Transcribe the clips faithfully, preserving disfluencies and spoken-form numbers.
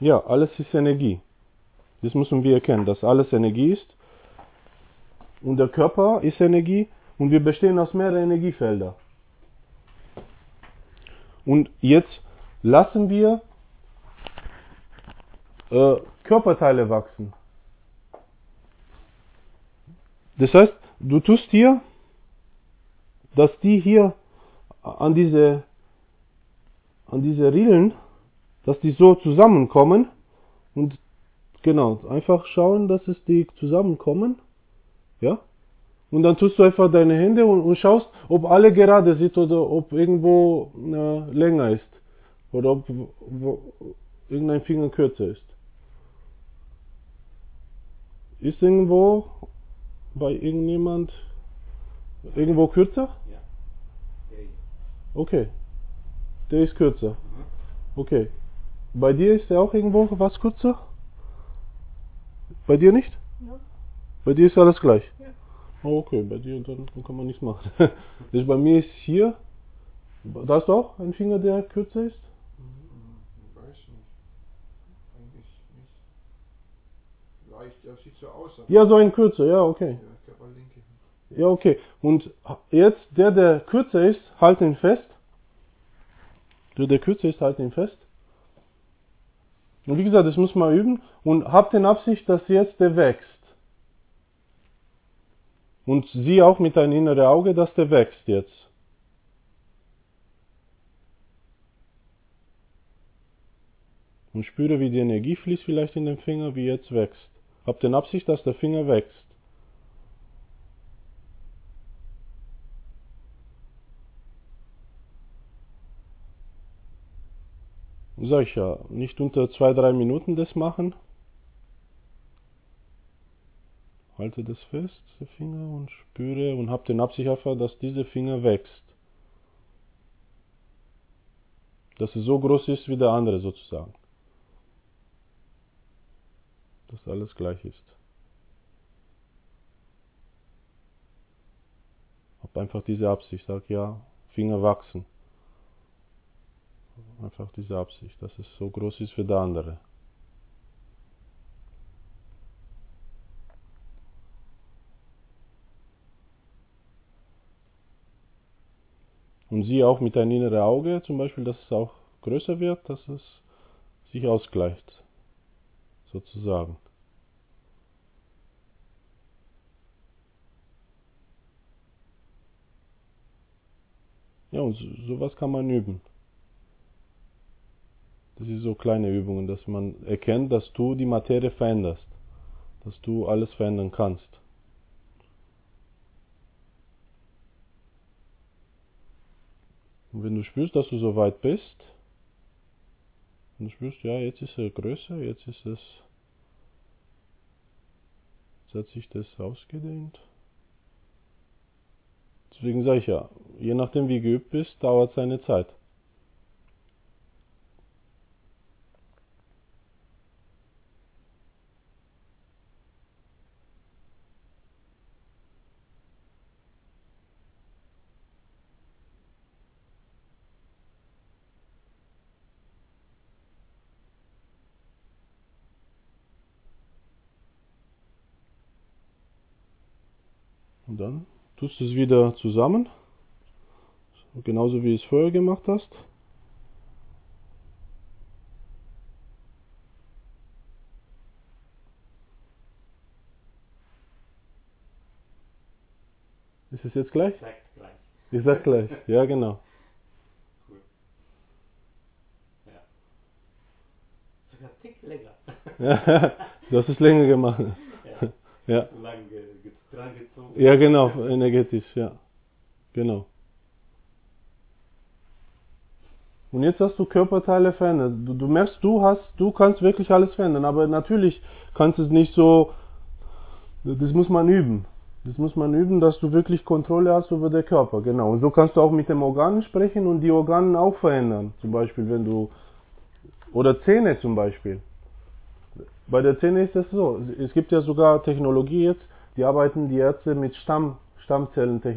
Ja, alles ist Energie. Das müssen wir erkennen, dass alles Energie ist. Und der Körper ist Energie und wir bestehen aus mehreren Energiefeldern. Und jetzt lassen wir äh, Körperteile wachsen. Das heißt, du tust hier, dass die hier an diese, an diese Rillen, dass die so zusammenkommen und genau, einfach schauen, dass es die zusammenkommen, ja? Und dann tust du einfach deine Hände und, und schaust, ob alle gerade sind oder ob irgendwo äh, länger ist oder ob wo, irgendein Finger kürzer ist. Ist irgendwo bei irgendjemand irgendwo kürzer? Ja. Der hier. Okay, der ist kürzer. Mhm. Okay. Bei dir ist der auch irgendwo was kürzer? Bei dir nicht? Ja. Bei dir ist alles gleich? Ja. Oh, okay, bei dir dann, dann kann man nichts machen. Das bei mir ist hier. Da hast du auch einen Finger, der kürzer ist? Ich weiß nicht. Eigentlich nicht. Vielleicht, ja, sieht so aus. Aber Ja, so ein kürzer, ja, okay. ja, ich glaube, eine linke. Ja, okay. Und jetzt, der, der kürzer ist, halt ihn fest. Der, der kürzer ist, halt ihn fest. Und wie gesagt, das muss man üben. Und habt in Absicht, dass jetzt der wächst. Und sieh auch mit deinem inneren Auge, dass der wächst jetzt. Und spüre, wie die Energie fließt vielleicht in den Finger, wie jetzt wächst. Habt in Absicht, dass der Finger wächst. Sag ich ja, nicht unter zwei, drei Minuten das machen. Halte das fest, der Finger, und spüre und habt in Absicht einfach, dass dieser Finger wächst. Dass es so groß ist wie der andere sozusagen. Dass alles gleich ist. Hab einfach diese Absicht, sag ja, Finger wachsen. Einfach diese Absicht, dass es so groß ist wie der andere. Und sieh auch mit deinem inneren Auge zum Beispiel, dass es auch größer wird, dass es sich ausgleicht. Sozusagen. Ja, und so, sowas kann man üben. Das sind so kleine Übungen, dass man erkennt, dass du die Materie veränderst. Dass du alles verändern kannst. Und wenn du spürst, dass du so weit bist, und du spürst, ja, jetzt ist er größer, jetzt ist es, jetzt hat sich das ausgedehnt. Deswegen sage ich ja, je nachdem wie geübt bist, dauert es seine Zeit. Und dann tust du es wieder zusammen, genauso wie du es vorher gemacht hast. Ist es jetzt gleich? Exakt gleich. Ich sag gleich, ja genau. Cool. Ja. Sogar ein Tick länger. Du hast es länger gemacht. Ja. Ja. Zu lange ge ge dran gezogen. Ja genau, energetisch, ja. Genau. Und jetzt hast du Körperteile verändert. Du, du merkst, du hast, du kannst wirklich alles verändern, aber natürlich kannst du es nicht so, das muss man üben. Das muss man üben, dass du wirklich Kontrolle hast über den Körper, genau. Und so kannst du auch mit dem Organen sprechen und die Organe auch verändern. Zum Beispiel, wenn du, oder Zähne zum Beispiel. Bei der Zähne ist es so, es gibt ja sogar Technologie jetzt, die arbeiten die Ärzte mit Stamm,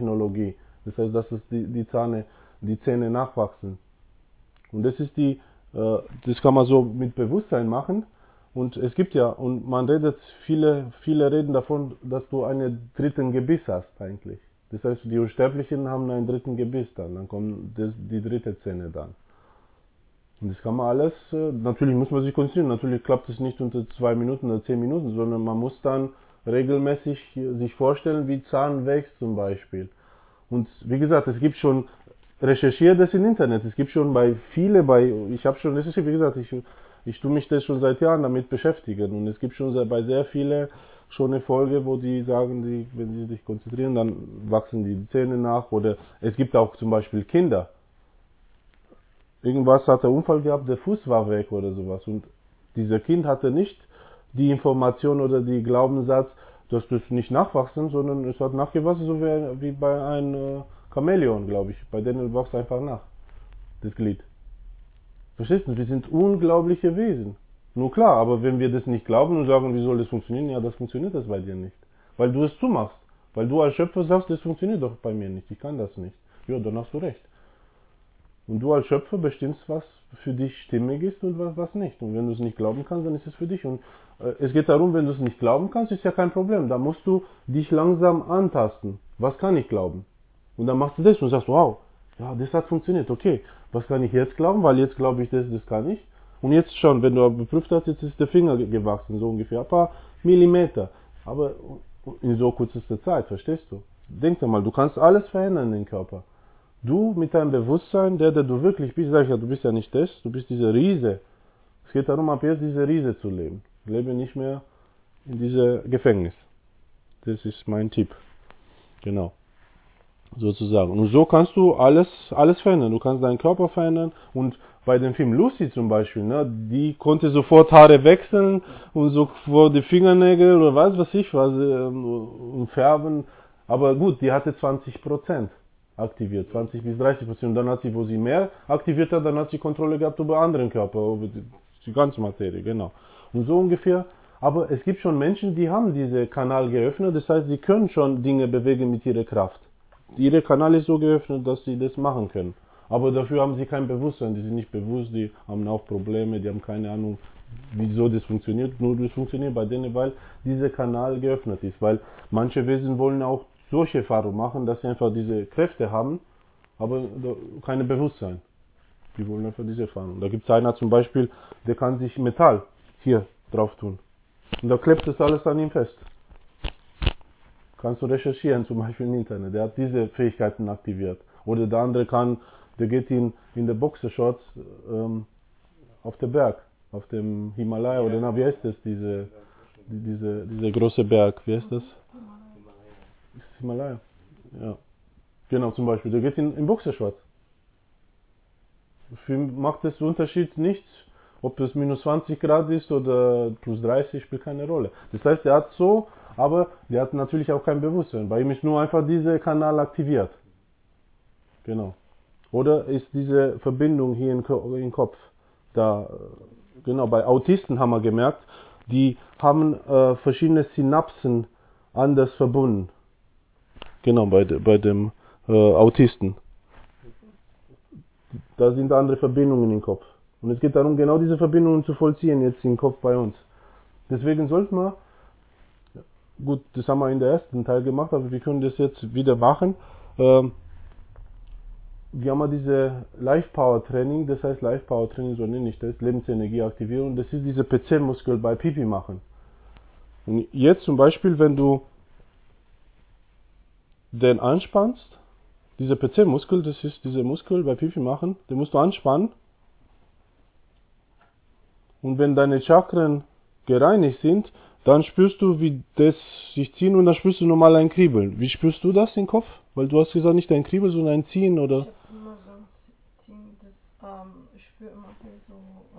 Stammzellentechnologie. Das heißt, dass es die, die, Zähne, die Zähne nachwachsen. Und das ist die, Äh, das kann man so mit Bewusstsein machen. Und es gibt ja, und man redet, viele, viele reden davon, dass du einen dritten Gebiss hast eigentlich. Das heißt, die Unsterblichen haben einen dritten Gebiss dann, dann kommt das, die dritte Zähne dann. Und das kann man alles, äh, natürlich muss man sich konzentrieren, natürlich klappt es nicht unter zwei Minuten oder zehn Minuten, sondern man muss dann regelmäßig sich vorstellen, wie Zahn wächst zum Beispiel. Und wie gesagt, es gibt schon, recherchiert das im Internet, es gibt schon bei viele, bei, ich habe schon recherchiert, wie gesagt, ich, ich tue mich das schon seit Jahren damit beschäftigen und es gibt schon sehr, bei sehr viele schon eine Folge, wo die sagen, die, wenn sie sich konzentrieren, dann wachsen die Zähne nach oder es gibt auch zum Beispiel Kinder. Irgendwas hat er Unfall gehabt, der Fuß war weg oder sowas und dieser Kind hatte nicht die Information oder die Glaubenssatz, dass das nicht nachwachsen, sondern es hat nachgewachsen, so wie, wie bei einem äh, Chamäleon, glaube ich. Bei denen wächst einfach nach, das Glied. Verstehst du? Wir sind unglaubliche Wesen. Nur klar, aber wenn wir das nicht glauben und sagen, wie soll das funktionieren, ja, das funktioniert das bei dir nicht. Weil du es zumachst. Weil du als Schöpfer sagst, das funktioniert doch bei mir nicht, ich kann das nicht. Ja, dann hast du recht. Und du als Schöpfer bestimmst, was für dich stimmig ist und was, was nicht. Und wenn du es nicht glauben kannst, dann ist es für dich. Und äh, es geht darum, wenn du es nicht glauben kannst, ist ja kein Problem. Da musst du dich langsam antasten. Was kann ich glauben? Und dann machst du das und sagst, wow, ja, das hat funktioniert. Okay, was kann ich jetzt glauben? Weil jetzt glaube ich, das, das kann ich. Und jetzt schon, wenn du überprüft hast, jetzt ist der Finger gewachsen, so ungefähr ein paar Millimeter. Aber in so kürzester Zeit, verstehst du? Denk dir mal, du kannst alles verändern in den Körper. Du mit deinem Bewusstsein, der, der du wirklich bist, sag ich ja, du bist ja nicht das, du bist dieser Riese. Es geht darum, ab jetzt diese Riese zu leben. Lebe nicht mehr in diesem Gefängnis. Das ist mein Tipp. Genau. Sozusagen. Und so kannst du alles, alles verändern. Du kannst deinen Körper verändern. Und bei dem Film Lucy zum Beispiel, ne, die konnte sofort Haare wechseln und sofort die Fingernägel oder weiß was ich was und färben. Aber gut, die hatte zwanzig Prozent aktiviert, zwanzig bis dreißig Prozent. Und dann hat sie, wo sie mehr aktiviert hat, dann hat sie Kontrolle gehabt über anderen Körper, über die, die ganze Materie, genau. Und so ungefähr. Aber es gibt schon Menschen, die haben diese Kanal geöffnet. Das heißt, sie können schon Dinge bewegen mit ihrer Kraft. Ihr Kanal ist so geöffnet, dass sie das machen können. Aber dafür haben sie kein Bewusstsein, die sind nicht bewusst, die haben auch Probleme, die haben keine Ahnung, wieso das funktioniert. Nur das funktioniert bei denen, weil dieser Kanal geöffnet ist. Weil manche Wesen wollen auch solche Erfahrungen machen, dass sie einfach diese Kräfte haben, aber kein Bewusstsein. Die wollen einfach diese Erfahrung. Da gibt es einer zum Beispiel, der kann sich Metall hier drauf tun. Und da klebt das alles an ihm fest. Kannst du recherchieren, zum Beispiel im Internet. Der hat diese Fähigkeiten aktiviert. Oder der andere kann, der geht in, in der Boxershorts ähm, auf den Berg, auf dem Himalaya, oder na, wie heißt das, diese, die, diese, dieser große Berg, wie heißt das? Ist das Himalaya? Ja. Genau, zum Beispiel, der geht in, in Boxershorts. Für ihn macht das Unterschied nichts, ob es minus zwanzig Grad ist oder plus dreißig, spielt keine Rolle. Das heißt, er hat so, aber der hat natürlich auch kein Bewusstsein. Bei ihm ist nur einfach dieser Kanal aktiviert. Genau. Oder ist diese Verbindung hier im, im Kopf da, genau, bei Autisten haben wir gemerkt, die haben äh, verschiedene Synapsen anders verbunden. Genau, bei, de, bei dem äh, Autisten. Da sind andere Verbindungen im Kopf. Und es geht darum, genau diese Verbindungen zu vollziehen jetzt im Kopf bei uns. Deswegen sollten wir, gut, das haben wir in der ersten Teil gemacht, aber wir können das jetzt wieder machen. Ähm, wir haben ja diese Life Power Training, das heißt Life Power Training, so nenne ich das, Lebensenergieaktivierung, das ist diese P C-Muskel bei Pipi machen. Und jetzt zum Beispiel, wenn du den anspannst, dieser P C-Muskel, das ist dieser Muskel bei Pipi machen, den musst du anspannen. Und wenn deine Chakren gereinigt sind, dann spürst du, wie das sich ziehen und dann spürst du normal ein Kribbeln. Wie spürst du das im Kopf? Weil du hast gesagt, nicht ein Kribbeln, sondern ein Ziehen, oder? Ich hab immer so ein Ziehen, das, ähm, ich spüre immer hier so,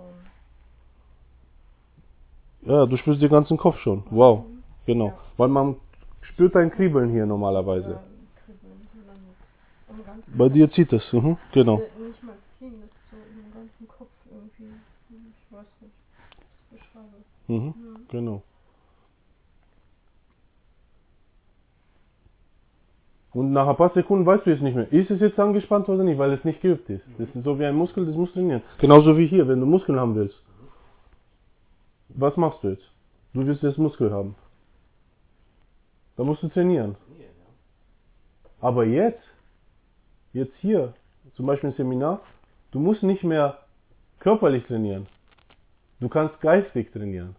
ähm, Ja, du spürst den ganzen Kopf schon. Wow, mhm. genau. Ja. Weil man spürt ein Kribbeln hier normalerweise. Ja, Kribbeln, so lange. Im ganzen Bei Kopf. dir zieht es, mhm, genau. Äh, Nicht mal ziehen, das ist so im ganzen Kopf irgendwie, ich weiß nicht, wie ich das beschreibe. Mhm, Ja. genau. Und nach ein paar Sekunden weißt du jetzt nicht mehr, ist es jetzt angespannt oder nicht, weil es nicht geübt ist. Das ist so wie ein Muskel, das musst du trainieren. Genauso wie hier, wenn du Muskeln haben willst. Was machst du jetzt? Du willst jetzt Muskel haben. Da musst du trainieren. Trainieren, ja. Aber jetzt, jetzt hier, zum Beispiel im Seminar, du musst nicht mehr körperlich trainieren. Du kannst geistig trainieren.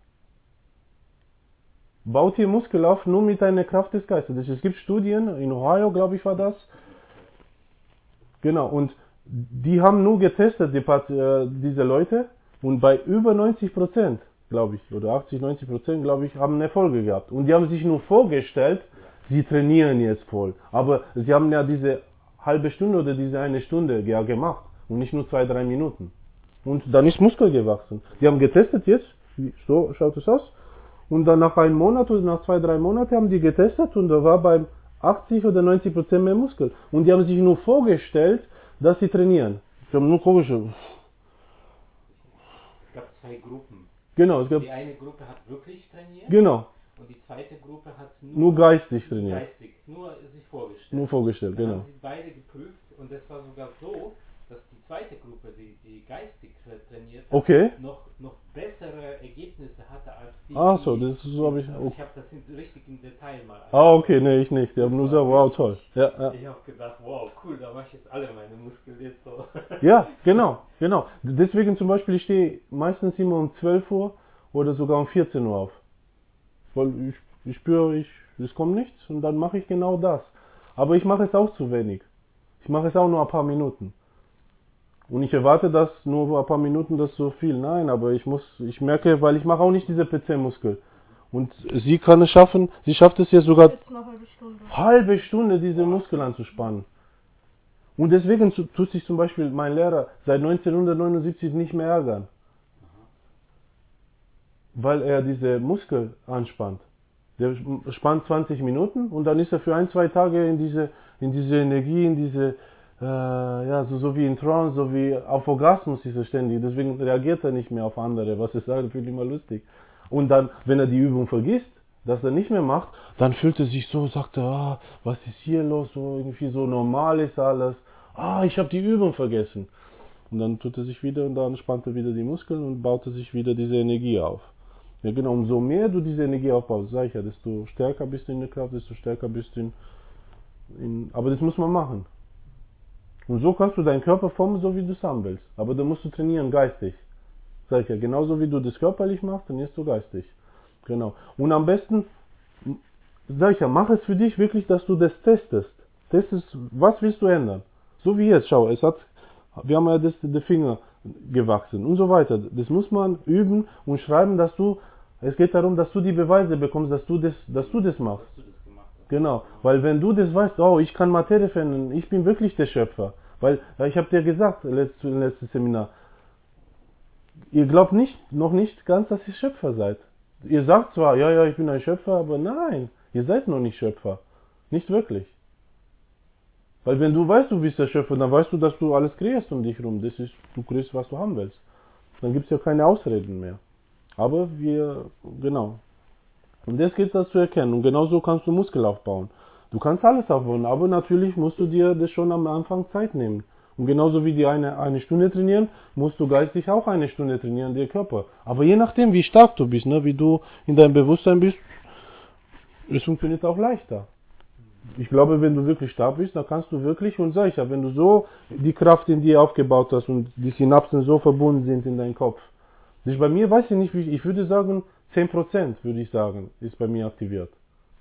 Baut dir Muskel auf nur mit deiner Kraft des Geistes. Es gibt Studien, in Ohio, glaube ich, war das. Genau, und die haben nur getestet, die, Pat- äh, diese Leute, und bei über neunzig Prozent, glaube ich, oder achtzig, neunzig Prozent, glaube ich, haben Erfolge gehabt. Und die haben sich nur vorgestellt, sie trainieren jetzt voll. Aber sie haben ja diese halbe Stunde oder diese eine Stunde ja gemacht und nicht nur zwei, drei Minuten. Und dann ist Muskel gewachsen. Die haben getestet jetzt, so schaut es aus. Und dann nach einem Monat oder nach zwei, drei Monaten haben die getestet und da war beim achtzig oder neunzig Prozent mehr Muskel. Und die haben sich nur vorgestellt, dass sie trainieren. Die haben nur vorgestellt. Es gab zwei Gruppen. Genau, es gab, Die eine Gruppe hat wirklich trainiert genau, und die zweite Gruppe hat nur, nur geistig trainiert. geistig, nur sich vorgestellt. Nur vorgestellt, Dann genau. haben sie beide geprüft und es war sogar so, dass die zweite Gruppe, die, die geistig trainiert hat, Okay. noch, noch bessere Ergebnisse hatte als die. Ach so, die- das ist so habe ich. Also Oh. ich habe das in, richtig im Detail mal. Ah, okay, nee, ich nicht. Die haben nur gesagt, wow, toll. Ja, ja. Ich habe gedacht, wow, cool, da mache ich jetzt alle meine Muskeln jetzt so. Ja, genau, genau. Deswegen zum Beispiel, ich stehe meistens immer um zwölf Uhr oder sogar um vierzehn Uhr auf. Weil ich, ich spüre, ich, es kommt nichts und dann mache ich genau das. Aber ich mache es auch zu wenig. Ich mache es auch nur ein paar Minuten. Und ich erwarte das nur ein paar Minuten, das so viel. Nein, aber ich muss, ich merke, weil ich mache auch nicht diese P C-Muskel. Und sie kann es schaffen, sie schafft es jetzt sogar Jetzt eine halbe Stunde. halbe Stunde diese Muskel anzuspannen. Und deswegen zu- tut sich zum Beispiel mein Lehrer seit neunzehnhundertneunundsiebzig nicht mehr ärgern. Weil er diese Muskel anspannt. Der spannt zwanzig Minuten und dann ist er für ein, zwei Tage in diese, in diese Energie, in diese, äh, ja, so, so wie in Trance, so wie auf Orgasmus ist er ständig. Deswegen reagiert er nicht mehr auf andere, was er sagt, fühlt immer lustig. Und dann, wenn er die Übung vergisst, dass er nicht mehr macht, dann fühlt er sich so, sagt er, ah, was ist hier los, so irgendwie so normal ist alles. Ah, ich habe die Übung vergessen. Und dann tut er sich wieder und dann spannt er wieder die Muskeln und baut er sich wieder diese Energie auf. Ja genau, umso mehr du diese Energie aufbaust, sag ich ja, desto stärker bist du in der Kraft, desto stärker bist du in, in... Aber das muss man machen. Und so kannst du deinen Körper formen, so wie du es haben willst. Aber da musst du trainieren, geistig. Sag ich ja, genauso wie du das körperlich machst, trainierst du geistig. Genau. Und am besten, sag ich ja, mach es für dich wirklich, dass du das testest. Testest, was willst du ändern? So wie jetzt, schau, es hat, wir haben ja das, der Finger gewachsen und so weiter. Das muss man üben und schreiben, dass du, es geht darum, dass du die Beweise bekommst, dass du das, dass du das machst. Dass du das gemacht hast. Genau, weil wenn du das weißt, oh, ich kann Materie verändern, ich bin wirklich der Schöpfer. Weil, ich habe dir gesagt, letztes, letztes Seminar, ihr glaubt nicht, noch nicht ganz, dass ihr Schöpfer seid. Ihr sagt zwar, ja, ja, ich bin ein Schöpfer, aber nein, ihr seid noch nicht Schöpfer. Nicht wirklich. Weil wenn du weißt, du bist der Schöpfer, dann weißt du, dass du alles kreierst um dich rum. Das ist, du kriegst, was du haben willst. Dann gibt es ja keine Ausreden mehr. Aber wir, genau. Und das gilt das zu erkennen. Und genauso kannst du Muskel aufbauen. Du kannst alles aufbauen, aber natürlich musst du dir das schon am Anfang Zeit nehmen. Und genauso wie die eine, eine Stunde trainieren, musst du geistig auch eine Stunde trainieren, der Körper. Aber je nachdem, wie stark du bist, ne, wie du in deinem Bewusstsein bist, es funktioniert auch leichter. Ich glaube, wenn du wirklich stark bist, dann kannst du wirklich, und sag ich ja, wenn du so die Kraft in dir aufgebaut hast und die Synapsen so verbunden sind in deinem Kopf. Das ist bei mir, weiß ich nicht, wie, ich würde sagen, zehn Prozent würde ich sagen, ist bei mir aktiviert.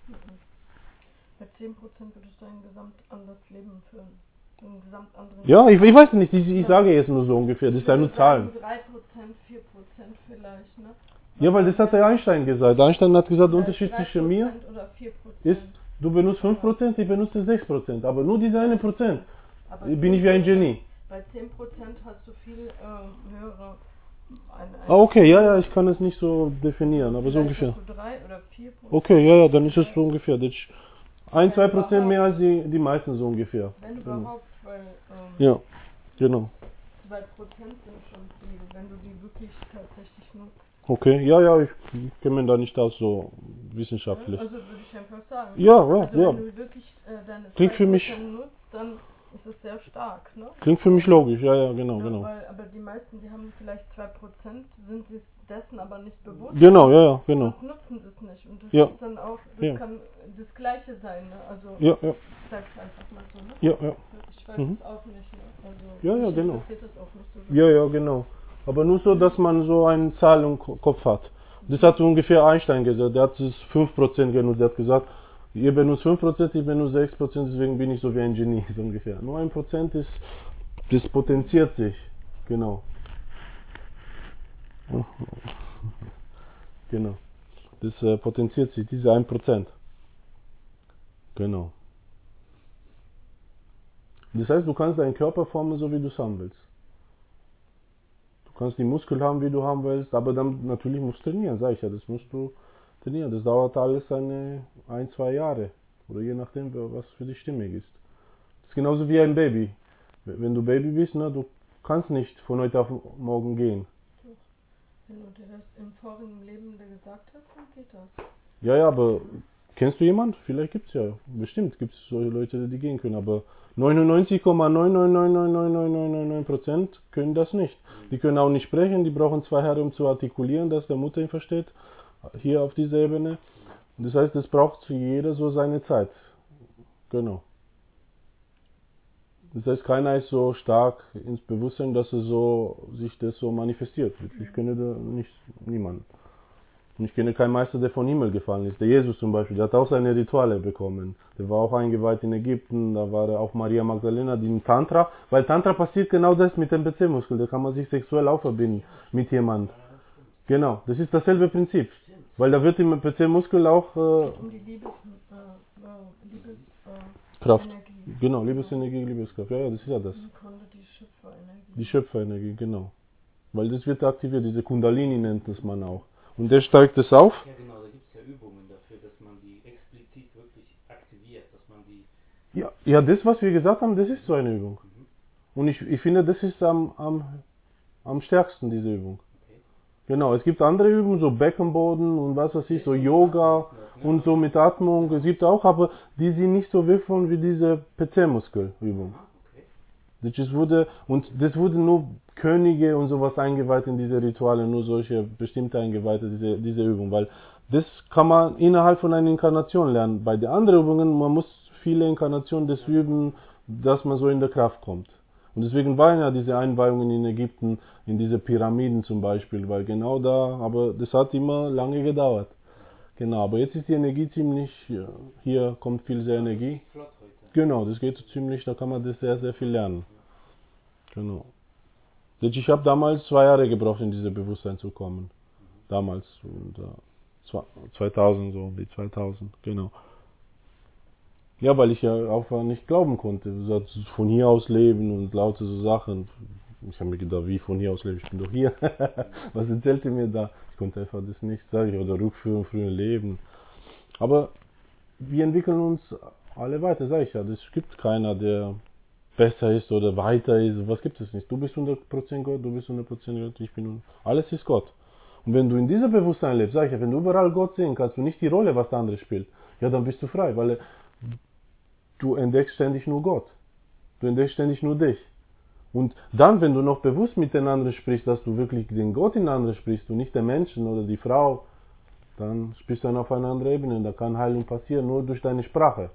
Bei zehn Prozent würdest du ein gesamt anderes Leben führen. Ein gesamt anderen Ja, ich, ich weiß nicht, ich, ich sage jetzt nur so ungefähr, das ist ja nur Zahlen. drei Prozent, vier Prozent vielleicht, ne? Ja, weil das hat der Einstein gesagt. Einstein hat gesagt, der Unterschied Vielleicht zwischen mir drei Prozent oder vier Prozent. ist, du benutzt fünf Prozent, ich benutze sechs Prozent. Aber nur diese eine Prozent Aber bin ich wie ein Genie. Bei zehn Prozent hast du viel äh, höhere... Ein, ein Ah, okay, ja, ja, ich kann es nicht so definieren, aber so vielleicht ungefähr. hast du drei oder vier Prozent. Okay, ja, ja, dann ist es so ungefähr. Das ist ein, zwei Prozent mehr als die, die meisten so ungefähr. Wenn Genau. überhaupt, weil ähm, Ja, genau. zwei Prozent sind schon viel, wenn du die wirklich tatsächlich nutzt. Okay, ja, ja, ich kenne mich da nicht aus so Ne? wissenschaftlich. Also würde ich einfach sagen. Ja, ja, Also ja. wenn du wirklich äh, deine Klingt für mich- zwei Prozent nutzt, dann ist es sehr stark, ne? Klingt für mich logisch, ja, ja, genau, Ja, genau. Weil, aber die meisten, die haben vielleicht zwei Prozent, sind sich dessen aber nicht bewusst. Genau, ja, ja, genau. Und nutzen das nicht. Und das Ja. ist dann auch, das Ja. kann das Gleiche sein, ne? Also, Ja, ja, ich sag's einfach mal so, ne? ja, ja. Ich weiß Mhm. es auch nicht, ne? Also, Ja, ja, mich genau. interessiert das auch nicht so. Ja, ja, genau. Aber nur so, dass man so eine Zahl im Ko- Kopf hat. Das hat ungefähr Einstein gesagt. Der hat es fünf Prozent genutzt. Der hat gesagt, ihr benutzt fünf Prozent, ich benutze sechs Prozent, deswegen bin ich so wie ein Genie, so ungefähr. Nur ein Prozent ist, das potenziert sich. Genau. Genau. Das äh, potenziert sich, diese ein Prozent. Genau. Das heißt, du kannst deinen Körper formen, so wie du es haben willst. Du kannst die Muskeln haben, wie du haben willst, aber dann natürlich musst du trainieren, sag ich ja, das musst du trainieren. Das dauert alles eine, ein, zwei Jahre. Oder je nachdem, was für dich stimmig ist. Das ist genauso wie ein Baby. Wenn du Baby bist, ne, du kannst nicht von heute auf morgen gehen. Wenn du dir das im vorigen Leben dir gesagt hast, dann geht das. Ja, ja, aber kennst du jemand? Vielleicht gibt es ja, bestimmt gibt es solche Leute, die gehen können, aber neunundneunzig Komma neun neun neun neun neun neun neun neun neun Prozent können das nicht. Die können auch nicht sprechen, die brauchen zwei Jahre, um zu artikulieren, dass der Mutter ihn versteht, hier auf dieser Ebene. Das heißt, es braucht für jeder so seine Zeit. Genau. Das heißt, keiner ist so stark ins Bewusstsein, dass er so, sich das so manifestiert. Ich kenne da nicht niemanden. Und ich kenne keinen Meister, der von Himmel gefallen ist. Der Jesus zum Beispiel, der hat auch seine Rituale bekommen. Der war auch eingeweiht in Ägypten, da war er auch Maria Magdalena, die in Tantra, weil Tantra passiert genau das mit dem P C-Muskel, da kann man sich sexuell auch verbinden mit jemandem. Genau, das ist dasselbe Prinzip. Weil da wird im P C-Muskel auch äh, Um die Liebes, äh, äh, Liebes, äh, Kraft. Energie. Genau, Liebesenergie, Liebeskraft. Ja, ja, das ist ja das. Im Grunde die Schöpferenergie. Die Schöpferenergie, genau. Weil das wird aktiviert, diese Kundalini nennt das man auch. Und der steigt es auf. Ja genau, da gibt es ja Übungen dafür, dass man die explizit wirklich aktiviert, dass man die... Ja, ja, das, was wir gesagt haben, das ist so eine Übung. Und ich, ich finde, das ist am, am, am stärksten, diese Übung. Okay. Genau, es gibt andere Übungen, so Beckenboden und was weiß ich, so Yoga und so mit Atmung, es gibt auch, aber die sind nicht so wirkungsvoll wie diese P C-Muskelübung. Ah, okay. Das wurde, und das wurde nur Könige und sowas eingeweiht in diese Rituale, nur solche bestimmte Eingeweihte, diese, diese Übung, weil das kann man innerhalb von einer Inkarnation lernen. Bei den anderen Übungen, man muss viele Inkarnationen das üben, dass man so in der Kraft kommt. Und deswegen waren ja diese Einweihungen in Ägypten, in diese Pyramiden zum Beispiel, weil genau da, aber das hat immer lange gedauert. Genau, aber jetzt ist die Energie ziemlich, hier kommt viel sehr Energie. Flott heute. Genau, das geht so ziemlich, da kann man das sehr, sehr viel lernen. Genau. Ich habe damals zwei Jahre gebraucht, in dieses Bewusstsein zu kommen. Damals, und, äh, zweitausend, so, die zweitausend, genau. Ja, weil ich ja auch nicht glauben konnte. Von hier aus leben und lauter so Sachen. Ich habe mir gedacht, wie von hier aus leben? Ich bin doch hier. Was erzählt ihr mir da? Ich konnte einfach das nicht sagen. Oder Rückführung, früher Leben. Aber wir entwickeln uns alle weiter, sage ich ja. Es gibt keiner, der besser ist oder weiter ist. Was gibt es nicht? Du bist hundert Prozent Gott, du bist hundert Prozent Gott, ich bin hundert Prozent. Alles ist Gott. Und wenn du in diesem Bewusstsein lebst, sag ich ja, wenn du überall Gott sehen kannst und nicht die Rolle, was der andere spielt, ja, dann bist du frei, weil du entdeckst ständig nur Gott. Du entdeckst ständig nur dich. Und dann, wenn du noch bewusst mit den anderen sprichst, dass du wirklich den Gott in den anderen sprichst und nicht den Menschen oder die Frau, dann sprichst du dann auf einer anderen Ebene. Da kann Heilung passieren, nur durch deine Sprache.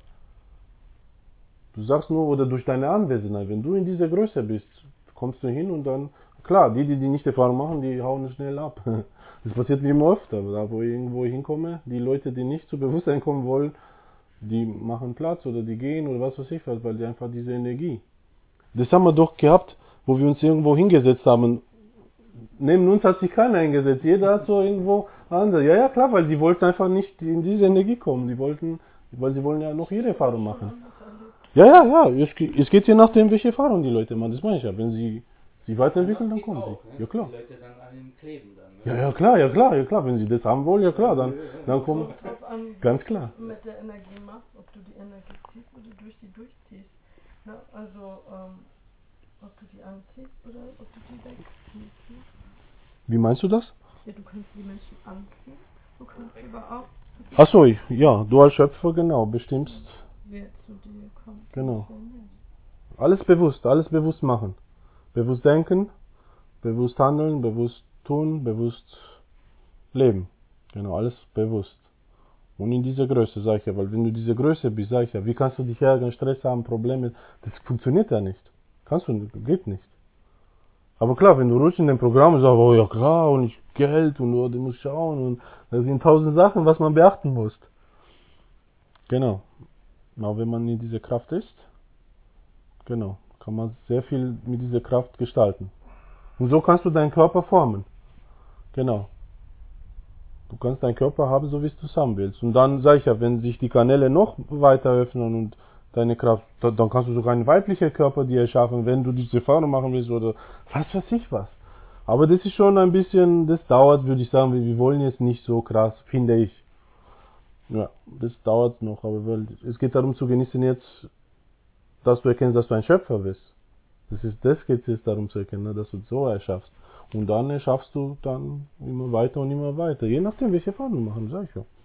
Du sagst nur, oder durch deine Anwesenheit. Wenn du in dieser Größe bist, kommst du hin und dann, klar, die, die, die nicht Erfahrung machen, die hauen schnell ab. Das passiert mir immer öfter. Da, wo ich irgendwo hinkomme, die Leute, die nicht zu Bewusstsein kommen wollen, die machen Platz oder die gehen oder was weiß ich was, weil die einfach diese Energie. Das haben wir doch gehabt, wo wir uns irgendwo hingesetzt haben. Neben uns hat sich keiner hingesetzt. Jeder hat so irgendwo andere. Ja, ja, klar, weil die wollten einfach nicht in diese Energie kommen. Die wollten, weil sie wollen ja noch ihre Erfahrung machen. Ja, ja, ja. Es, es geht je nachdem, welche Erfahrung die Leute machen. Das meine ich ja. Wenn sie sich weiterentwickeln, dann kommen auch, ne? ne? sie. Ja, klar. Die Leute dann an ihm kleben dann. Ne? Ja, ja, klar, ja, klar, ja, klar. Wenn sie das haben wollen, ja, klar, dann, dann kommen. Kommt drauf an, Ganz was klar. du mit der Energie machst, ob du die Energie ziehst oder durch die durchziehst. Ne? Also, ähm, ob du die anziehst oder ob du die wegziehst. Ne? Wie meinst du das? Ja, du kannst die Menschen anziehen, du kannst aber auch, Achso, ja, du als Schöpfer, genau, bestimmst. wer zu dir Genau. Beispiel nicht. Alles bewusst, alles bewusst machen. Bewusst denken, bewusst handeln, bewusst tun, bewusst leben. Genau, alles bewusst. Und in dieser Größe, sag ich ja, weil wenn du diese Größe bist, sag ich ja, wie kannst du dich ärgern, Stress haben, Probleme, das funktioniert ja nicht. Kannst du, geht nicht. Aber klar, wenn du rutschst in dem Programm und sagst, oh ja klar, und ich Geld und oh, du musst schauen und da sind tausend Sachen, was man beachten muss. Genau. Aber wenn man in dieser Kraft ist, genau, kann man sehr viel mit dieser Kraft gestalten. Und so kannst du deinen Körper formen. Genau. Du kannst deinen Körper haben, so wie du es haben willst. Und dann, sag ich ja, wenn sich die Kanäle noch weiter öffnen und deine Kraft, dann kannst du sogar einen weiblichen Körper dir erschaffen, wenn du diese Erfahrung machen willst oder was weiß ich was. Aber das ist schon ein bisschen, das dauert, würde ich sagen, wir wollen jetzt nicht so krass, finde ich. Ja, das dauert noch, aber weil es geht darum zu genießen jetzt, dass du erkennst, dass du ein Schöpfer bist. Das ist, das geht es jetzt darum zu erkennen, ne, dass du es so erschaffst. Und dann erschaffst du dann immer weiter und immer weiter. Je nachdem, welche Erfahrungen du machen, sag ich ja.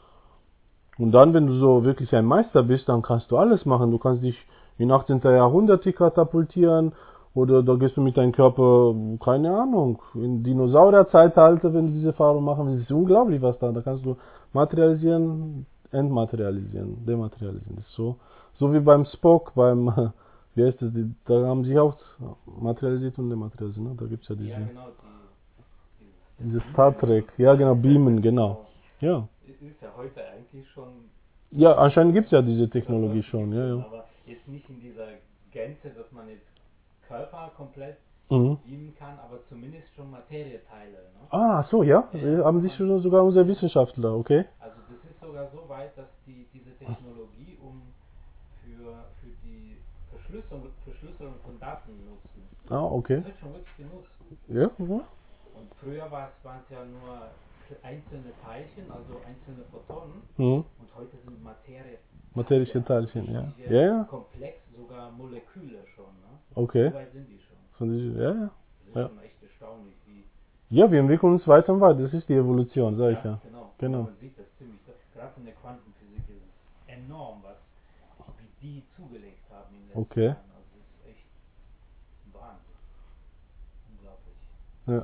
Und dann, wenn du so wirklich ein Meister bist, dann kannst du alles machen. Du kannst dich in achtzehnten Jahrhundert katapultieren oder da gehst du mit deinem Körper, keine Ahnung, in Dinosaurierzeitalter, wenn du diese Erfahrung machen willst. Das ist unglaublich, was da. Da kannst du materialisieren, entmaterialisieren, dematerialisieren. Das ist so, so wie beim Spock, beim, wie heißt das, die, da haben sie auch materialisiert und dematerialisiert, ne? Da gibt es ja diese, Ja, genau, die, dieses, diese Star Trek, ja genau, Beamen, genau. Ja. Ist ja heute eigentlich schon. Ja, anscheinend gibt es ja diese Technologie schon, ja, ja. Aber jetzt nicht in dieser Gänze, dass man jetzt Körper komplett Mhm. beamen kann, aber zumindest schon Materieteile. Ne? Ah, so, ja, Ja. haben sich schon sogar unsere Wissenschaftler, okay. Also das ist sogar so weit, dass die diese Technologie um für, für die Verschlüsselung, Verschlüsselung von Daten nutzen. Ah, okay. Das wird schon wirklich genutzt. Ja, ja. Und früher war es, waren es ja nur einzelne Teilchen, also einzelne Photonen. Mhm. Und heute sind Materie. Materische Teilchen, ja. richtige, Ja, ja, Komplex, sogar Moleküle schon. Ne? okay. So weit sind die schon. Von diesen- Ja, ja. Das ist Ja. schon echt erstaunlich, wie. Ja, wir entwickeln uns weiter und weiter, das ist die Evolution, sag ich ja. Genau. Genau. Man sieht das ziemlich. Gerade in der Quantenphysik ist es enorm, was wie die zugelegt haben in den letzten Okay. Jahren. Also es ist echt Wahnsinn. Unglaublich. Ja.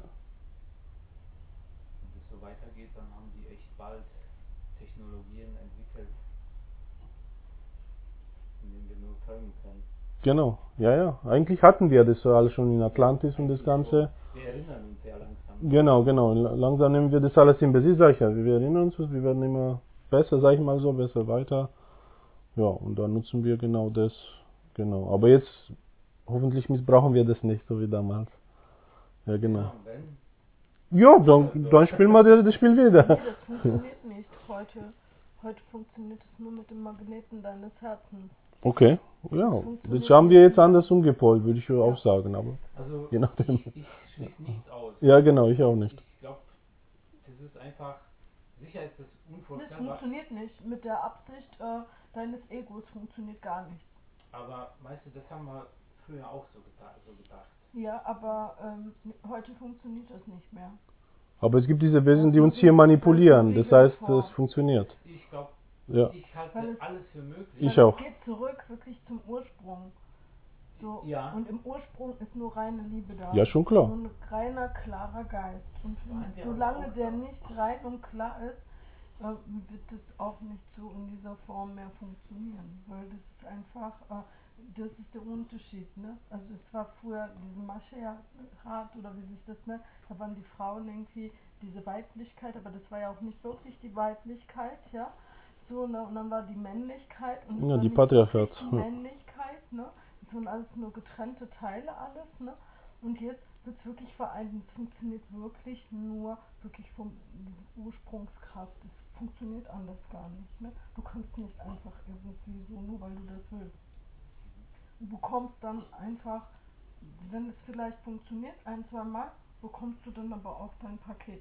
Wenn das so weitergeht, dann haben die echt bald Technologien entwickelt, in denen wir nur träumen können. Genau, ja, ja. Eigentlich hatten wir das alles schon in Atlantis und das Ganze. Wir erinnern uns ja langsam. Genau, genau. Langsam nehmen wir das alles in Besitz, sag ich ja. Wir erinnern uns, wir werden immer besser, sag ich mal so, besser weiter. Ja, und dann nutzen wir genau das. Genau. Aber jetzt, hoffentlich missbrauchen wir das nicht, so wie damals. Ja, genau. Ja, und wenn, Ja, dann, dann spielen wir das, das Spiel Nee, wieder. das funktioniert nicht heute. Heute funktioniert es nur mit dem Magneten deines Herzens. Okay, ja. Das haben wir jetzt anders umgepolt, würde ich auch sagen, aber also je nachdem. ich, ich schließe nichts aus. Ja, genau, ich auch nicht. Ich glaube, das ist einfach, sicher ist das Das unvorstellbar, funktioniert nicht. Mit der Absicht äh, deines Egos funktioniert gar nichts. aber weißt du, das haben wir früher auch so gedacht. So gedacht. Ja, aber ähm, heute funktioniert das nicht mehr. Aber es gibt diese Wesen, die uns hier manipulieren, das heißt, es funktioniert. Ich glaube, Ja. ich halte Weil es- alles für möglich. Ich Weil auch. Es geht zurück wirklich zum Ursprung. So, Ja. Und im Ursprung ist nur reine Liebe da. Ja, schon klar. Nur ein reiner, klarer Geist. Und Waren wir solange aber auch der so. nicht rein und klar ist, äh, wird es auch nicht so in dieser Form mehr funktionieren. Weil das ist einfach, äh, das ist der Unterschied. Ne? Also es war früher diese Matriarchat oder wie sich das nennt, da waren die Frauen irgendwie diese Weiblichkeit, aber das war ja auch nicht wirklich die Weiblichkeit, ja. So, ne? Und dann war die Männlichkeit und es Ja, war die nicht Patriarchat, wirklich die ja. Männlichkeit, ne? Das waren alles nur getrennte Teile alles, ne? Und jetzt wird es wirklich vereint und es funktioniert wirklich nur wirklich vom Ursprungskraft. Es funktioniert anders gar nicht, ne? Du kannst nicht einfach irgendwie so, nur weil du das willst. Du bekommst dann einfach, wenn es vielleicht funktioniert, ein, zwei Mal, bekommst du dann aber auch dein Paket.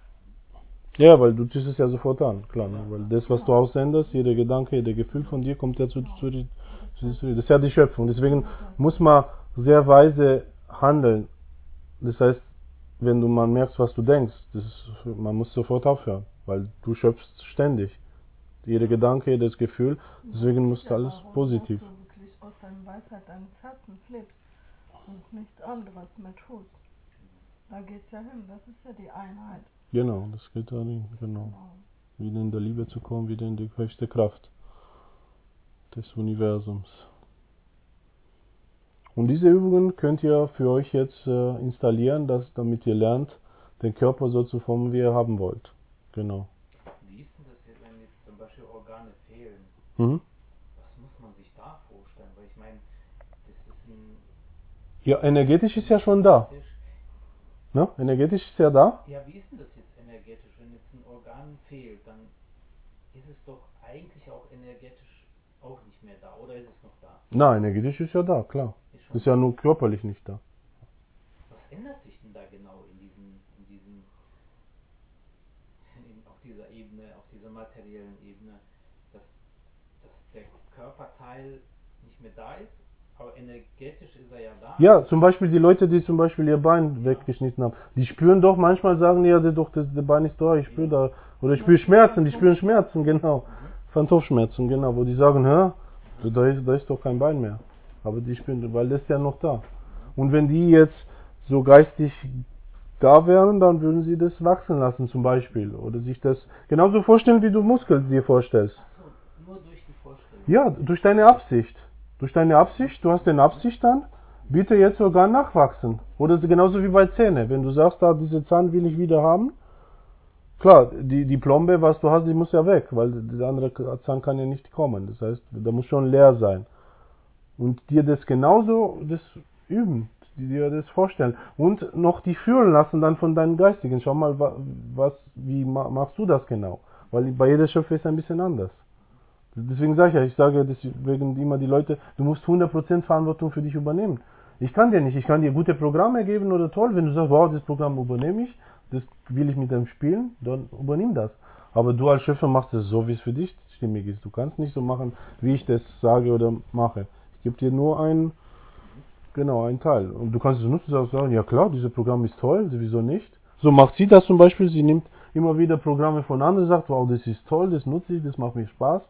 Ja, weil du tust es ja sofort an, klar. Ne? Weil das, was du aussendest, jeder Gedanke, jeder Gefühl von dir, kommt ja zu, zu, zu, zu Das ist ja die Schöpfung. Deswegen muss man sehr weise handeln. Das heißt, wenn du mal merkst, was du denkst, das ist, man muss sofort aufhören, weil du schöpfst ständig. Jeder Gedanke, jedes Gefühl, deswegen muss Ja, alles warum positiv. musst du wirklich aus deiner Weisheit deines Herzens lebst und nichts anderes mehr tust. Da geht's ja hin, das ist ja die Einheit. Genau, das geht darin, genau. Genau. Wieder in der Liebe zu kommen, wieder in die höchste Kraft des Universums. Und diese Übungen könnt ihr für euch jetzt äh, installieren, dass, damit ihr lernt, den Körper so zu formen, wie ihr haben wollt. Genau. Wie ist denn das jetzt, wenn jetzt zum Beispiel Organe fehlen? Mhm. Was muss man sich da vorstellen? Weil ich meine, das ist ein... Ja, energetisch ist ja schon da. Ne? Energetisch ist ja da. Ja, wie ist denn das jetzt energetisch? Wenn jetzt ein Organ fehlt, dann ist es doch eigentlich auch energetisch auch nicht mehr da. Oder ist es noch da? Nein, energetisch ist ja da, klar. Ist schon Ist ja nur körperlich nicht da. Was ändert sich denn da genau in diesem, in diesem, in, auf dieser Ebene, auf dieser materiellen Ebene, dass, dass der Körperteil nicht mehr da ist, aber energetisch ist er ja da? Ja, zum Beispiel die Leute, die zum Beispiel ihr Bein weggeschnitten haben, die spüren doch, manchmal sagen die ja, die doch, das, das Bein ist da, ich spüre da, oder ich spüre Schmerzen, die spüren Schmerzen, genau. Phantomschmerzen, genau, wo die sagen, hä, da ist, da ist doch kein Bein mehr. Aber die spüren, weil das ist ja noch da. Und wenn die jetzt so geistig da wären, dann würden sie das wachsen lassen zum Beispiel. Oder sich das genauso vorstellen, wie du Muskeln dir vorstellst. Achso, nur durch die Vorstellung. Ja, durch deine Absicht. Durch deine Absicht, du hast eine Absicht dann, bitte jetzt sogar nachwachsen. Oder genauso wie bei Zähne. Wenn du sagst, da diese Zahn will ich wieder haben, klar, die, die Plombe, was du hast, die muss ja weg, weil der andere Zahn kann ja nicht kommen. Das heißt, da muss schon leer sein. Und dir das genauso das üben, dir das vorstellen. Und noch die fühlen lassen dann von deinen Geistigen. Schau mal, was, wie machst du das genau? Weil bei jeder Schöpfer ist es ein bisschen anders. Deswegen sage ich ja, ich sage deswegen immer die Leute, du musst hundert Prozent Verantwortung für dich übernehmen. Ich kann dir nicht, ich kann dir gute Programme geben oder toll, wenn du sagst, wow, das Programm übernehme ich, das will ich mit dem spielen, dann übernimm das. Aber du als Schöpfer machst es so, wie es für dich stimmig ist. Du kannst nicht so machen, wie ich das sage oder mache. Ich gebe dir nur einen, genau, einen Teil. Und du kannst es nutzen und sagen, ja klar, dieses Programm ist toll, wieso nicht? So macht sie das zum Beispiel, sie nimmt immer wieder Programme von anderen, sagt, wow, das ist toll, das nutze ich, das macht mir Spaß.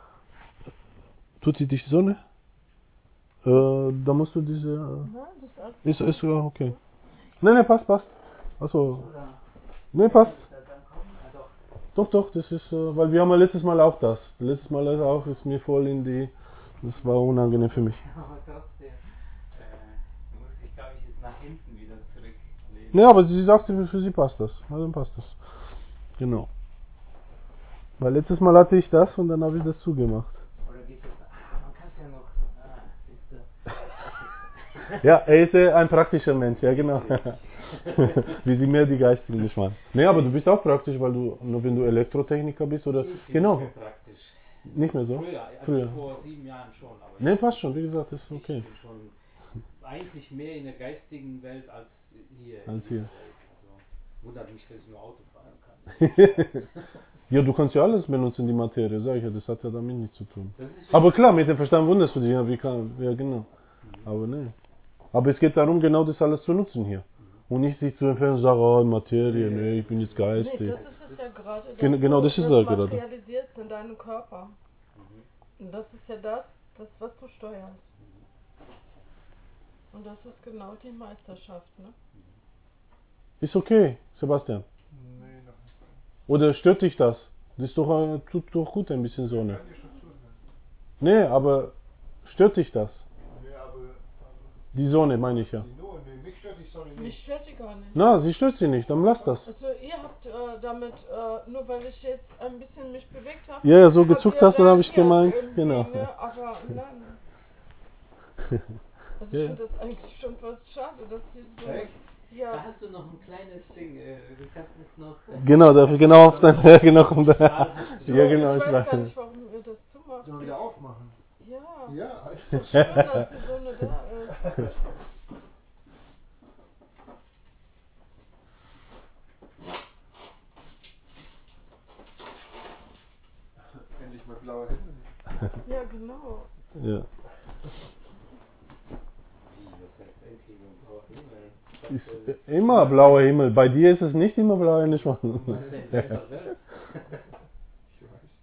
Tut sie dich so, ne? Äh, da musst du diese... Äh, Nein, das ist alles ist, ist, ja, okay. Ne, ne, passt, passt. Achso. Ne, passt. Doch, doch, das ist, äh, weil wir haben ja letztes Mal auch das. Letztes Mal ist auch, ist mir voll in die... Das war unangenehm für mich. Aber trotzdem äh, muss ich, glaube ich, jetzt nach hinten wieder zurücklehnen. Ne, aber sie sagte, für sie passt das. Na, dann passt das. Genau. Weil letztes Mal hatte ich das und dann habe ich das zugemacht. Oder geht es, ah, man kann es ja noch, ah, siehst du, das ist, Ja, er ist äh, ein praktischer Mensch, ja genau. Wie sie mehr die Geistigen nicht machen. Ne, aber du bist auch praktisch, weil du, nur wenn du Elektrotechniker bist oder, ich bin genau, nicht mehr praktisch. nicht mehr so. Früher, also Früher. vor sieben Jahren schon, aber Ne, passt schon, wie gesagt, das ist ich okay. bin schon eigentlich mehr in der geistigen Welt als hier. in Als dieser hier. Welt. Also, wundert mich, dass ich nur Auto fahren kann. Ja, du kannst ja alles benutzen, die Materie, sag ich ja, das hat ja damit nichts zu tun. Das ist Aber klar, mit dem Verstand wunderst du dich, ja, wie kann, ja genau. Aber ne. Aber es geht darum, genau das alles zu nutzen hier. Und nicht sich zu empfehlen und sagen, oh, Materie, ne, ich bin jetzt Nee, geistig. das ist es ja gerade. dass Gen- genau, du das ist er gerade. materialisierst in deinem Körper. Und das ist ja das, das, was du steuerst. Und das ist genau die Meisterschaft, ne? Ist okay, Sebastian. Nee, noch nicht. Oder stört dich das? Das ist doch, äh, tut doch gut, ein bisschen Sonne. Kann dir schon zuhören. Nee, aber stört dich das? Nee, aber, aber Die Sonne, meine ich ja. die nur, nee, mich stört die Sonne Mich nicht. stört sie gar nicht. Na, sie stört sie nicht, dann lass das. Also ihr habt äh, damit, äh, nur weil ich jetzt ein bisschen mich bewegt habe, Ja, ja, so habt gezuckt ihr hast, dann habe ich reagiert gemeint, irgendwie, genau. Ne? Aber nein. Also Ja, ich ja. finde das eigentlich schon fast schade, dass die so... Echt? Da Ja, hast du noch ein kleines Ding, äh, du kannst es noch. Äh, Genau, dafür, genau auf dein, ja, genau, kommt da. Strahl hast du Ja, noch. genau, ich ich weiß gar weiß. nicht, warum ihr das zumacht. Sollen wir wieder aufmachen? Ja, Ja, ist doch schön, dass die Sonne da ist. endlich mal blaue Himmel. Ja, genau. Ja. Wie, was heißt endlich ein blauer Himmel? Ist Ich dachte, immer blauer Himmel. Bei dir ist es nicht immer blauer Himmel. was ist denn besser wird? Ich weiß. Also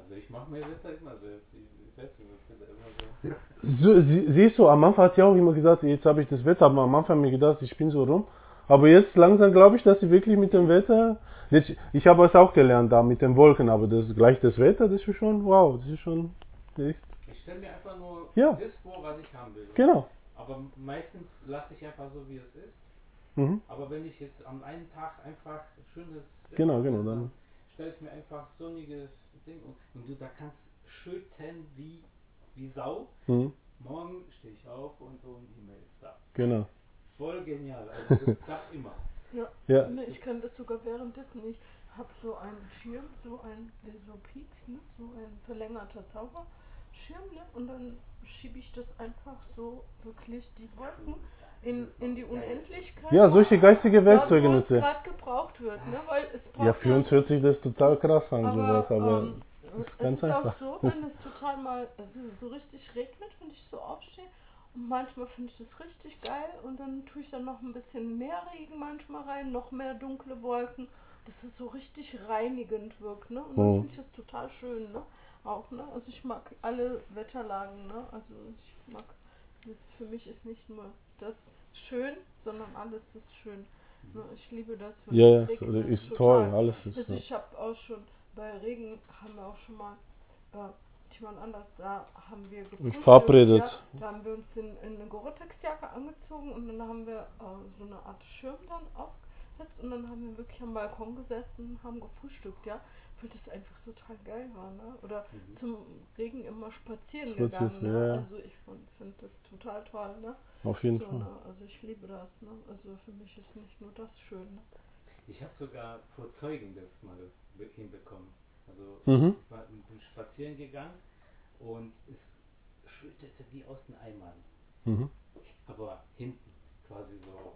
Also ich mache mir Wetter immer selbst. Ich, ich weiß nicht, was Wetter immer so. So, sie, siehst du, am Anfang hat sie auch immer gesagt, jetzt habe ich das Wetter, aber am Anfang habe ich mir gedacht, ich bin so rum. Aber jetzt langsam glaube ich, dass sie wirklich mit dem Wetter, jetzt, ich habe es auch gelernt da mit den Wolken, aber das gleich das Wetter, das ist schon, wow, das ist schon echt, Ich stelle mir einfach nur Ja. das vor, was ich haben will. genau. Aber meistens lasse ich einfach so, wie es ist. Mhm. Aber wenn ich jetzt am einen Tag einfach schönes Wetter Genau, genau, will, dann- stelle ich mir einfach sonniges Ding und, und du da kannst schütten wie, wie Sau. Mhm. Morgen stehe ich auf und so ein E-Mail ist da. Genau. Voll genial, also das klappt immer. Ja. Ja. Ne, ich kann das sogar währenddessen. Ich habe so einen Schirm, so ein Lesopik, ne? So ein verlängerter Zauberschirm, ne? Und dann schiebe ich das einfach so wirklich die Wolken in, in die Unendlichkeit. Ja, solche geistige Werkzeuge da, wo es nutze. gerade gebraucht wird, ne? Weil es braucht Ja, für uns hört sich das total krass an, sowas, aber ähm, das ist es ganz ist einfach. auch so, wenn es total mal also so richtig regnet, wenn ich so aufstehe. Und manchmal finde ich das richtig geil und dann tue ich dann noch ein bisschen mehr Regen manchmal rein, noch mehr dunkle Wolken, dass es so richtig reinigend wirkt, ne? Und dann Mhm. finde ich das total schön, ne? Auch, ne? Also ich mag alle Wetterlagen, ne? Also ich mag, das für mich ist nicht nur das schön, sondern alles ist schön. Ne? Ich liebe das, wenn Ja, es ja, regnet, so, ist total. toll, alles ist Also so. ich habe auch schon, bei Regen haben wir auch schon mal äh, jemand anders, da haben wir gefrühstückt, verabredet. ja, da haben wir uns in, in eine Gore-Tex-Jacke angezogen und dann haben wir äh, so eine Art Schirm dann aufgesetzt und dann haben wir wirklich am Balkon gesessen und haben gefrühstückt, ja, weil das einfach total geil war, ne? Oder Mhm. zum Regen immer spazieren Spazieren, gegangen, ne? ja. Also ich finde das total toll, ne? Auf jeden So, Fall. ne? Also ich liebe das, ne? Also für mich ist nicht nur das schön, ne? Ich habe sogar vor Zeugen das mal be- hinbekommen. Also Mhm. ich war, bin spazieren gegangen und es schüttete wie aus den Eimern. Mhm. Aber hinten, quasi so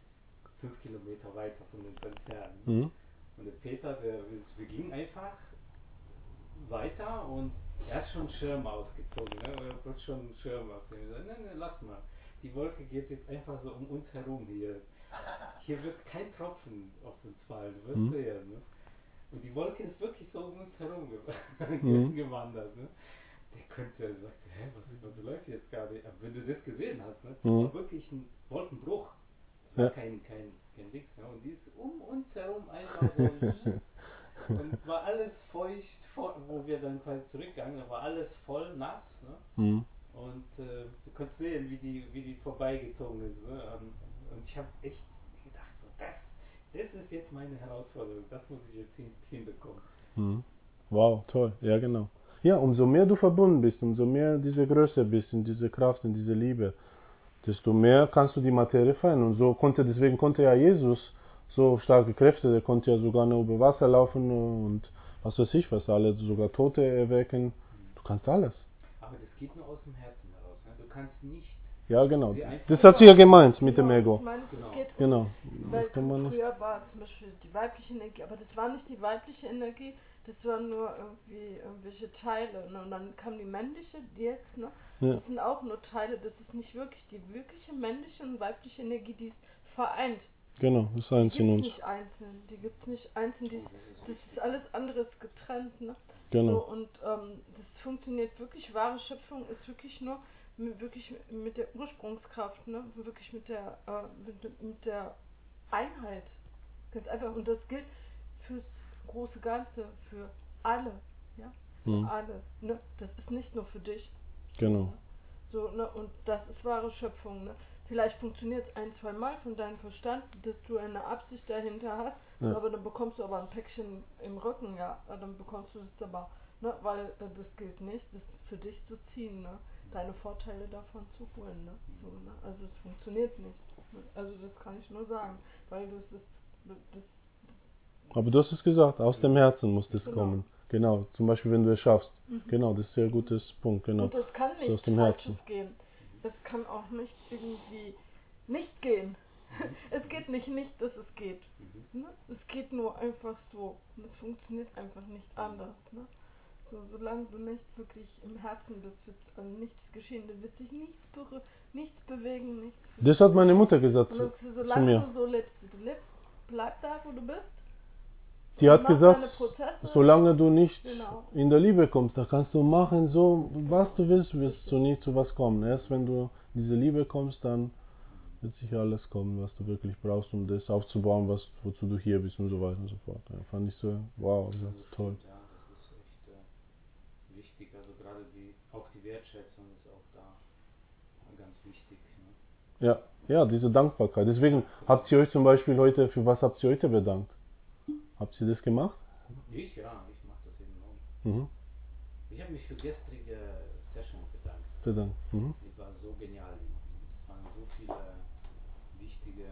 fünf Kilometer weiter von uns entfernt. Mhm. Und der Peter, der, wir gingen einfach weiter und er hat schon einen Schirm ausgezogen. Ne? Er hat schon einen Schirm ausgezogen. Ich sag, nein, nein, lass mal. Die Wolke geht jetzt einfach so um uns herum hier. Hier wird kein Tropfen auf uns fallen, du wirst Mhm. sehen. Ne? Und die Wolke ist wirklich so um uns herum ge Mhm. gewandert. Ne? Der könnte, er sagte, hä, was, was läuft jetzt gerade? Aber wenn du das gesehen hast, ne? Das Mhm. war wirklich ein Wolkenbruch. Das war Ja. kein, kein, kein Dings. Ne? Und die ist um uns herum einfach so. Und es war alles feucht, voll, wo wir dann quasi zurückgegangen sind, war alles voll nass. Ne? Mhm. Und äh, du konntest sehen, wie die, wie die vorbeigezogen ist. Ne? Und, und ich habe echt gedacht, so, das, das ist jetzt meine Herausforderung, das muss ich jetzt hin, hinbekommen. Mhm. Wow, toll. Ja, genau. Ja, umso mehr du verbunden bist, umso mehr diese Größe bist, in diese Kraft, in diese Liebe, desto mehr kannst du die Materie verändern. Und so konnte, deswegen konnte ja Jesus so starke Kräfte, der konnte ja sogar nur über Wasser laufen und was weiß ich was, alle sogar Tote erwecken. Du kannst alles. Aber das geht nur aus dem Herzen heraus. Ne? Du kannst nicht. Ja, genau. Sie einfach- Das hat sie ja gemeint mit dem Genau, Ego. Ich meine, Genau. es geht Genau. Weil Das kann man nicht. früher war zum Beispiel die weibliche Energie, aber das war nicht die weibliche Energie, das waren nur irgendwie irgendwelche Teile. Ne? Und dann kam die männliche, die jetzt, ne? Ja. Das sind auch nur Teile, das ist nicht wirklich die wirkliche männliche und weibliche Energie, die ist vereint. Genau, das ist Die eins in gibt's uns. nicht einzeln, die gibt's nicht einzeln, die ist, Oh, das ist das wichtig. ist alles anderes getrennt, ne? Genau. So, und ähm, das funktioniert wirklich, wahre Schöpfung ist wirklich nur mit, wirklich mit der Ursprungskraft, ne? Wirklich mit der, äh, mit, mit der Einheit. Ganz einfach. Und das gilt fürs große Ganze, für alle. Ja? Für Mhm. alle. Ne? Das ist nicht nur für dich. Genau. So, ne? Und das ist wahre Schöpfung. Ne? Vielleicht funktioniert es ein, zwei Mal von deinem Verstand, dass du eine Absicht dahinter hast, Ja. aber dann bekommst du aber ein Päckchen im Rücken, ja. Dann bekommst du es aber, ne? Weil äh, das gilt nicht, das für dich zu ziehen, ne? Deine Vorteile davon zu holen. Ne? So, ne? Also es funktioniert nicht. Ne? Also das kann ich nur sagen, weil das ist das. Aber du hast es gesagt, aus dem Herzen muss das Genau. kommen. Genau, zum Beispiel wenn du es schaffst. Mhm. Genau, das ist ein sehr gutes Punkt. Genau. Und es kann So aus nicht dem Falsches Herzen. gehen. Es kann auch nicht irgendwie nicht gehen. Es geht nicht nicht, dass es geht. Mhm. Ne? Es geht nur einfach so. Und es funktioniert einfach nicht anders. Ne? So, solange du nicht wirklich im Herzen bist, wird also nichts geschehen. Da wird sich nichts berühren, nichts bewegen, nichts. Das hat meine Mutter gesagt Und zu, das, zu solange mir. du so lebst, wie du lebst, bleib da, wo du bist. die hat mach gesagt, deine Prozesse. solange du nicht Genau. in der Liebe kommst, da kannst du machen, so was du willst, wirst du nicht zu was kommen. Erst wenn du in diese Liebe kommst, dann wird sicher alles kommen, was du wirklich brauchst, um das aufzubauen, was, wozu du hier bist und so weiter und so fort. Ja, fand ich so, wow, das Also ist toll. stimmt, ja, das ist echt äh, wichtig. Also gerade die, auch die Wertschätzung ist auch da ganz wichtig. Ne? Ja, ja, diese Dankbarkeit. Deswegen habt ihr euch zum Beispiel heute, für was habt ihr heute bedankt? Habt ihr das gemacht? Ich, ja, ich mache das eben auch. Mhm. Ich habe mich für gestrige Session bedankt. Bedankt. Mhm. Die war so genial. Es waren so viele wichtige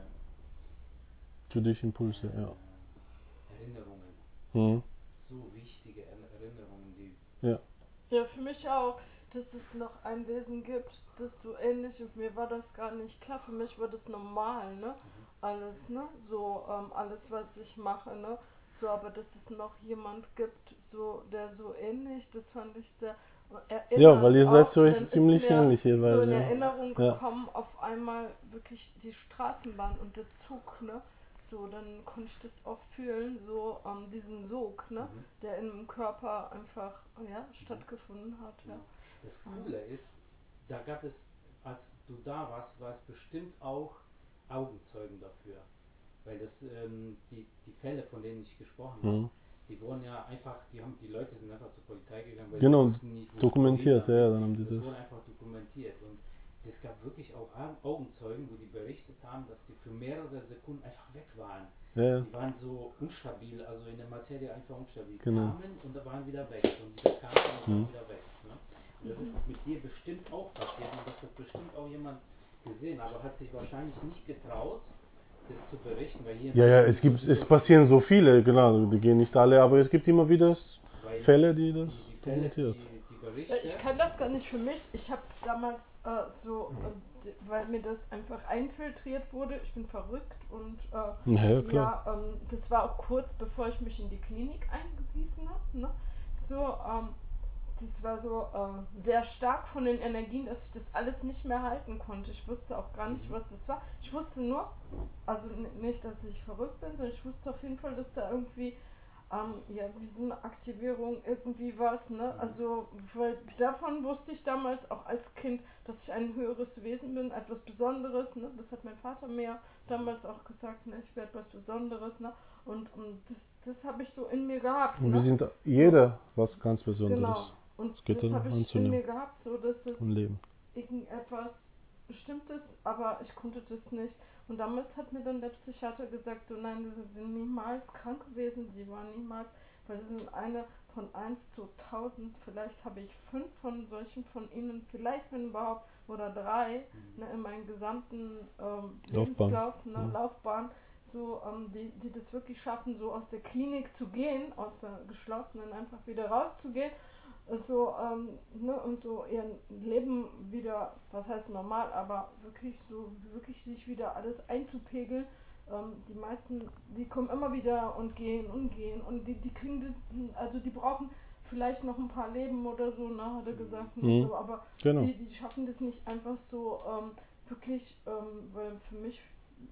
Für dich Impulse, äh, ja. Erinnerungen. Mhm. So wichtige Erinnerungen, die Ja. Ja, für mich auch, dass es noch ein Wesen gibt, das so ähnlich ist. Mir war das gar nicht klar. Für mich war das normal, ne? mhm. Alles, ne? So, ähm, alles, was ich mache, ne? So, aber dass es noch jemand gibt, so, der so ähnlich, das fand ich sehr erinnernd. Ja, weil ihr seid auch. so Dann ist ziemlich mir ähnlich so jeweils. in Ja. Erinnerung Ja. gekommen, auf einmal wirklich die Straßenbahn und der Zug, ne? So, dann konnte ich das auch fühlen, so ähm, diesen Sog, ne? Mhm. Der im Körper einfach ja, stattgefunden hat. Ja. Genau. Das Coole ist, da gab es, als du da warst, war es bestimmt auch Augenzeugen dafür. Weil das, ähm, die, die Fälle, von denen ich gesprochen habe, Mhm. die wurden ja einfach, die haben die Leute sind einfach zur Polizei gegangen, weil Genau, sie wussten nicht, wo dokumentiert, wohin ja, damit. dann haben die Das das. wurde einfach dokumentiert. Und es gab wirklich auch Augenzeugen, wo die berichtet haben, dass die für mehrere Sekunden einfach weg waren. Ja, ja. Die waren so unstabil, also in der Materie einfach unstabil. Die Genau. kamen und da waren wieder weg. Und wieder kamen und waren Mhm. wieder weg. Ne? Und das ist mit dir bestimmt auch passiert und das hat bestimmt auch jemand gesehen, aber hat sich wahrscheinlich nicht getraut, das zu berichten, weil hier in Ja, ja, Deutschland es gibt, sowieso es passieren so viele, genau, die gehen nicht alle, aber es gibt immer wieder weil Fälle, die das die, die Fälle, dokumentiert. die, die Ja, Berichte, ich kann das gar nicht für mich. Ich habe damals äh, so, äh, d- weil mir das einfach einfiltriert wurde. Ich bin verrückt und äh, Ja, ja, klar. ja, ähm, das war auch kurz bevor ich mich in die Klinik eingewiesen habe. Ne? So, ähm, das war so äh, sehr stark von den Energien, dass ich das alles nicht mehr halten konnte. Ich wusste auch gar nicht, Mhm. was das war. Ich wusste nur, also n- nicht, dass ich verrückt bin, sondern ich wusste auf jeden Fall, dass da irgendwie ähm, ja, wie so eine Aktivierung, irgendwie was, ne? Mhm. Also, weil davon wusste ich damals auch als Kind, dass ich ein höheres Wesen bin, etwas Besonderes, ne? Das hat mein Vater mir damals auch gesagt, ne? Ich werde etwas Besonderes, ne? Und, und das, das habe ich so in mir gehabt, Und wir ne? sind jeder was ganz Besonderes. Genau. Und Es geht das darum, habe ich in anzunehmen mir gehabt, so dass es und leben. irgendetwas Bestimmtes, aber ich konnte das nicht. Und damals hat mir dann der Psychiater gesagt, so nein, sie sind niemals krank gewesen, sie waren niemals, weil sie sind eine von eins zu tausend, vielleicht habe ich fünf von solchen von ihnen, vielleicht wenn überhaupt, oder drei, Mhm. ne, in meinem gesamten ähm, Laufbahn. Lebenslauf, ne, Mhm. Laufbahn, so, ähm, die, die das wirklich schaffen, so aus der Klinik zu gehen, aus der geschlossenen einfach wieder rauszugehen, so, ähm, ne, und so ihr Leben wieder, was heißt normal, aber wirklich so, wirklich sich wieder alles einzupegeln. Ähm, die meisten, die kommen immer wieder und gehen und gehen und die, die kriegen das, also die brauchen vielleicht noch ein paar Leben oder so, ne, hat er gesagt, ne, Mhm. so, aber Genau. die, die schaffen das nicht einfach so, ähm, wirklich, ähm, weil für mich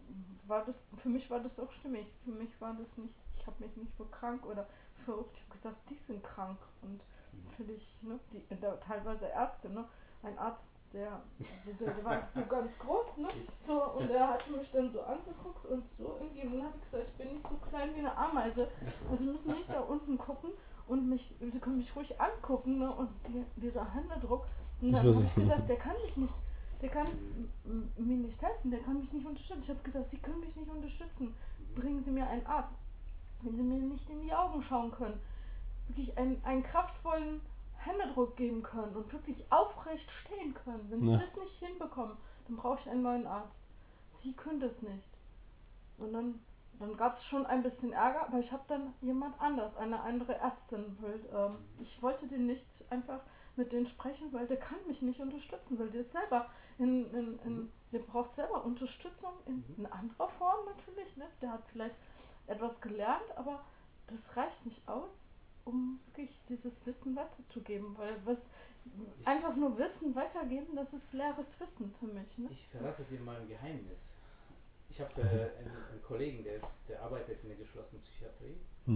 war das, für mich war das auch stimmig, für mich war das nicht, ich habe mich nicht für krank oder verrückt, ich habe gesagt, die sind krank und natürlich, ne, die, da, teilweise Ärzte, ne, ein Arzt, der, der, der war so ganz groß, ne, so, und der hat mich dann so angeguckt und so irgendwie, und dann habe ich gesagt, ich bin nicht so klein wie eine Ameise, also Sie müssen nicht da unten gucken und mich, Sie können mich ruhig angucken, ne, und die, dieser Händedruck, und dann habe ich gesagt, der kann mich nicht, der kann m- m- mir nicht helfen, der kann mich nicht unterstützen. Ich habe gesagt, Sie können mich nicht unterstützen, bringen Sie mir einen Arzt, wenn Sie mir nicht in die Augen schauen können, wirklich einen, einen kraftvollen Händedruck geben können und wirklich aufrecht stehen können. Wenn sie Ja. das nicht hinbekommen, dann brauche ich einen neuen Arzt. Sie können das nicht. Und dann, dann gab es schon ein bisschen Ärger, aber ich habe dann jemand anders, eine andere Ärztin, weil ähm, ich wollte den nicht einfach mit denen sprechen, weil der kann mich nicht unterstützen, weil der ist selber in, in, in der braucht selber Unterstützung in, in anderer Form natürlich, ne? Der hat vielleicht etwas gelernt, aber das reicht nicht aus, um wirklich dieses Wissen weiterzugeben, weil was einfach nur Wissen weitergeben, das ist leeres Wissen für mich. Ne? ich verrate dir mal ein Geheimnis. Ich habe äh, einen, einen Kollegen, der, ist, der arbeitet in der geschlossenen Psychiatrie Mhm.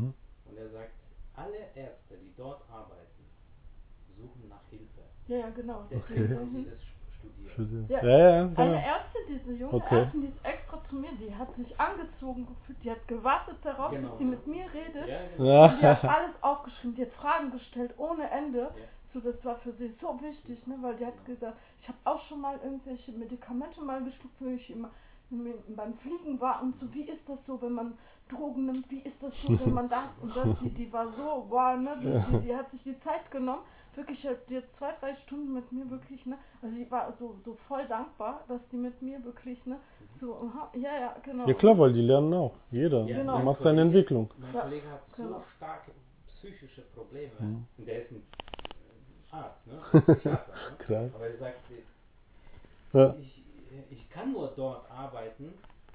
Und er sagt, alle Ärzte, die dort arbeiten, suchen nach Hilfe. Ja, ja, genau. Deswegen Okay. haben sie Mhm. das studiert. Studieren. Ja, Ja, ja, Eine genau. Ärztin, diese junge Okay. Ärztin, die ist extra zu mir, die hat sich angezogen gefühlt, die hat gewartet darauf, Genau. dass die mit mir redet. Ja, genau. Ja. Und die hat alles aufgeschrieben, die hat Fragen gestellt ohne Ende. Ja. So, das war für sie so wichtig, ne? Weil die hat gesagt, ich habe auch schon mal irgendwelche Medikamente mal geschluckt, wo ich immer beim Fliegen war und so, wie ist das so, wenn man Drogen nimmt, wie ist das so, wenn man das und das, die, die war so, wow, ne? Die, die, die hat sich die Zeit genommen, wirklich, hat die jetzt zwei, drei Stunden mit mir wirklich, ne? Also die war so, so voll dankbar, dass die mit mir wirklich, ne? So, aha, ja, ja, genau. Ja klar, weil die lernen auch. Jeder Ja, Genau. macht mein seine Kollege- Entwicklung. Mein Ja, Kollege hat so genau. starke psychische Probleme. Mhm. Und der ist ein äh, Arzt, ne? Psychiater, ne? Krass. Aber er sagt, Ja. ich, ich kann nur dort arbeiten,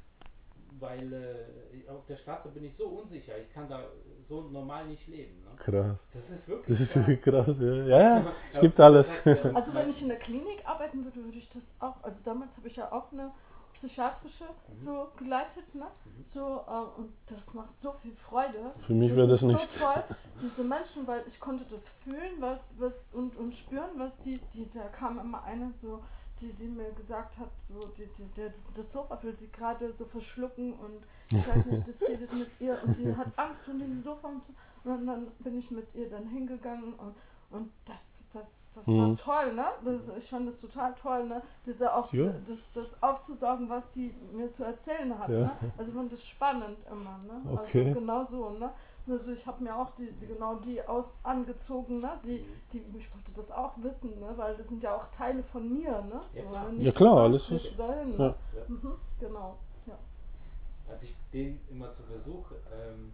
weil äh, auf der Straße bin ich so unsicher. Ich kann da so normal nicht leben. Ne? Krass. Das ist wirklich Das ist krass. krass, ja. Ja, ja. Es Aber gibt er alles. sagt, äh, Also wenn mein- ich in der Klinik arbeiten würde, würde ich das auch, also damals habe ich ja auch eine psychiatrische Mhm. so geleitet, ne? Mhm. So, äh, und das macht so viel Freude. Für mich wäre das ist nicht. so toll, diese Menschen, weil ich konnte das fühlen, was, was und, und spüren, was die, die, da kam immer eine so, die, die mir gesagt hat, so, die, die, der, das Sofa will sie gerade so verschlucken und ich weiß nicht, das redet mit ihr und die hat Angst um dieses Sofa und so. Und dann, dann bin ich mit ihr dann hingegangen und, und das, das, das Mhm. war toll, ne? Das, ich fand das total toll, ne? Diese auch Ja. das, das aufzusaugen, was die mir zu erzählen hat, Ja. ne? Also ich fand das spannend immer, ne? Okay. Also genau so, ne? Also ich habe mir auch die, die genau die aus angezogen, ne? Die, die, ich wollte das auch wissen, ne? Weil das sind ja auch Teile von mir, ne? Ja, So, klar. ne? Ja, Nicht klar, das alles geht ist- dahin, ja. ne? Ja. Mhm, genau. Ja. Als ich den immer zu Besuch, ähm,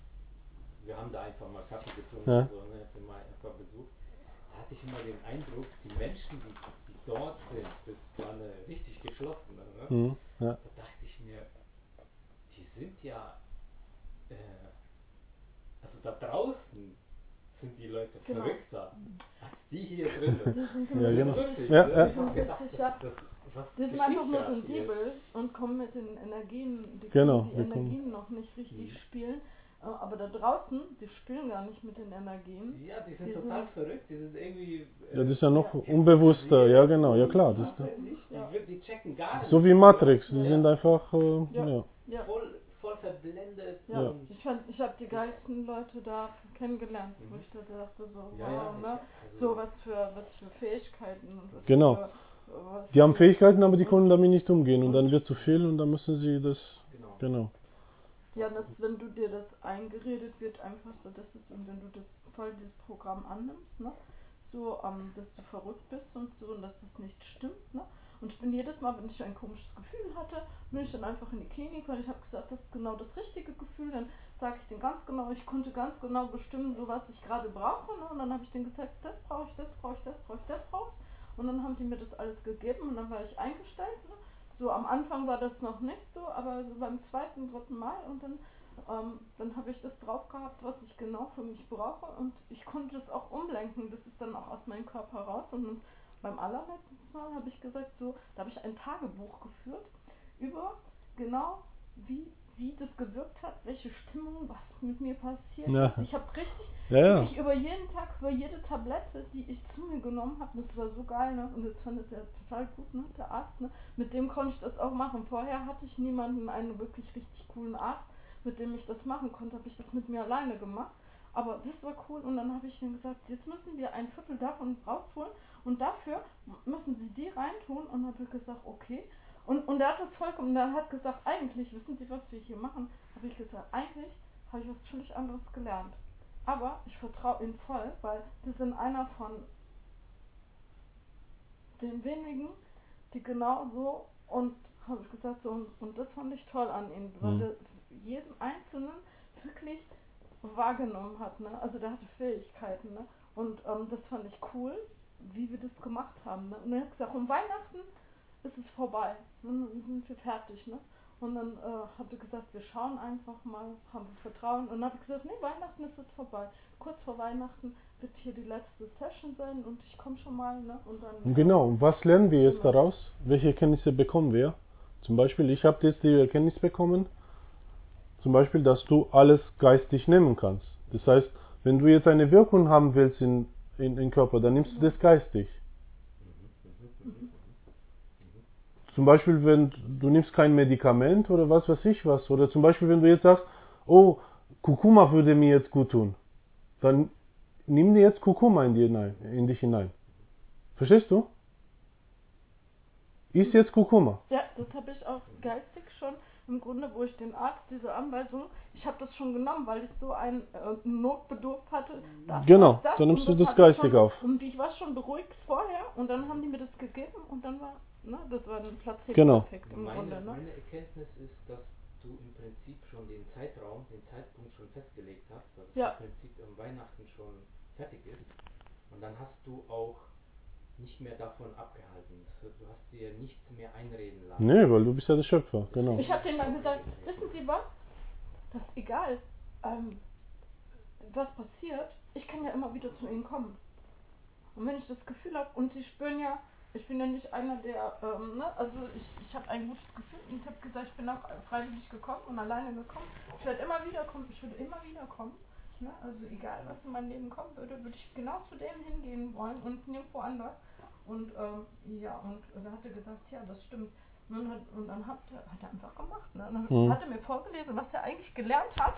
wir haben da einfach mal Kaffee getrunken, Ja. und so, ne, für mal einfach Besuch, da hatte ich immer den Eindruck, die Menschen, die, die dort sind, das war eine richtig geschlossene, ne? Mhm. Ja. Da dachte ich mir, die sind ja, äh, also da draußen sind die Leute Genau. verrückter als die hier drinnen. Die sind Ja, genau. richtig, Ja, ne? ja. Ich hab gedacht, richtig, das, ja. das, was Die sind geschieht einfach nur grad hier? sensibel und kommen mit den Energien, die Genau, können die die kommen- Energien noch nicht richtig Mhm. spielen. Äh, Aber da draußen, die spielen gar nicht mit den Energien. Ja, die sind Die total sind- verrückt, die sind irgendwie. äh, Ja, das ist ja noch Ja. unbewusster. Ja, genau. Ja, klar. Das Was weiß ich, die, Ja. wird- die checken gar nicht. so wie Matrix. Die Ja. sind einfach. Äh, Ja. ja. Ja. voll, voll verblendet. Ja, Und ich fand, ich habe die geilsten Leute da kennengelernt, wo Mhm. ich da dachte so, wow, ja, ja, ich, ne? also, So was für was für Fähigkeiten und was Genau. für was Die haben für- Fähigkeiten, aber die können damit nicht umgehen. Und dann wird zu viel und dann müssen sie das. Genau. Genau. Ja, das, wenn du dir das eingeredet wird, einfach so, das ist, und wenn du das voll dieses Programm annimmst, ne? So, ähm, dass du verrückt bist und so und dass das nicht stimmt, ne? Und ich bin jedes Mal, wenn ich ein komisches Gefühl hatte, bin ich dann einfach in die Klinik, weil ich habe gesagt, das ist genau das richtige Gefühl, dann sage ich denen ganz genau, ich konnte ganz genau bestimmen, so was ich gerade brauche, ne? Und dann habe ich denen gesagt, das brauche ich, das brauche ich, das brauche ich, das brauche ich. Und dann haben die mir das alles gegeben und dann war ich eingestellt, ne? So am Anfang war das noch nicht so, aber so beim zweiten, dritten Mal und dann, ähm, dann habe ich das drauf gehabt, was ich genau für mich brauche und ich konnte das auch umlenken. Das ist dann auch aus meinem Körper raus und dann beim allerletzten Mal habe ich gesagt, so, da habe ich ein Tagebuch geführt über genau wie, wie das gewirkt hat, welche Stimmung, was mit mir passiert Ja. ist. Ich habe richtig Ja, ja. wirklich über jeden Tag, über jede Tablette, die ich zu mir genommen habe, das war so geil, ne? Und das fand er total gut, ne? Der Arzt, ne? Mit dem konnte ich das auch machen. Vorher hatte ich niemanden, einen wirklich richtig coolen Arzt, mit dem ich das machen konnte, habe ich das mit mir alleine gemacht. Aber das war cool und dann habe ich ihm gesagt, jetzt müssen wir ein Viertel davon rausholen und dafür müssen sie die reintun und habe gesagt, okay. Und, und er hat das vollkommen, und er hat gesagt, eigentlich, wissen Sie, was wir hier machen? Habe ich gesagt, eigentlich habe ich was völlig anderes gelernt. Aber ich vertraue ihnen voll, weil sie sind einer von den wenigen, die genau so, und habe ich gesagt, so, und, und das fand ich toll an ihnen, weil Mhm. der jeden Einzelnen wirklich wahrgenommen hat, ne? Also der hatte Fähigkeiten, ne? Und ähm, das fand ich cool, wie wir das gemacht haben, ne? Und er hat gesagt, um Weihnachten ist es vorbei, ne? Dann sind wir fertig, ne? Und dann äh, hat er gesagt, wir schauen einfach mal, haben wir Vertrauen. Und dann habe ich gesagt, nee, Weihnachten ist jetzt vorbei. Kurz vor Weihnachten wird hier die letzte Session sein und ich komme schon mal, ne? Und dann. Und genau, und was lernen wir jetzt daraus? Welche Erkenntnisse bekommen wir? Zum Beispiel, ich habe jetzt die Erkenntnis bekommen, zum Beispiel, dass du alles geistig nehmen kannst. Das heißt, wenn du jetzt eine Wirkung haben willst in, in, in Körper, dann nimmst du das geistig. Zum Beispiel, wenn du nimmst kein Medikament oder was weiß ich was. Oder zum Beispiel, wenn du jetzt sagst, oh, Kurkuma würde mir jetzt gut tun. Dann nimm dir jetzt Kurkuma in, dir hinein, in dich hinein. Verstehst du? Iss jetzt Kurkuma. Ja, das habe ich auch geistig schon. Im Grunde, wo ich den Arzt diese Anweisung, ich habe das schon genommen, weil ich so einen äh, Notbedarf hatte. Das, Genau, das, das, dann nimmst und du das hatte ich geistig schon, auf. Und ich war schon beruhigt vorher und dann haben die mir das gegeben und dann war, ne, das war ein Placebo-Effekt Genau. im Meine, Grunde. Ne? meine Erkenntnis ist, dass du im Prinzip schon den Zeitraum, den Zeitpunkt schon festgelegt hast, dass es Ja. im Prinzip um Weihnachten schon fertig ist. Und dann hast du auch nicht mehr davon abgehalten. Du hast dir nichts mehr einreden lassen. Nee, weil du bist ja der Schöpfer, genau. Ich habe denen dann gesagt, wissen Sie was? Das ist egal, ähm, was passiert. Ich kann ja immer wieder zu Ihnen kommen. Und wenn ich das Gefühl habe, und Sie spüren ja, ich bin ja nicht einer, der, ähm, ne, also ich, ich habe ein gutes Gefühl und ich habe gesagt, ich bin auch freiwillig gekommen und alleine gekommen. Ich werde immer wieder kommen, ich würde immer wieder kommen. Ne? Also egal, was in mein Leben kommen würde, würde ich genau zu dem hingehen wollen und nirgendwo anders. Und ähm, ja, und da hat er gesagt, ja, das stimmt. Und dann hat, und dann hat, hat er einfach gemacht. Ne? Und dann Mhm. hat er mir vorgelesen, was er eigentlich gelernt hat,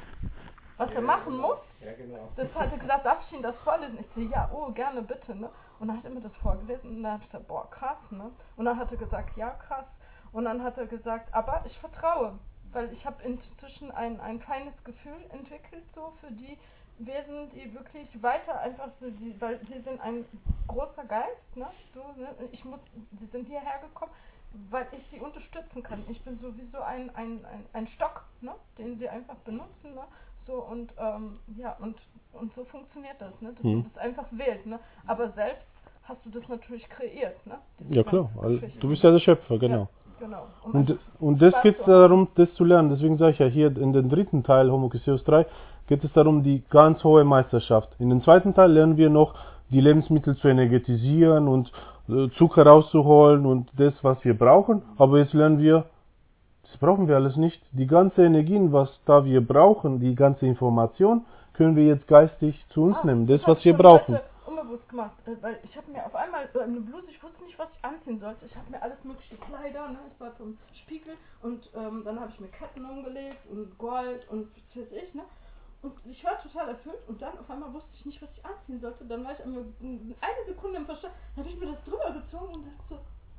was Ja, er machen genau. muss. Ja, genau. Das hat er gesagt, darf ich Ihnen das vorlesen? Ich so, ja, oh, gerne, bitte. Ne? Und dann hat er mir das vorgelesen und dann habe ich gesagt, boah, krass. Ne? Und dann hat er gesagt, ja, krass. Und dann hat er gesagt, aber ich vertraue, weil ich habe inzwischen ein, ein feines Gefühl entwickelt, so für die Wesen, die wirklich weiter einfach so, die, weil sie sind ein großer Geist, ne? So, ne? Ich muss, sie sind hierher gekommen, weil ich sie unterstützen kann. Ich bin sowieso ein, ein, ein, ein Stock, ne? Den sie einfach benutzen, ne? So und ähm, ja und und so funktioniert das, ne? Dass Mhm. man das einfach wählt, ne? Aber selbst hast du das natürlich kreiert, ne? Diese Ja klar, ganze weil Geschichte. du bist ja der Schöpfer, genau. Ja, genau. Um Und, einfach und das Spaß geht es zu haben. darum, das zu lernen. Deswegen sage ich ja, hier in dem dritten Teil, Homokiseus drei, geht es darum, die ganz hohe Meisterschaft. In dem zweiten Teil lernen wir noch, die Lebensmittel zu energetisieren und äh, Zucker rauszuholen und das, was wir brauchen. Aber jetzt lernen wir, das brauchen wir alles nicht. Die ganze Energien, was da wir brauchen, die ganze Information, können wir jetzt geistig zu uns Ah, nehmen. Das, hab was ich wir schon brauchen. heute unbewusst gemacht, äh, weil ich habe mir auf einmal äh, eine Bluse, ich wusste nicht, was ich anziehen sollte. Ich habe mir alles mögliche Kleider, ne? Ich war vom Spiegel und ähm, dann habe ich mir Ketten umgelegt und Gold und was weiß ich, ne? Und ich war total erfüllt und dann auf einmal wusste ich nicht, was ich anziehen sollte. Dann war ich einmal eine Sekunde im Verstand, dann habe ich mir das drüber gezogen und dachte so.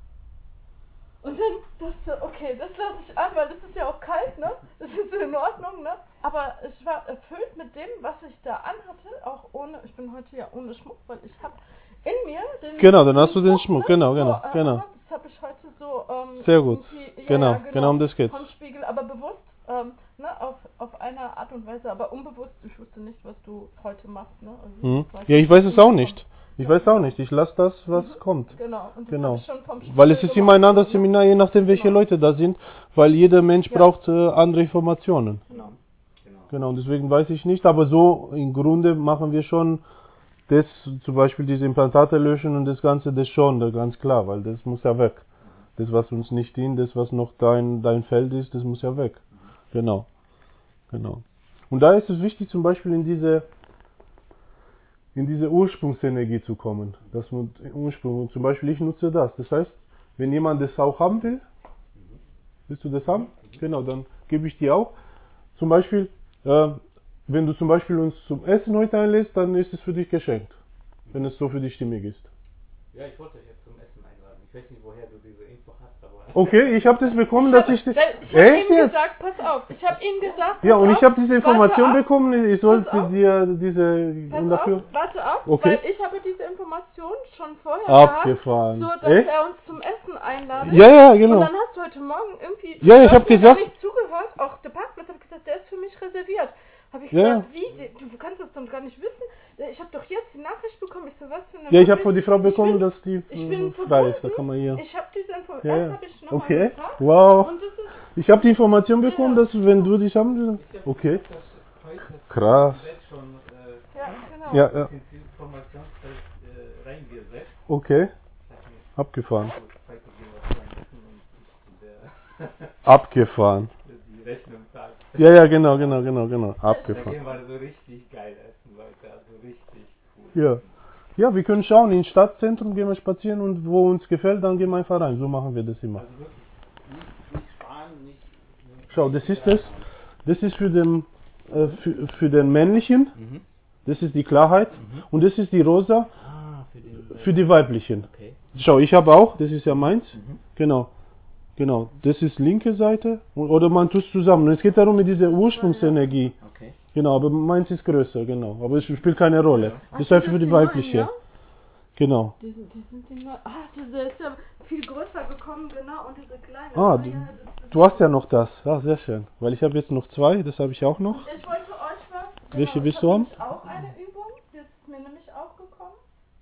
Und dann dachte ich, okay, das lasse ich an, weil das ist ja auch kalt, ne? Das ist in Ordnung, ne? Aber ich war erfüllt mit dem, was ich da anhatte, auch ohne, ich bin heute ja ohne Schmuck, weil ich habe in mir den Genau, dann hast du den Schmuck, ne? genau, genau, so, äh, genau. Das habe ich heute so ähm, Sehr gut. irgendwie- ja, Genau, ja, genau um das geht's. vom Spiegel, aber bewusst, ähm, ne? auf, auf eine Art und Weise, aber unbewusst, ich wusste nicht, was du heute machst, ne? Also, Mhm. das Ja, ich weiß es auch nicht. nicht. Ich weiß auch nicht. Ich lasse das, was Mhm. kommt. Genau, und das Genau. habe ich schon vom Spiegel Weil es ist immer ein gemacht, anderes ne? Seminar, je nachdem, welche Genau. Leute da sind. Weil jeder Mensch Ja. braucht äh, andere Informationen. Genau. Genau. Genau, und deswegen weiß ich nicht. Aber so im Grunde machen wir schon das, zum Beispiel diese Implantate löschen und das Ganze, das schon, da ganz klar. Weil das muss ja weg. Das, was uns nicht dient, das, was noch dein, dein Feld ist, das muss ja weg. Genau. Genau. Und da ist es wichtig, zum Beispiel in diese in diese Ursprungsenergie zu kommen. Das mit Ursprung. Und zum Beispiel ich nutze das. Das heißt, wenn jemand das auch haben will, willst du das haben? Genau, dann gebe ich dir auch. Zum Beispiel, äh, wenn du zum Beispiel uns zum Essen heute einlädst, dann ist es für dich geschenkt. Wenn es so für dich stimmig ist. Ja, ich wollte euch jetzt zum Essen einladen. Ich weiß nicht, woher du diese Info hast, aber. Okay, ich habe das bekommen, Ich dass habe, ich das... weil ich habe Echt ihm jetzt? gesagt, pass auf, ich habe ihm gesagt, Ja, pass und ich auf, habe diese Information warte ab, bekommen, ich Pass sollte auf. dir diese... Pass und dafür... auf, warte ab, Okay. weil ich habe diese Information schon vorher Abgefahren. gehabt, so dass Echt? er uns zum Essen einladet. Ja, ja, Und genau. dann hast du heute Morgen irgendwie, Ja, ich du hab hast mir gesagt- gar nicht zugehört, auch der Parkplatz hat gesagt, der ist für mich reserviert. Habe ich Ja. gesagt, wie, du kannst das doch gar nicht wissen. Ich habe doch jetzt die Nachricht bekommen, ich so, was für eine Ja, ich habe Nachricht? von die Frau Ich bekommen, bin- dass die ich bin äh, frei ist. Da verbunden. kann man hier... Ich habe diese Information, Ja, erst ja. habe ich nochmal Okay, gefragt wow. und das ist, Ich habe die Information bekommen, Ja. dass wenn du dich haben willst. Ich hab Okay. gesagt, dass heute Krass. die Welt schon äh, ja, genau. Ja, ja. ins Informationsfeld äh, reingesetzt. Okay. Ich dachte mir, Abgefahren. gut, heute gehen wir was rein essen und ich der Abgefahren. die Rechnung zahlt. Ja, ja, genau, genau, genau, genau. Da Abgefahren. gehen wir so richtig geil essen, Leute. Also richtig cool. Ja. Ja, wir können schauen, ins Stadtzentrum gehen wir spazieren und wo uns gefällt, dann gehen wir einfach rein. So machen wir das immer. Also wirklich nicht, nicht sparen, nicht. Schau, das ist es. Das ist für den, äh, für, für den männlichen, Mhm. das ist die Klarheit. Mhm. Und das ist die rosa Ah, für den. für die weiblichen. Okay. Schau, ich habe auch, das ist ja meins. Mhm. Genau. Genau. Das ist linke Seite. Und- Oder man tut es zusammen. Und es geht darum mit dieser Ursprungsenergie. Okay. Genau, aber meins ist größer, genau. Aber es spielt keine Rolle. Ja. Ach, Das ist sind einfach für das die die neuen, weibliche. ja? Genau. Die sind, die sind die neu. Ah, der ist ja viel größer gekommen, genau, und diese kleine. Ah, Ah, du- ja, das ist Du hast ja noch das. Ja, sehr schön. Weil ich habe jetzt noch zwei, das habe ich auch noch. Ich wollte euch was. Welche genau, willst ich du hab haben? nämlich auch eine Übung. Das ist mir nämlich auch gekommen.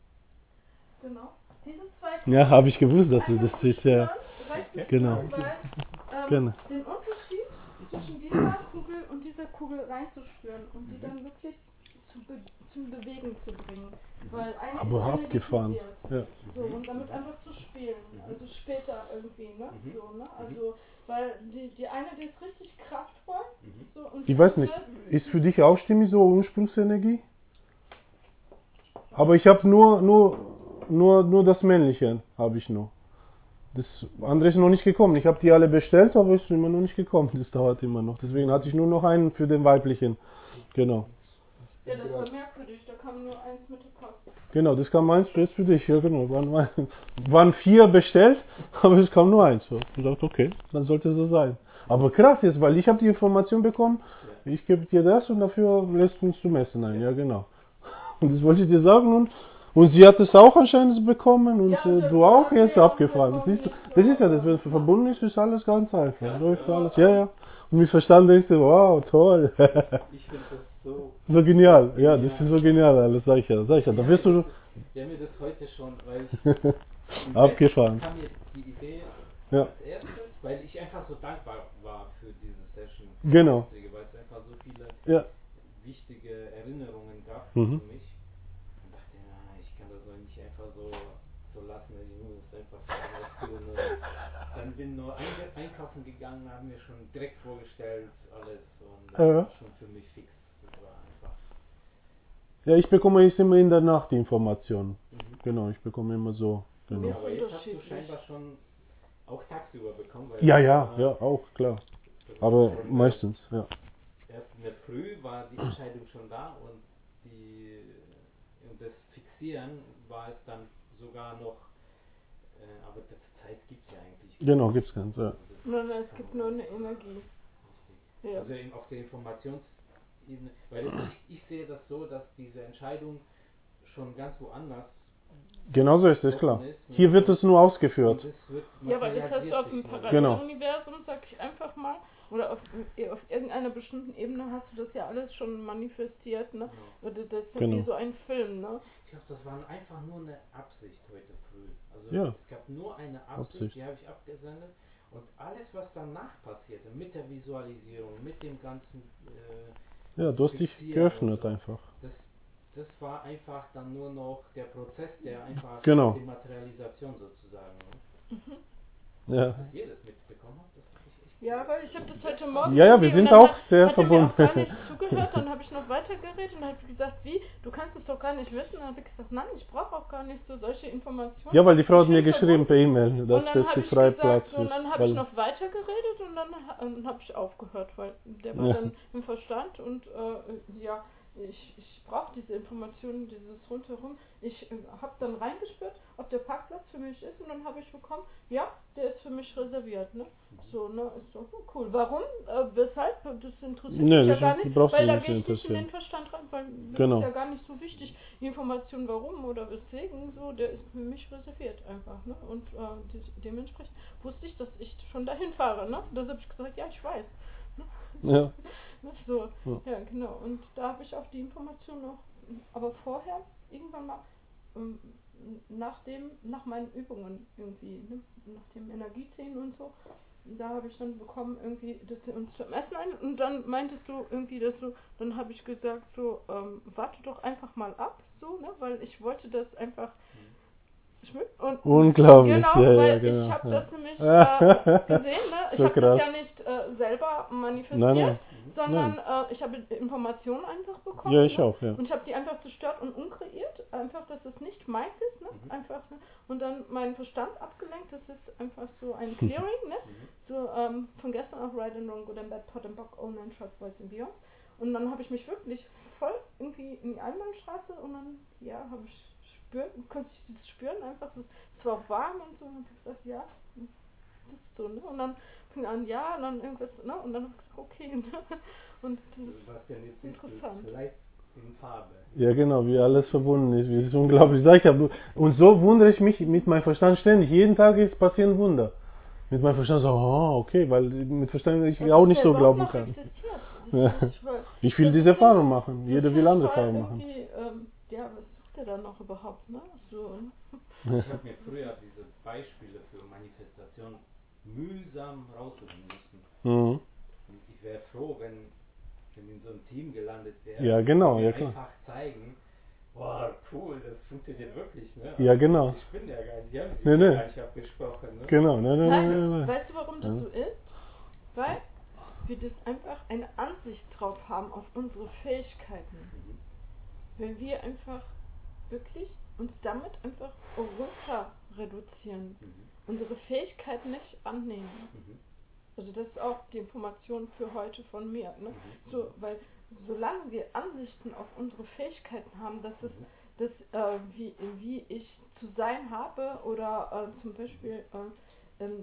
Genau. Diese zwei. Ja, habe ich gewusst, dass du Einfach das ist ja. reinzuspüren, Genau. Weil, ähm, Genau. den Unterschied zwischen dieser Kugel und dieser Kugel reinzuspüren und die dann wirklich zu be zum Bewegen zu bringen. Weil eine Aber ist abgefahren. energetisiert. Ja. So, und damit einfach zu spielen. Also später irgendwie, ne? Mhm. So, ne? Also, weil die, die eine, die ist richtig kraftvoll. Mhm. So, und Ich die weiß andere, nicht, ist für dich auch stimmig so Ursprungsenergie? Aber ich habe nur, nur, nur, nur das Männliche habe ich nur. Das andere ist noch nicht gekommen. Ich habe die alle bestellt, aber ist immer noch nicht gekommen. Das dauert immer noch. Deswegen hatte ich nur noch einen für den weiblichen. Genau. Ja, das war merkwürdig, da kam nur eins mit der Post. Genau, das kam eins jetzt für dich. Ja, genau. Waren, waren- waren vier bestellt, aber es kam nur eins. So. Ich dachte, okay, dann sollte es so sein. Aber krass jetzt, weil ich habe die Information bekommen, ich gebe dir das und dafür lässt du uns zum Essen ein. Ja, genau. Und das wollte ich dir sagen und, und sie hat es auch anscheinend bekommen und Ja, äh, das du auch war jetzt sehr abgefahren. Das, siehst du, das ist ja das, wenn es verbunden ist, ist alles ganz einfach. Läuft alles. Ja, ja. Und mit Verstand denkst du, wow, toll. Ich finde das so. So genial. Ja, das ist so genial alles, sag ich ja. Sag ich ja. Da wirst du das, wir haben mir das heute schon, weil ich. im Abgefahren. Bett kam mir die Idee Ja. als erstes, weil ich einfach so dankbar war für diese Session. Genau. Gestrige, weil es einfach so viele Ja. wichtige Erinnerungen gab Mhm. für mich. Und dachte, na, ich kann das doch nicht einfach so, so lassen, ich muss es einfach so ausführen. Und dann bin nur einge- einkaufen gegangen, haben mir schon direkt vorgestellt, alles. Und das Ja. war schon für mich fix. Das war einfach. Ja, ich bekomme jetzt immer in der Nacht die Informationen. Mhm. Genau, ich bekomme immer so. Genau. Mir ist Aber jetzt hast du unterschiedlich. scheinbar schon auch tagsüber bekommen. Weil Ja, das ja, war- ja, auch, klar. das Aber war schon meistens, ja. Erst in der Früh war die Entscheidung schon da und die und das Fixieren war es dann sogar noch, äh, aber das Zeit gibt es ja eigentlich. gar Genau, nicht. gibt's keins, ja. Also das Nein, nein, es kann gibt man- nur eine Energie. Richtig. Ja. Also eben auf der Informationsebene, weil ich, ich sehe das so, dass diese Entscheidung schon ganz woanders Genauso ist es, klar. getroffen ist. Hier wird es nur Und ausgeführt. das wird Ja, aber das hast du auf dem materialisiert sich nur. Genau. Paralleluniversum, sag ich einfach mal, oder auf, auf irgendeiner bestimmten Ebene hast du das ja alles schon manifestiert, ne? Genau. Oder das ist ja Genau. wie so ein Film, ne? Ich glaube, das war einfach nur eine Absicht heute früh. Also Ja. es gab nur eine Absicht, Absicht. die habe ich abgesendet. Und alles, was danach passierte, mit der Visualisierung, mit dem ganzen, äh, Ja, du hast dich Fixieren geöffnet und so. einfach. das, das war einfach dann nur noch der Prozess, der einfach Genau. die Materialisation sozusagen. Ne? Ja. Dass ihr das mitbekommen habt, das habe ich echt. Ja, weil ich habe das heute Morgen. Ja, ja, wir irgendwie- sind und dann auch hat- sehr hat er mir auch verbunden. gar nicht zugehört, dann habe ich noch weitergeredet und habe gesagt, wie, du kannst es doch gar nicht wissen. Dann habe ich gesagt, nein, ich brauche auch gar nicht so solche Informationen. Ja, weil die Frau Ich hat mir bin geschrieben per E-Mail, Und dass dann das habe die ich freie gesagt, Platz so, und ist. dann habe ich Weil, noch weitergeredet und dann, ha- dann habe ich aufgehört, weil der war Ja. dann im Verstand und äh, ja, ich, ich brauche diese Informationen, dieses rundherum. Ich äh, habe dann reingespürt, ob der Parkplatz für mich ist und dann habe ich bekommen, ja, der ist für mich reserviert. Ne? So, ne, ist doch cool. Warum? Äh, weshalb? Das interessiert Nee, mich ja das gar nicht, brauchst du weil da nicht gehe ich nicht in interessieren. den Verstand rein, weil das Genau. ist ja gar nicht so wichtig. Die Information warum oder weswegen, so, der ist für mich reserviert einfach. Ne? Und äh, de dementsprechend wusste ich, dass ich schon dahin fahre. Ne? Das habe ich gesagt, ja, ich weiß. ja. Ne? So, Ja. ja, genau. Und da habe ich auch die Information noch, aber vorher, irgendwann mal, ähm, nach dem, nach meinen Übungen irgendwie, ne? Nach dem Energieziehen und so, da habe ich dann bekommen irgendwie, dass sie uns zum Essen ein und dann meintest du irgendwie, dass du, dann habe ich gesagt so, ähm, warte doch einfach mal ab, so, ne, weil ich wollte das einfach schmücken und Unglaublich, genau, ja, ja, weil genau. ich habe ja. das nämlich äh, gesehen, ne, ich So habe das krass. ja nicht äh, selber manifestiert, Nein, nein. sondern äh, ich habe Informationen einfach bekommen. Ja, ich ne? auch, ja. Und ich habe die einfach zerstört und umkreiert. Einfach, dass es nicht meins ist. Ne? Mhm. Einfach, ne? Und dann meinen Verstand abgelenkt. Das ist einfach so ein Clearing. Ne? Mhm. So ähm, von gestern auf Right and Wrong, Good and Bad, Pot and Bock, Own and Trust, Voice and Beyond. Und dann habe ich mich wirklich voll irgendwie in die Einbahnstraße und dann, ja, habe ich spürt, konnte ich das spüren einfach. So, es war auch warm und so. Und ich habe gesagt, ja, das ist so, ne? Und dann fing an, ja, und dann irgendwas, ne? Und dann habe ich gesagt, okay, ne? Und das ist Was denn jetzt siehst du interessant. vielleicht in Farbe. Ja, genau, wie alles verbunden ist. Das ist unglaublich. Sag ich, hab- und so wundere ich mich mit meinem Verstand ständig. Jeden Tag ist passieren Wunder. Mit meinem Verstand so, oh, okay, weil mit Verstand ich Dass auch es nicht ja so überhaupt glauben noch kann. existiert. Ja. Das ist, weil Ich will das diese ist nicht- Erfahrung machen. das Jeder ist will nicht, andere weil Erfahrungen machen. irgendwie, ähm, ja, was sucht er dann noch überhaupt, ne? So, ne? Ich habe mir früher diese Beispiele für Manifestation mühsam raussuchen müssen. Mhm. Und ich wäre froh, wenn, wenn in so einem Team gelandet wäre. Ja, genau, die ja mir klar. einfach zeigen, boah, cool, das funktioniert wirklich, ne? Ja, genau. Ich bin ja gar nicht, die haben sich Nee, ja nee. gar nicht abgesprochen, ne? Genau, ne, ne, Nein, ne, ne, ne. weißt du, warum das Ja. so ist? Weil wir das einfach eine Ansicht drauf haben auf unsere Fähigkeiten. Mhm. Wenn wir einfach wirklich uns damit einfach runter reduzieren, Mhm. unsere Fähigkeiten nicht annehmen. Mhm. Also das ist auch die Information für heute von mir. Ne? Mhm. So, weil solange wir Ansichten auf unsere Fähigkeiten haben, dass es Mhm. das, äh, wie, wie ich zu sein habe oder äh, zum Beispiel äh, ähm,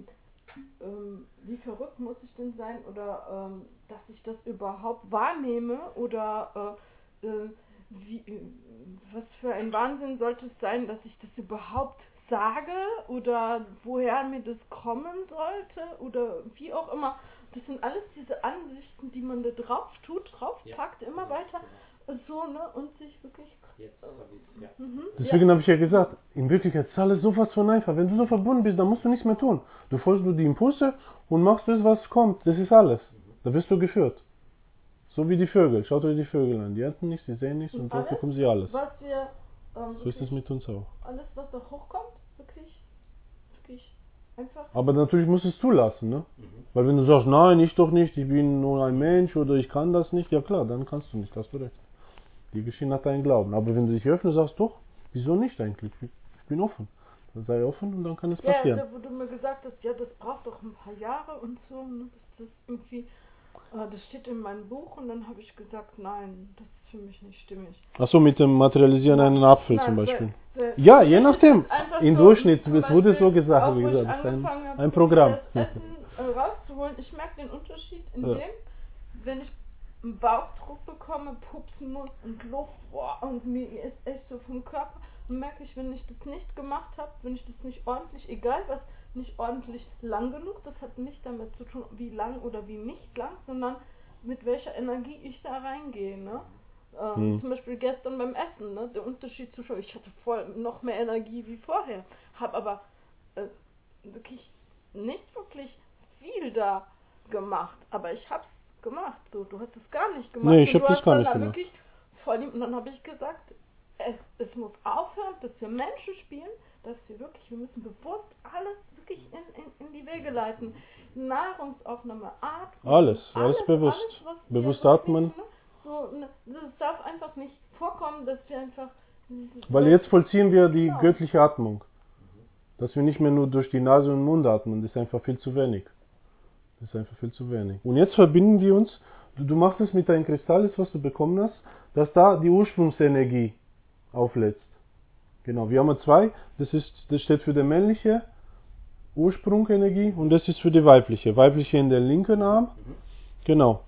ähm, wie verrückt muss ich denn sein oder ähm, dass ich das überhaupt wahrnehme oder äh, äh, wie, äh, was für ein Wahnsinn sollte es sein, dass ich das überhaupt sage oder woher mir das kommen sollte oder wie auch immer. Das sind alles diese Ansichten, die man da drauf tut, draufpackt, Ja. immer Ja, weiter genau. so, ne, und sich wirklich... Jetzt habe ich es, ja. Mhm. Deswegen habe ich ja gesagt, in Wirklichkeit ist alles sowas von einfach. Wenn du so verbunden bist, dann musst du nichts mehr tun. Du folgst nur die Impulse und machst das, was kommt. Das ist alles. Da wirst du geführt. So wie die Vögel. Schaut euch die Vögel an. Die ernten nichts, die sehen nichts und Und trotzdem alles, bekommen sie alles. was wir... Ähm, So ist es mit uns auch. alles, was da hochkommt, wirklich, wirklich einfach. Aber natürlich musst du es zulassen, ne? Mhm. Weil wenn du sagst, nein, ich doch nicht, ich bin nur ein Mensch oder ich kann das nicht, ja klar, dann kannst du nicht, hast du recht. Die geschehen nach deinem Glauben. Aber wenn du dich öffnest, sagst doch, wieso nicht eigentlich? Ich bin offen. Dann sei offen und dann kann es Ja, passieren. da, wo du mir gesagt hast, ja, das braucht doch ein paar Jahre und so, ne, bis das irgendwie, äh, das steht in meinem Buch und dann habe ich gesagt, nein, das ist für mich nicht stimmig. Achso, mit dem Materialisieren einen Apfel zum Nein, Beispiel. weil- weil- Ja, für je mich nachdem. ist es einfach Im so, Durchschnitt, zum es wurde so Beispiel, gesagt, auch wie wo ich gesagt, das ist ein, angefangen habe, ein Programm. Das Essen äh, rauszuholen, ich merke den Unterschied in Ja. dem, wenn ich einen Bauchdruck bekomme, pupsen muss und Luft, boah, und mir ist echt so vom Körper, dann merke ich, wenn ich das nicht gemacht habe, wenn ich das nicht ordentlich, egal was, nicht ordentlich lang genug, das hat nicht damit zu tun, wie lang oder wie nicht lang, sondern mit welcher Energie ich da reingehe, ne? Ähm, Mhm. Zum Beispiel gestern beim Essen, ne? Der Unterschied zu schon, ich hatte voll noch mehr Energie wie vorher, habe aber äh, wirklich nicht wirklich viel da gemacht, aber ich hab's gemacht, so, du hast es gar nicht gemacht. Nee, ich und hab du das hast gar dann nicht da gemacht. wirklich voll die, und dann habe ich gesagt, es, es muss aufhören, dass wir Menschen spielen, dass wir wirklich, wir müssen bewusst alles wirklich in, in, in die Wege leiten. Nahrungsaufnahme, Atmung, Alles, alles bewusst. alles, was wir Bewusst wirklich, atmen. Ne, so, ne, das darf einfach nicht vorkommen, dass wir einfach... Weil jetzt vollziehen wir die Genau. göttliche Atmung. Dass wir nicht mehr nur durch die Nase und den Mund atmen, das ist einfach viel zu wenig. Das ist einfach viel zu wenig. Und jetzt verbinden wir uns, du, du machst es mit deinem Kristall, das was du bekommen hast, dass da die Ursprungsenergie auflädst. Genau, wir haben ja zwei, das, ist, das steht für die männliche Ursprungsenergie und das ist für die weibliche. Weibliche in den linken Arm. Mhm. Genau.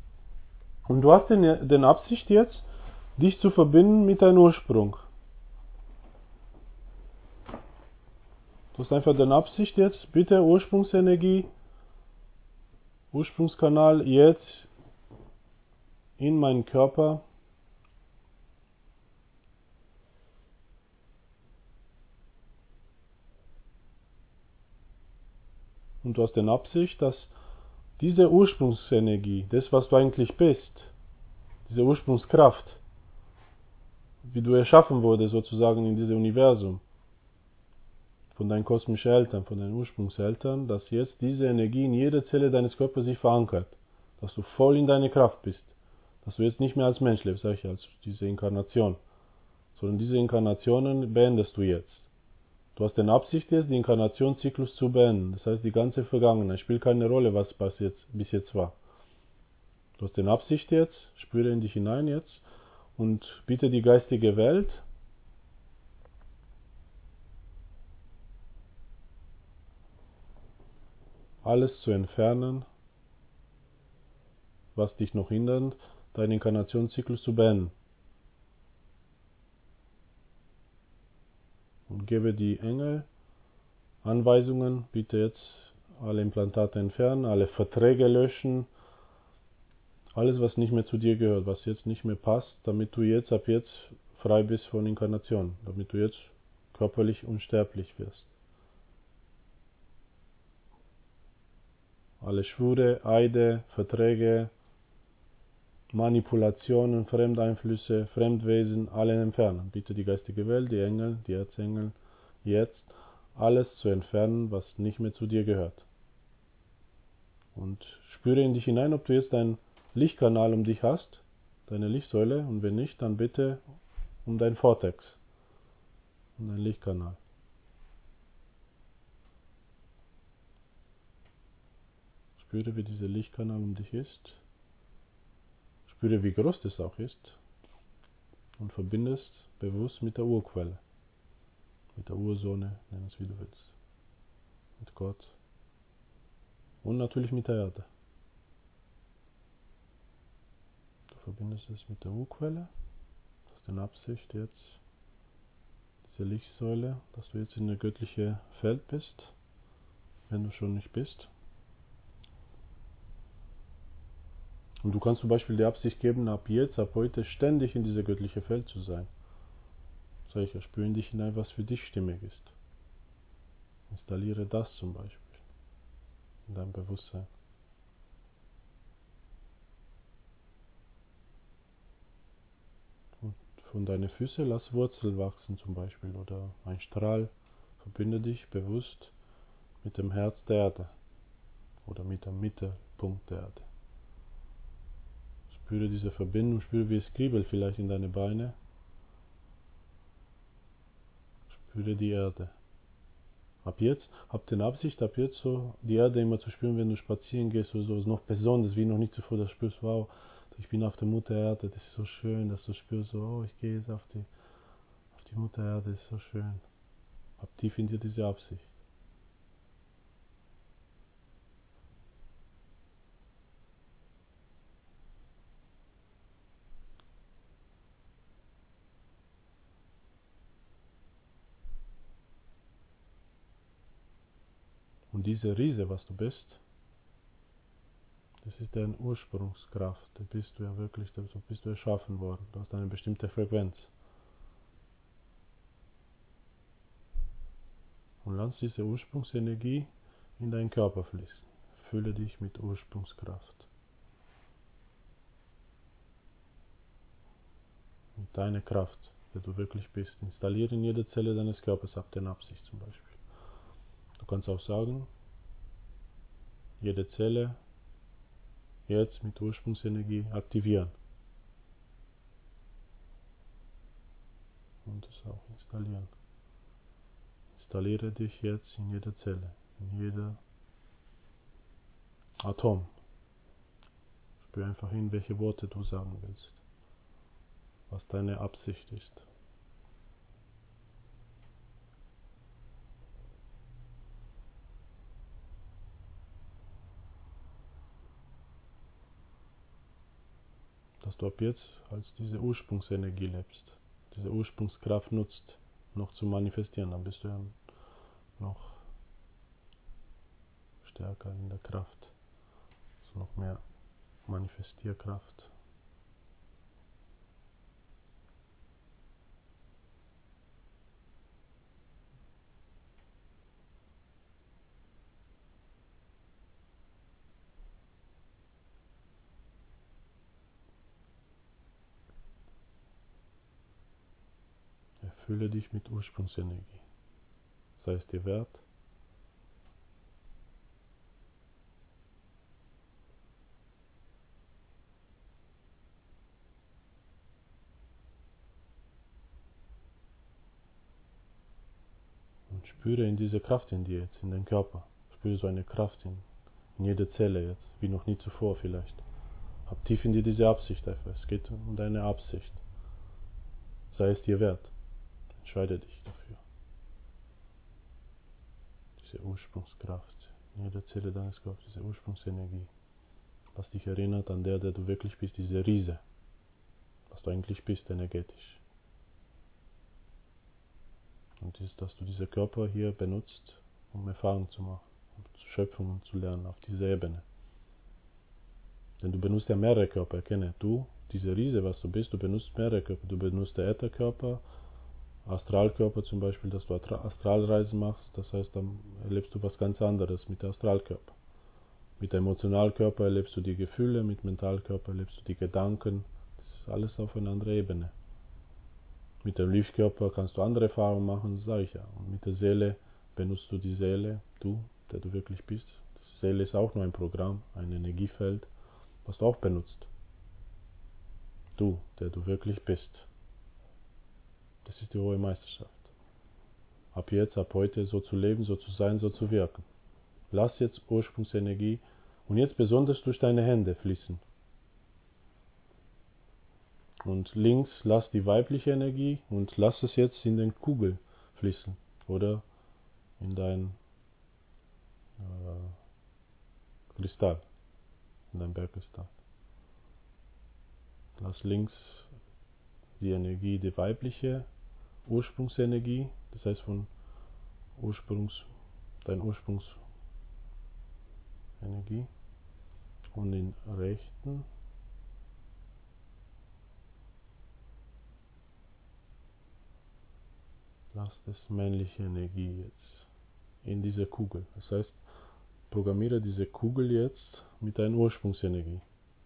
Und du hast den, den Absicht jetzt, dich zu verbinden mit deinem Ursprung. Du hast einfach den Absicht jetzt, bitte Ursprungsenergie, Ursprungskanal jetzt in meinen Körper. Und du hast den Absicht, dass diese Ursprungsenergie, das was du eigentlich bist, diese Ursprungskraft, wie du erschaffen wurde sozusagen in diesem Universum, von deinen kosmischen Eltern, von deinen Ursprungseltern, dass jetzt diese Energie in jeder Zelle deines Körpers sich verankert. dass du voll in deine Kraft bist. Dass du jetzt nicht mehr als Mensch lebst, sag ich, als diese Inkarnation. Sondern diese Inkarnationen beendest du jetzt. Du hast den Absicht jetzt, den Inkarnationszyklus zu beenden. Das heißt, die ganze Vergangenheit spielt keine Rolle, was bis jetzt, bis jetzt war. Du hast den Absicht jetzt, spüre in dich hinein jetzt und bitte die geistige Welt, alles zu entfernen, was dich noch hindert, deinen Inkarnationszyklus zu beenden. Und gebe die Engel Anweisungen, bitte jetzt alle Implantate entfernen, alle Verträge löschen, alles, was nicht mehr zu dir gehört, was jetzt nicht mehr passt, damit du jetzt ab jetzt frei bist von Inkarnation, damit du jetzt körperlich unsterblich wirst. Alle Schwüre, Eide, Verträge, Manipulationen, Fremdeinflüsse, Fremdwesen, alle entfernen. Bitte die geistige Welt, die Engel, die Erzengel, jetzt alles zu entfernen, was nicht mehr zu dir gehört. Und spüre in dich hinein, ob du jetzt einen Lichtkanal um dich hast, deine Lichtsäule, und wenn nicht, dann bitte um dein Vortex, um deinen Lichtkanal. Spüre, wie dieser Lichtkanal um dich ist. Spüre, wie groß das auch ist. Und verbindest bewusst mit der Urquelle. Mit der Ursonne, nenn es wie du willst. Mit Gott. Und natürlich mit der Erde. Du verbindest es mit der Urquelle. Das ist deine Absicht jetzt. Diese Lichtsäule, dass du jetzt in der göttliche Feld bist. Wenn du schon nicht bist. Und du kannst zum Beispiel die Absicht geben, ab jetzt, ab heute ständig in dieser göttliche Feld zu sein. Sag ich, spüre in dich hinein, was für dich stimmig ist. Installiere das zum Beispiel in deinem Bewusstsein. Und von deinen Füßen lass Wurzel wachsen zum Beispiel oder ein Strahl. Verbinde dich bewusst mit dem Herz der Erde oder mit dem Mittelpunkt der Erde. Spüre diese Verbindung, spüre, wie es kribbelt vielleicht in deine Beine. Spüre die Erde. Ab jetzt, hab den Absicht, ab jetzt so die Erde immer zu spüren, wenn du spazieren gehst oder so, ist noch besonders, wie noch nicht zuvor, das spürst, wow, ich bin auf der Mutter Erde, das ist so schön, dass du spürst, so, oh, ich gehe jetzt auf die, auf die Mutter Erde, das ist so schön. Hab tief in dir diese Absicht. Und diese Riese, was du bist, das ist deine Ursprungskraft, da bist du ja wirklich, da bist du erschaffen worden, du hast eine bestimmte Frequenz. Und lass diese Ursprungsenergie in deinen Körper fließen. Fülle dich mit Ursprungskraft. Mit deiner Kraft, der du wirklich bist. Installiere in jeder Zelle deines Körpers ab der Absicht zum Beispiel. Du kannst auch sagen, jede Zelle jetzt mit Ursprungsenergie aktivieren. Und das auch installieren. Installiere dich jetzt in jeder Zelle, in jeder Atom. Spür einfach hin, welche Worte du sagen willst. Was deine Absicht ist. Dass du ab jetzt als diese Ursprungsenergie lebst, diese Ursprungskraft nutzt, noch zu manifestieren, dann bist du ja noch stärker in der Kraft, also noch mehr Manifestierkraft. Erfülle dich mit Ursprungsenergie, sei es dir wert. spüre in diese Kraft in dir jetzt, in den Körper. Spüre so eine Kraft in, in jede Zelle jetzt, wie noch nie zuvor vielleicht. Hab tief in dir diese Absicht einfach. Es geht um deine Absicht. Sei es dir wert. Entscheide dich dafür. Diese Ursprungskraft in jeder Zelle deines Körpers, diese Ursprungsenergie, was dich erinnert an der, der du wirklich bist, diese Riese, was du eigentlich bist, energetisch. Und ist, dass du diesen Körper hier benutzt, um Erfahrung zu machen, um Schöpfungen zu lernen auf dieser Ebene. Denn du benutzt ja mehrere Körper, erkenne. Du, diese Riese, was du bist, du benutzt mehrere Körper. Du benutzt den Ätherkörper, Astralkörper zum Beispiel, dass du Astralreisen machst. Das heißt, dann erlebst du was ganz anderes mit dem Astralkörper. Mit dem Emotionalkörper erlebst du die Gefühle, mit dem Mentalkörper erlebst du die Gedanken. Das ist alles auf einer anderen Ebene. Mit dem Lichtkörper kannst du andere Erfahrungen machen, das sage ich ja. Und mit der Seele benutzt du die Seele, du, der du wirklich bist. Die Seele ist auch nur ein Programm, ein Energiefeld, was du auch benutzt. Du, der du wirklich bist. Das ist die hohe Meisterschaft. Ab jetzt, ab heute so zu leben, so zu sein, so zu wirken. Lass jetzt Ursprungsenergie und jetzt besonders durch deine Hände fließen. Und links lass die weibliche Energie und lass es jetzt in den Kugel fließen oder in dein äh, Kristall, in dein Bergkristall. Lass links die Energie, die weibliche Ursprungsenergie, das heißt von Ursprungs, dein Ursprungsenergie und den rechten lass das männliche Energie jetzt in diese Kugel. Das heißt, programmiere diese Kugel jetzt mit deiner Ursprungsenergie.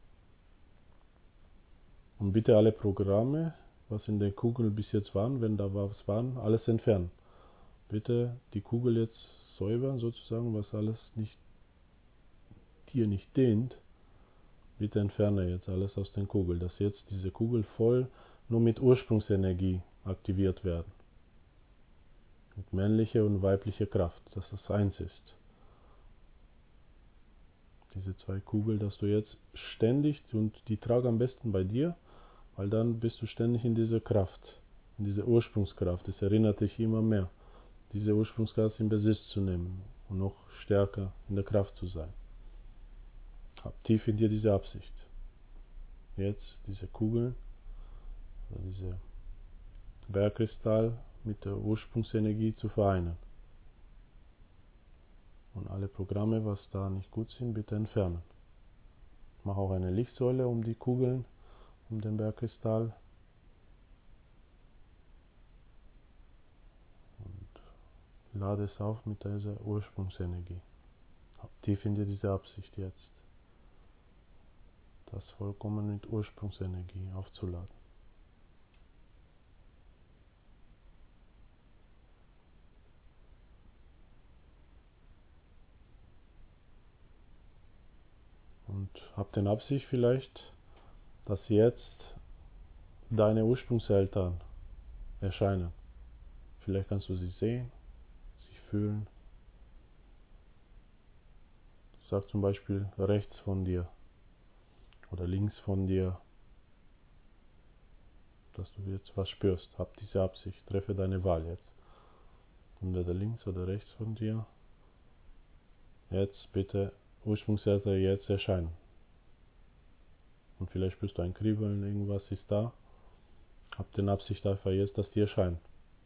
Und bitte alle Programme, was in der Kugel bis jetzt waren, wenn da was waren, alles entfernen. Bitte die Kugel jetzt säubern, sozusagen, was alles nicht dir nicht dient. Bitte entferne jetzt alles aus der Kugel, dass jetzt diese Kugel voll nur mit Ursprungsenergie aktiviert werden. Mit männlicher und weiblicher Kraft, dass das eins ist. Diese zwei Kugeln, dass du jetzt ständig, und die tragen am besten bei dir, weil dann bist du ständig in dieser Kraft, in dieser Ursprungskraft. Es erinnert dich immer mehr, diese Ursprungskraft in Besitz zu nehmen und noch stärker in der Kraft zu sein. Hab tief in dir diese Absicht. Jetzt diese Kugeln, oder diese Bergkristall mit der Ursprungsenergie zu vereinen. Und alle Programme, was da nicht gut sind, bitte entfernen. Mach auch eine Lichtsäule um die Kugeln, um den Bergkristall. Und lade es auf mit dieser Ursprungsenergie. Hab tief in dir diese Absicht jetzt, das vollkommen mit Ursprungsenergie aufzuladen. Und hab den Absicht vielleicht, dass jetzt deine Ursprungseltern erscheinen. Vielleicht kannst du sie sehen, sie fühlen. Sag zum Beispiel rechts von dir oder links von dir, dass du jetzt was spürst. Hab diese Absicht, treffe deine Wahl jetzt. Entweder links oder rechts von dir. Jetzt bitte Ursprungseltern jetzt erscheinen. Und vielleicht spürst du ein Kribbeln, irgendwas ist da. Hab den Absicht einfach jetzt, dass die erscheinen.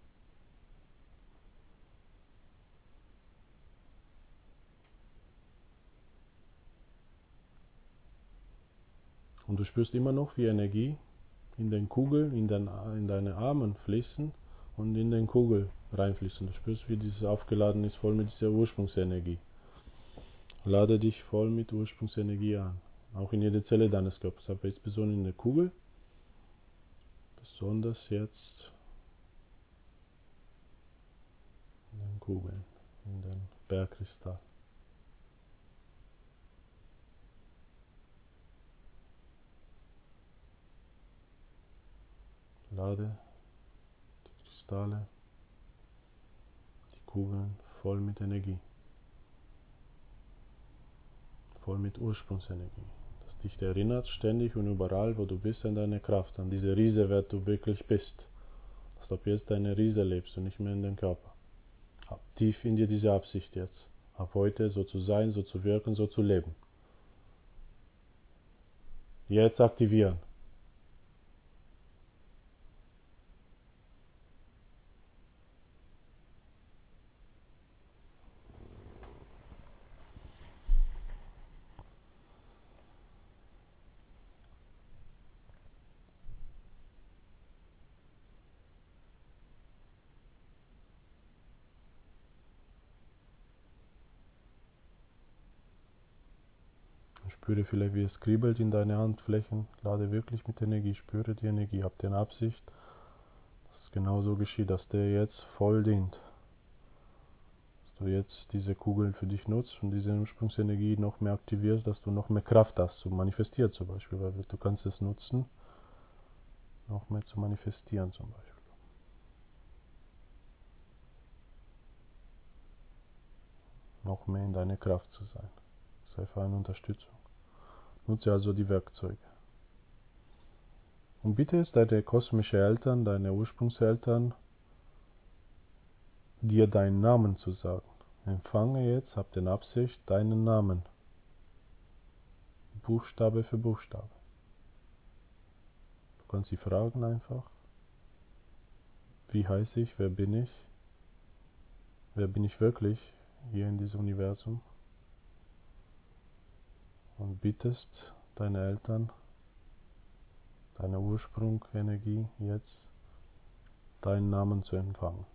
Und du spürst immer noch, wie Energie in den Kugeln, in, den, in deine Armen fließen und in den Kugel reinfließen. Du spürst, wie dieses aufgeladen ist, voll mit dieser Ursprungsenergie. Lade dich voll mit Ursprungsenergie an. Auch in jede Zelle deines Körpers, aber jetzt besonders in der Kugel. Besonders jetzt in den Kugeln, in den Bergkristall. Lade die Kristalle, die Kugeln voll mit Energie. Voll mit Ursprungsenergie. Das dich erinnert ständig und überall, wo du bist, an deine Kraft, an diese Riese, wer du wirklich bist. Dass du ab jetzt deine Riese lebst und nicht mehr in den Körper. Hab tief in dir diese Absicht jetzt. Ab heute so zu sein, so zu wirken, so zu leben. Jetzt aktivieren. Spüre vielleicht, wie es kribbelt in deine Handflächen. Lade wirklich mit Energie. Spüre die Energie. Hab die Absicht, dass es genauso geschieht, dass der jetzt voll dient. Dass du jetzt diese Kugeln für dich nutzt und diese Ursprungsenergie noch mehr aktivierst, dass du noch mehr Kraft hast, zu manifestieren zum Beispiel. Weil du kannst es nutzen, noch mehr zu manifestieren zum Beispiel. Noch mehr in deine Kraft zu sein. Sei für eine Unterstützung. Nutze also die Werkzeuge. Und bitte es deine kosmischen Eltern, deine Ursprungseltern, dir deinen Namen zu sagen. Empfange jetzt, hab den Absicht, deinen Namen. Buchstabe für Buchstabe. Du kannst sie fragen einfach. Wie heiße ich? Wer bin ich? Wer bin ich wirklich hier in diesem Universum? Und bittest deine Eltern, deine Ursprungsenergie jetzt, deinen Namen zu empfangen.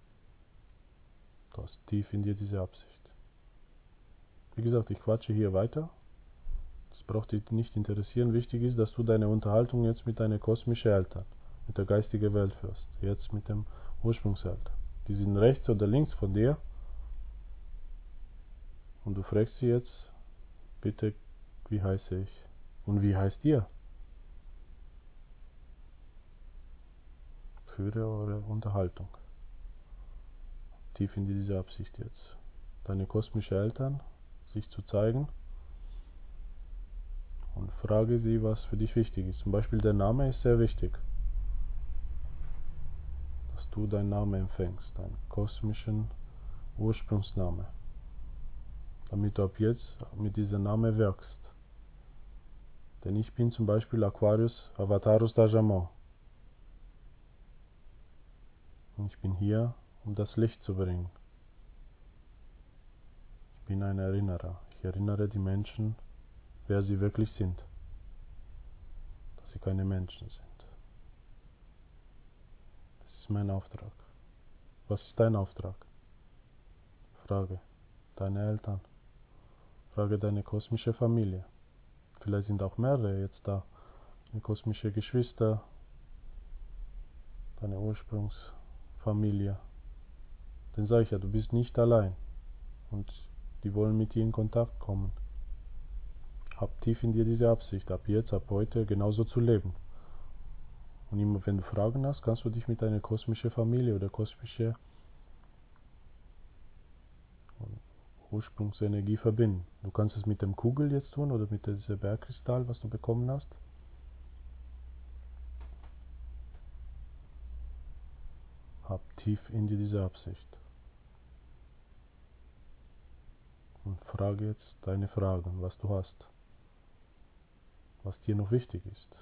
Du hast tief in dir diese Absicht. Wie gesagt, ich quatsche hier weiter. Das braucht dich nicht interessieren. Wichtig ist, dass du deine Unterhaltung jetzt mit deinen kosmischen Eltern, mit der geistigen Welt führst. Jetzt mit dem Ursprungseltern. Die sind rechts oder links von dir. Und du fragst sie jetzt, bitte, wie heiße ich? Und wie heißt ihr? Führe eure Unterhaltung. Tief in diese Absicht jetzt. Deine kosmischen Eltern, sich zu zeigen. Und frage sie, was für dich wichtig ist. Zum Beispiel der Name ist sehr wichtig. Dass du deinen Namen empfängst, deinen kosmischen Ursprungsname. Damit du ab jetzt mit diesem Namen wirkst. Denn ich bin zum Beispiel Aquarius Avatarus Dajamon. Und ich bin hier, um das Licht zu bringen. Ich bin ein Erinnerer. Ich erinnere die Menschen, wer sie wirklich sind. Dass sie keine Menschen sind. Das ist mein Auftrag. Was ist dein Auftrag? Frage deine Eltern. Frage deine kosmische Familie. Vielleicht sind auch mehrere jetzt da. Deine kosmische Geschwister. Deine Ursprungsfamilie. Dann sage ich ja, du bist nicht allein. Und die wollen mit dir in Kontakt kommen. Hab tief in dir diese Absicht, ab jetzt, ab heute genauso zu leben. Und immer wenn du Fragen hast, kannst du dich mit deiner kosmischen Familie oder kosmische Ursprungsenergie verbinden. Du kannst es mit dem Kugel jetzt tun oder mit diesem Bergkristall, was du bekommen hast. Hab tief in dir diese Absicht. Und frage jetzt deine Fragen, was du hast. Was dir noch wichtig ist.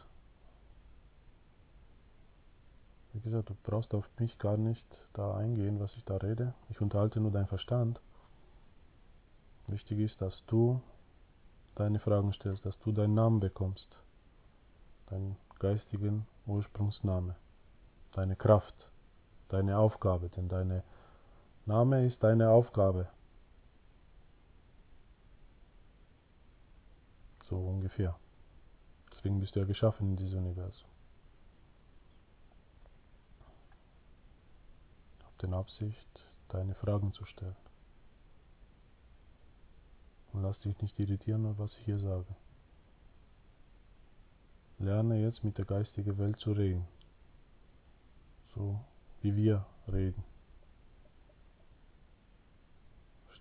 Wie gesagt, du brauchst auf mich gar nicht da eingehen, was ich da rede. Ich unterhalte nur deinen Verstand. Wichtig ist, dass du deine Fragen stellst, dass du deinen Namen bekommst. Deinen geistigen Ursprungsname. Deine Kraft. Deine Aufgabe. Denn dein Name ist deine Aufgabe. So ungefähr. Deswegen bist du ja geschaffen in diesem Universum. Hab die Absicht, deine Fragen zu stellen. Und lass dich nicht irritieren, was ich hier sage. Lerne jetzt mit der geistigen Welt zu reden. So wie wir reden.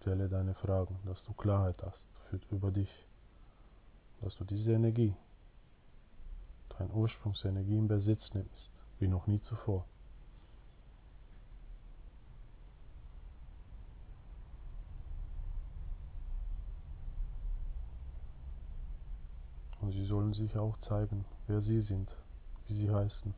Stelle deine Fragen, dass du Klarheit hast für, über dich, dass du diese Energie, deine Ursprungsenergie in Besitz nimmst, wie noch nie zuvor. Und sie sollen sich auch zeigen, wer sie sind, wie sie heißen.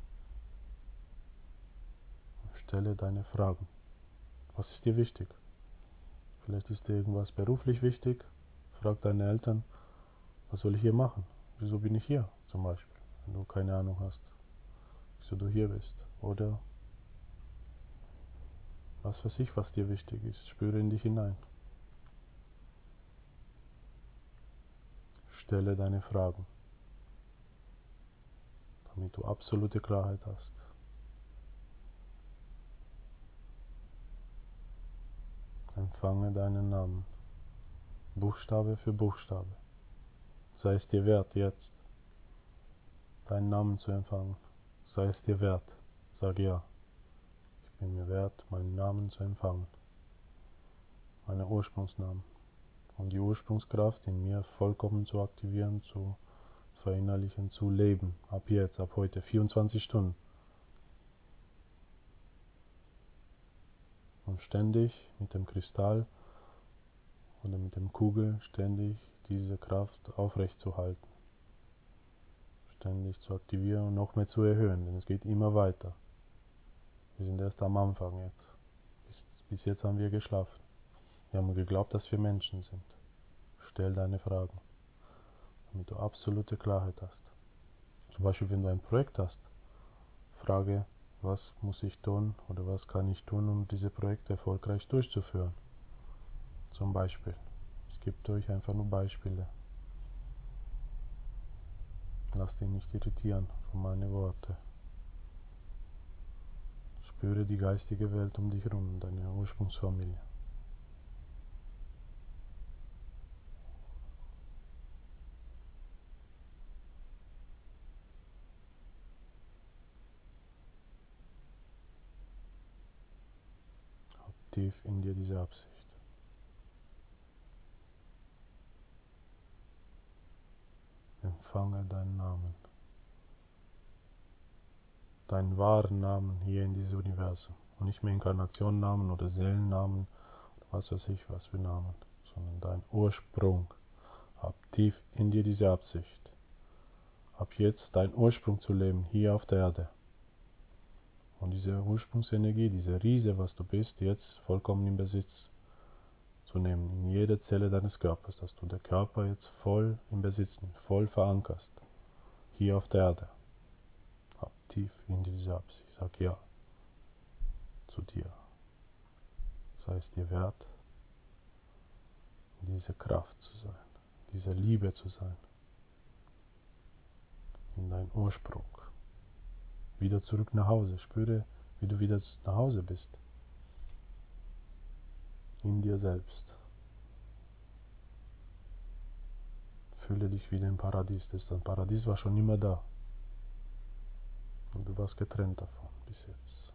Stelle deine Fragen. Was ist dir wichtig? Vielleicht ist dir irgendwas beruflich wichtig. Frag deine Eltern, was soll ich hier machen? Wieso bin ich hier zum Beispiel, wenn du keine Ahnung hast, wieso du hier bist. Oder was weiß ich, was dir wichtig ist. Spüre in dich hinein. Stelle deine Fragen, damit du absolute Klarheit hast. Empfange deinen Namen, Buchstabe für Buchstabe. Sei es dir wert, jetzt deinen Namen zu empfangen. Sei es dir wert. Sag ja. Ich bin mir wert, meinen Namen zu empfangen. Meine Ursprungsnamen. Und die Ursprungskraft in mir vollkommen zu aktivieren, zu verinnerlichen, zu leben. Ab jetzt, ab heute, vierundzwanzig Stunden. Und ständig mit dem Kristall oder mit dem Kugel ständig diese Kraft aufrechtzuerhalten. Ständig zu aktivieren und noch mehr zu erhöhen, denn es geht immer weiter. Wir sind erst am Anfang jetzt. Bis, bis jetzt haben wir geschlafen. Wir haben geglaubt, dass wir Menschen sind. Stell deine Fragen, damit du absolute Klarheit hast. Zum Beispiel, wenn du ein Projekt hast, frage, was muss ich tun oder was kann ich tun, um diese Projekte erfolgreich durchzuführen. Zum Beispiel. Ich gebe euch einfach nur Beispiele. Lasst dich nicht irritieren von meinen Worten. Spüre die geistige Welt um dich herum, deine Ursprungsfamilie. Hab tief in dir diese Absicht. Empfange deinen Namen. Deinen wahren Namen hier in diesem Universum. Und nicht mehr Inkarnationennamen oder Seelennamen oder was weiß ich was für Namen, sondern dein Ursprung. Hab tief in dir diese Absicht. Ab jetzt dein Ursprung zu leben, hier auf der Erde. Und diese Ursprungsenergie, diese Riese, was du bist, jetzt vollkommen in Besitz zu nehmen, in jede Zelle deines Körpers, dass du den Körper jetzt voll in Besitz nimmst, voll verankerst, hier auf der Erde. Hab tief in dir diese Absicht. Sag ja zu dir. Sei es dir wert, diese Kraft zu sein, diese Liebe zu sein, in dein Ursprung. Wieder zurück nach Hause. Spüre, wie du wieder nach Hause bist. In dir selbst. Fühle dich wieder im Paradies. Das Paradies war schon immer da. Und du warst getrennt davon bis jetzt.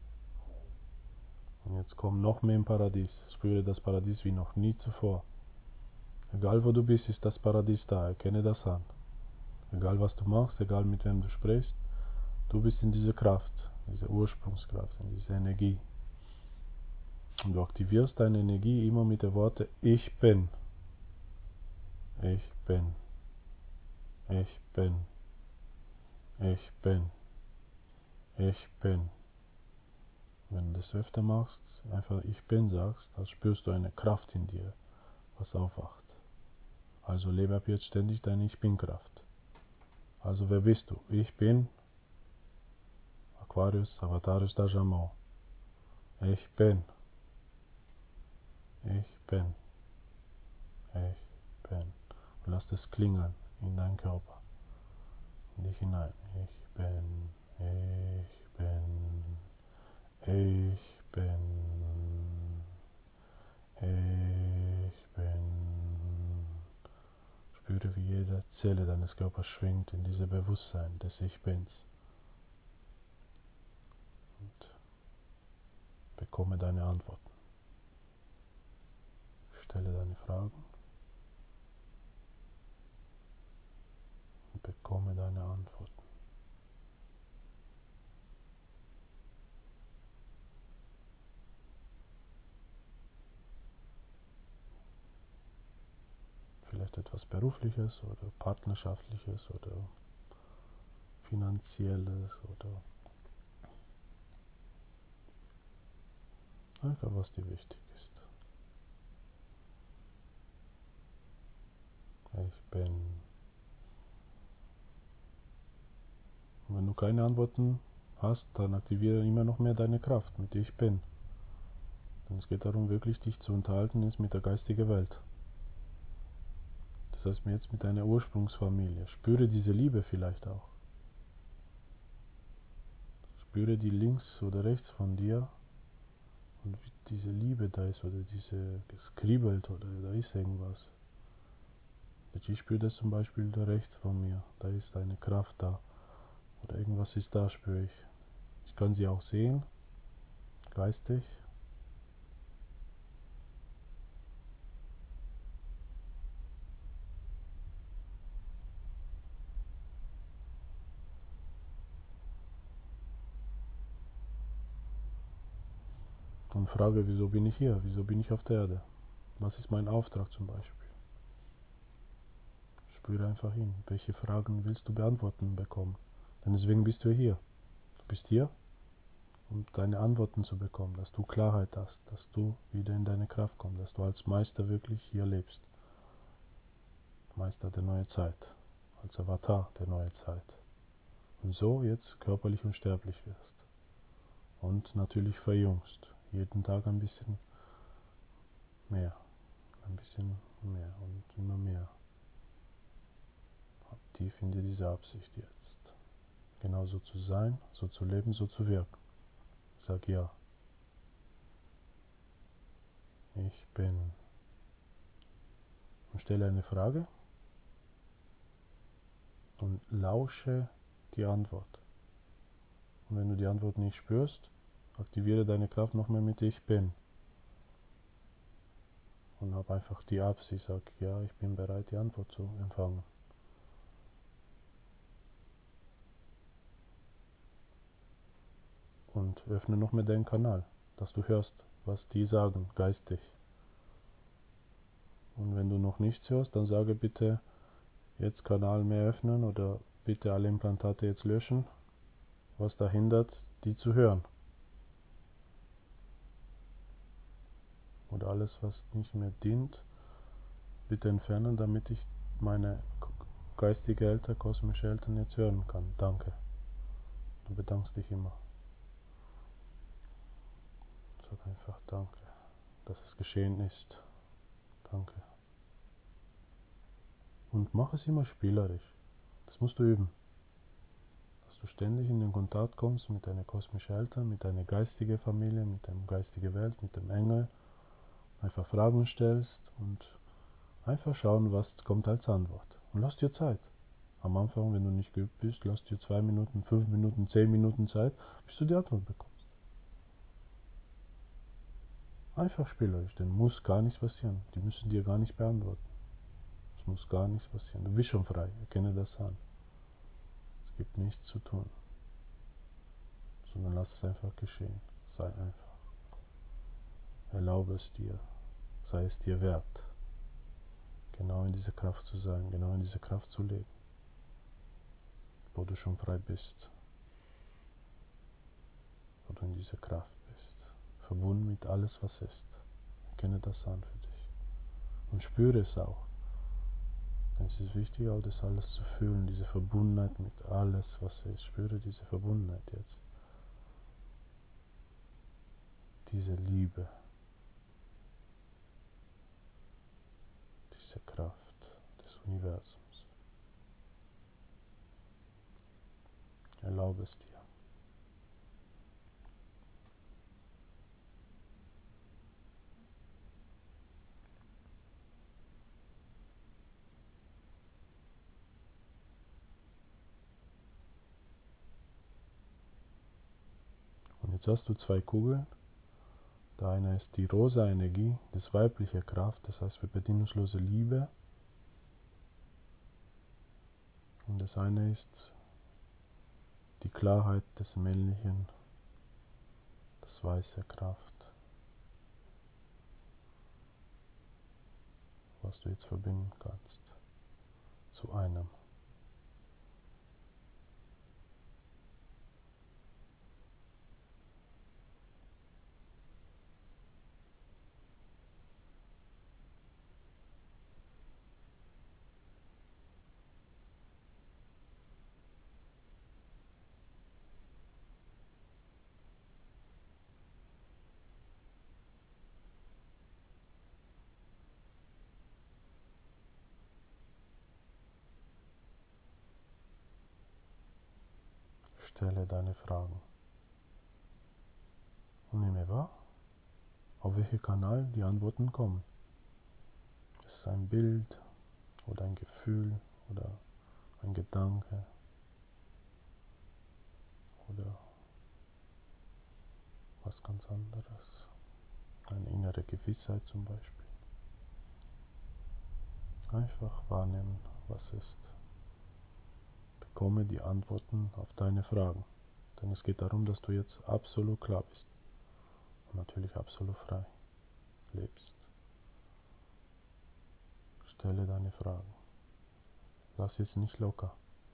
Und jetzt komm noch mehr im Paradies. Spüre das Paradies wie noch nie zuvor. Egal wo du bist, ist das Paradies da. Erkenne das an. Egal was du machst, egal mit wem du sprichst, du bist in dieser Kraft, diese Ursprungskraft, in dieser Energie. Und du aktivierst deine Energie immer mit den Worten Ich bin. Ich bin. Ich bin. Ich bin. Ich bin. Wenn du das öfter machst, einfach Ich bin sagst, dann spürst du eine Kraft in dir, was aufwacht. Also lebe ab jetzt ständig deine Ich Bin-Kraft. Also wer bist du? Ich bin Aquarius Avatarius Dajamo. Ich bin. Ich bin. Ich bin. Und lass das klingeln in deinen Körper. In dich hinein. Ich bin. Ich bin. Ich bin. Ich bin. Spüre, wie jede Zelle deines Körpers schwingt in dieses Bewusstsein des Ich Bins. Und bekomme deine Antworten. Stelle deine Fragen und bekomme deine Antworten. Vielleicht etwas Berufliches oder Partnerschaftliches oder Finanzielles oder einfach was dir wichtig ist. Ich bin. Und wenn du keine Antworten hast, dann aktiviere immer noch mehr deine Kraft mit Ich Bin. Denn es geht darum, wirklich dich zu unterhalten ist mit der geistigen Welt. Das heißt, jetzt mit deiner Ursprungsfamilie. Spüre diese Liebe vielleicht auch. Spüre die links oder rechts von dir und wie diese Liebe da ist oder diese es kribbelt oder da ist irgendwas. Ich spüre das zum Beispiel da rechts von mir. Da ist eine Kraft da. Oder irgendwas ist da, spüre ich. Ich kann sie auch sehen, geistig. Und frage, wieso bin ich hier? Wieso bin ich auf der Erde? Was ist mein Auftrag zum Beispiel? Spüre einfach hin. Welche Fragen willst du beantworten bekommen? Denn deswegen bist du hier. Du bist hier, um deine Antworten zu bekommen, dass du Klarheit hast, dass du wieder in deine Kraft kommst, dass du als Meister wirklich hier lebst. Meister der neuen Zeit, als Avatar der neuen Zeit. Und so jetzt körperlich unsterblich wirst. Und natürlich verjüngst. Jeden Tag ein bisschen mehr. Ein bisschen mehr und immer mehr. Hab tief in dir diese Absicht jetzt. Genauso zu sein, so zu leben, so zu wirken. Sag ja. Ich bin. Und stelle eine Frage und lausche die Antwort. Und wenn du die Antwort nicht spürst, aktiviere deine Kraft noch mehr mit Ich bin. Und hab einfach die Absicht, sag ja, ich bin bereit, die Antwort zu empfangen. Und öffne noch mehr deinen Kanal, dass du hörst, was die sagen, geistig. Und wenn du noch nichts hörst, dann sage bitte, jetzt Kanal mehr öffnen oder bitte alle Implantate jetzt löschen, was da hindert, die zu hören. Oder alles, was nicht mehr dient, bitte entfernen, damit ich meine geistige Eltern, kosmische Eltern jetzt hören kann. Danke. Du bedankst dich immer. Sag einfach Danke, dass es geschehen ist. Danke. Und mach es immer spielerisch. Das musst du üben. Dass du ständig in den Kontakt kommst mit deinen kosmischen Eltern, mit deiner geistigen Familie, mit der geistigen Welt, mit dem Engel. Einfach Fragen stellst und einfach schauen, was kommt als Antwort. Und lass dir Zeit. Am Anfang, wenn du nicht geübt bist, lass dir zwei Minuten, fünf Minuten, zehn Minuten Zeit, bis du die Antwort bekommst. Einfach spielerisch, denn muss gar nichts passieren. Die müssen dir gar nicht beantworten. Es muss gar nichts passieren. Du bist schon frei, erkenne das an. Es gibt nichts zu tun. Sondern lass es einfach geschehen. Sei einfach. Erlaube es dir. Sei es dir wert. Genau in dieser Kraft zu sein, genau in dieser Kraft zu leben. Wo du schon frei bist. Wo du in dieser Kraft bist. Verbunden mit alles, was ist. Erkenne das an für dich. Und spüre es auch. Denn es ist wichtig, auch das alles zu fühlen, diese Verbundenheit mit alles, was ist. Spüre diese Verbundenheit jetzt. Diese Liebe. Diese Kraft des Universums. Erlaube es dir. Und jetzt hast du zwei Kugeln Der eine ist die rosa Energie, das weibliche Kraft, das heißt für bedingungslose Liebe. Und das eine ist die Klarheit des Männlichen, das weiße Kraft, was du jetzt verbinden kannst zu einem. Stelle deine Fragen und nehme wahr, auf welchen Kanal die Antworten kommen. Ist es ein Bild oder ein Gefühl oder ein Gedanke oder was ganz anderes? Eine innere Gewissheit zum Beispiel. Einfach wahrnehmen, was ist. Bekomme die Antworten auf deine Fragen. Denn es geht darum, dass du jetzt absolut klar bist. Und natürlich absolut frei lebst. Stelle deine Fragen. Lass jetzt nicht locker,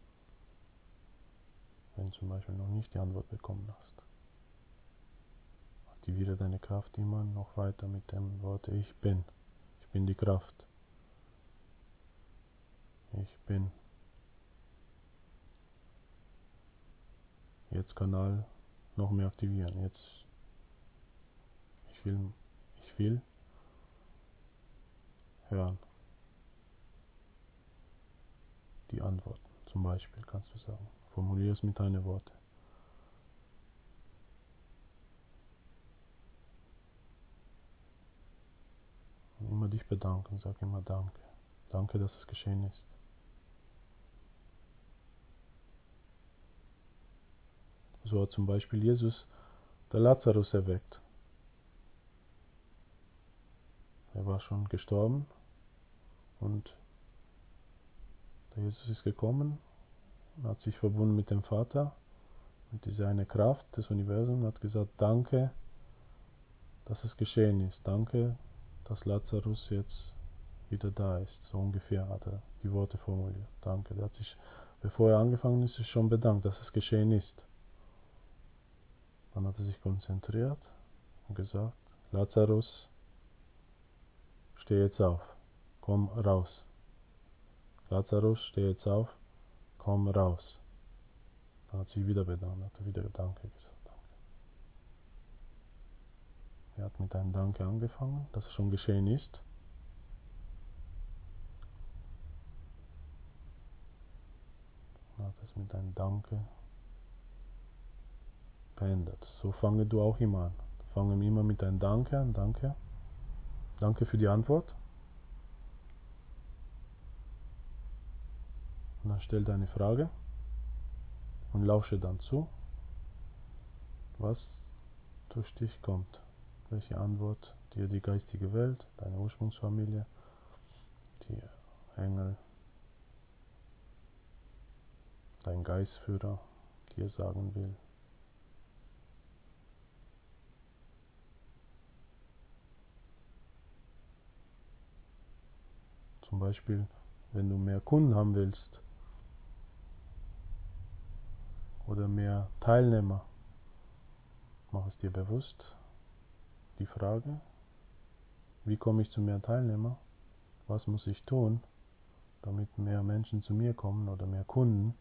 wenn du zum Beispiel noch nicht die Antwort bekommen hast. Aktiviere deine Kraft immer noch weiter mit dem Wort Ich bin. Ich bin die Kraft. Ich bin. Jetzt Kanal noch mehr aktivieren. Jetzt ich will, ich will hören. Die Antworten zum Beispiel kannst du sagen. Formuliere es mit deinen Worten. Und immer dich bedanken. Sag immer Danke. Danke, dass es geschehen ist. So hat zum Beispiel Jesus der Lazarus erweckt. Er war schon gestorben und der Jesus ist gekommen und hat sich verbunden mit dem Vater, mit dieser eine Kraft des Universums und hat gesagt, danke, dass es geschehen ist. Danke, dass Lazarus jetzt wieder da ist. So ungefähr hat er die Worte formuliert. Danke. Er hat sich, bevor er angefangen ist, schon bedankt, dass es geschehen ist. Dann hat er sich konzentriert und gesagt, Lazarus, steh jetzt auf, komm raus. Lazarus, steh jetzt auf, komm raus. Dann hat sich wieder bedankt, hat er wieder Danke gesagt. Danke. Er hat mit einem Danke angefangen, dass es schon geschehen ist. Und hat es mit einem Danke beendet. So fange du auch immer an. Fange immer mit einem Danke an, Danke. Danke für die Antwort. Und dann stell deine Frage und lausche dann zu, was durch dich kommt. Welche Antwort dir die geistige Welt, deine Ursprungsfamilie, die Engel, dein Geistführer dir sagen will. Zum Beispiel, wenn du mehr Kunden haben willst oder mehr Teilnehmer, mach es dir bewusst. Die Frage, wie komme ich zu mehr Teilnehmern? Was muss ich tun, damit mehr Menschen zu mir kommen oder mehr Kunden?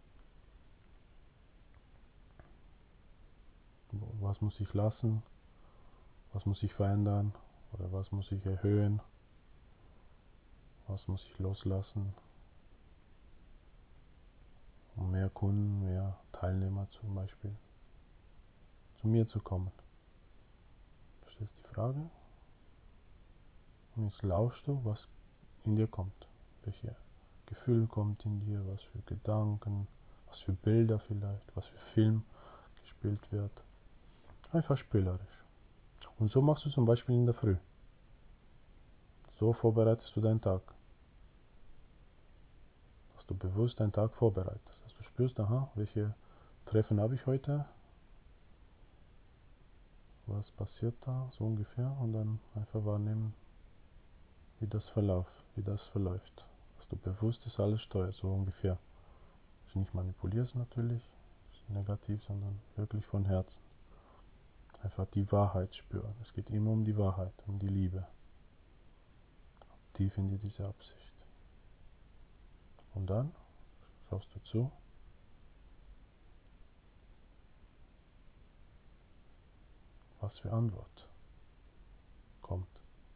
Was muss ich lassen? Was muss ich verändern? Oder was muss ich erhöhen? Was muss ich loslassen? Um mehr Kunden, mehr Teilnehmer zum Beispiel zu mir zu kommen. Verstehst du die Frage? Und jetzt lauschst du, was in dir kommt. Welche Gefühl kommt in dir, was für Gedanken, was für Bilder vielleicht, was für Film gespielt wird. Einfach spielerisch. Und so machst du zum Beispiel in der Früh. So vorbereitest du deinen Tag. Dass du bewusst deinen Tag vorbereitest. Dass du spürst, aha, welche Treffen habe ich heute? Was passiert da, so ungefähr? Und dann einfach wahrnehmen, wie das verläuft, wie das verläuft. Dass du bewusst das alles steuerst, so ungefähr. Dass du nicht manipulierst natürlich, nicht negativ, sondern wirklich von Herzen. Einfach die Wahrheit spüren. Es geht immer um die Wahrheit, um die Liebe. Tief in dir diese Absicht. Und dann schaust du zu. Was für Antwort kommt.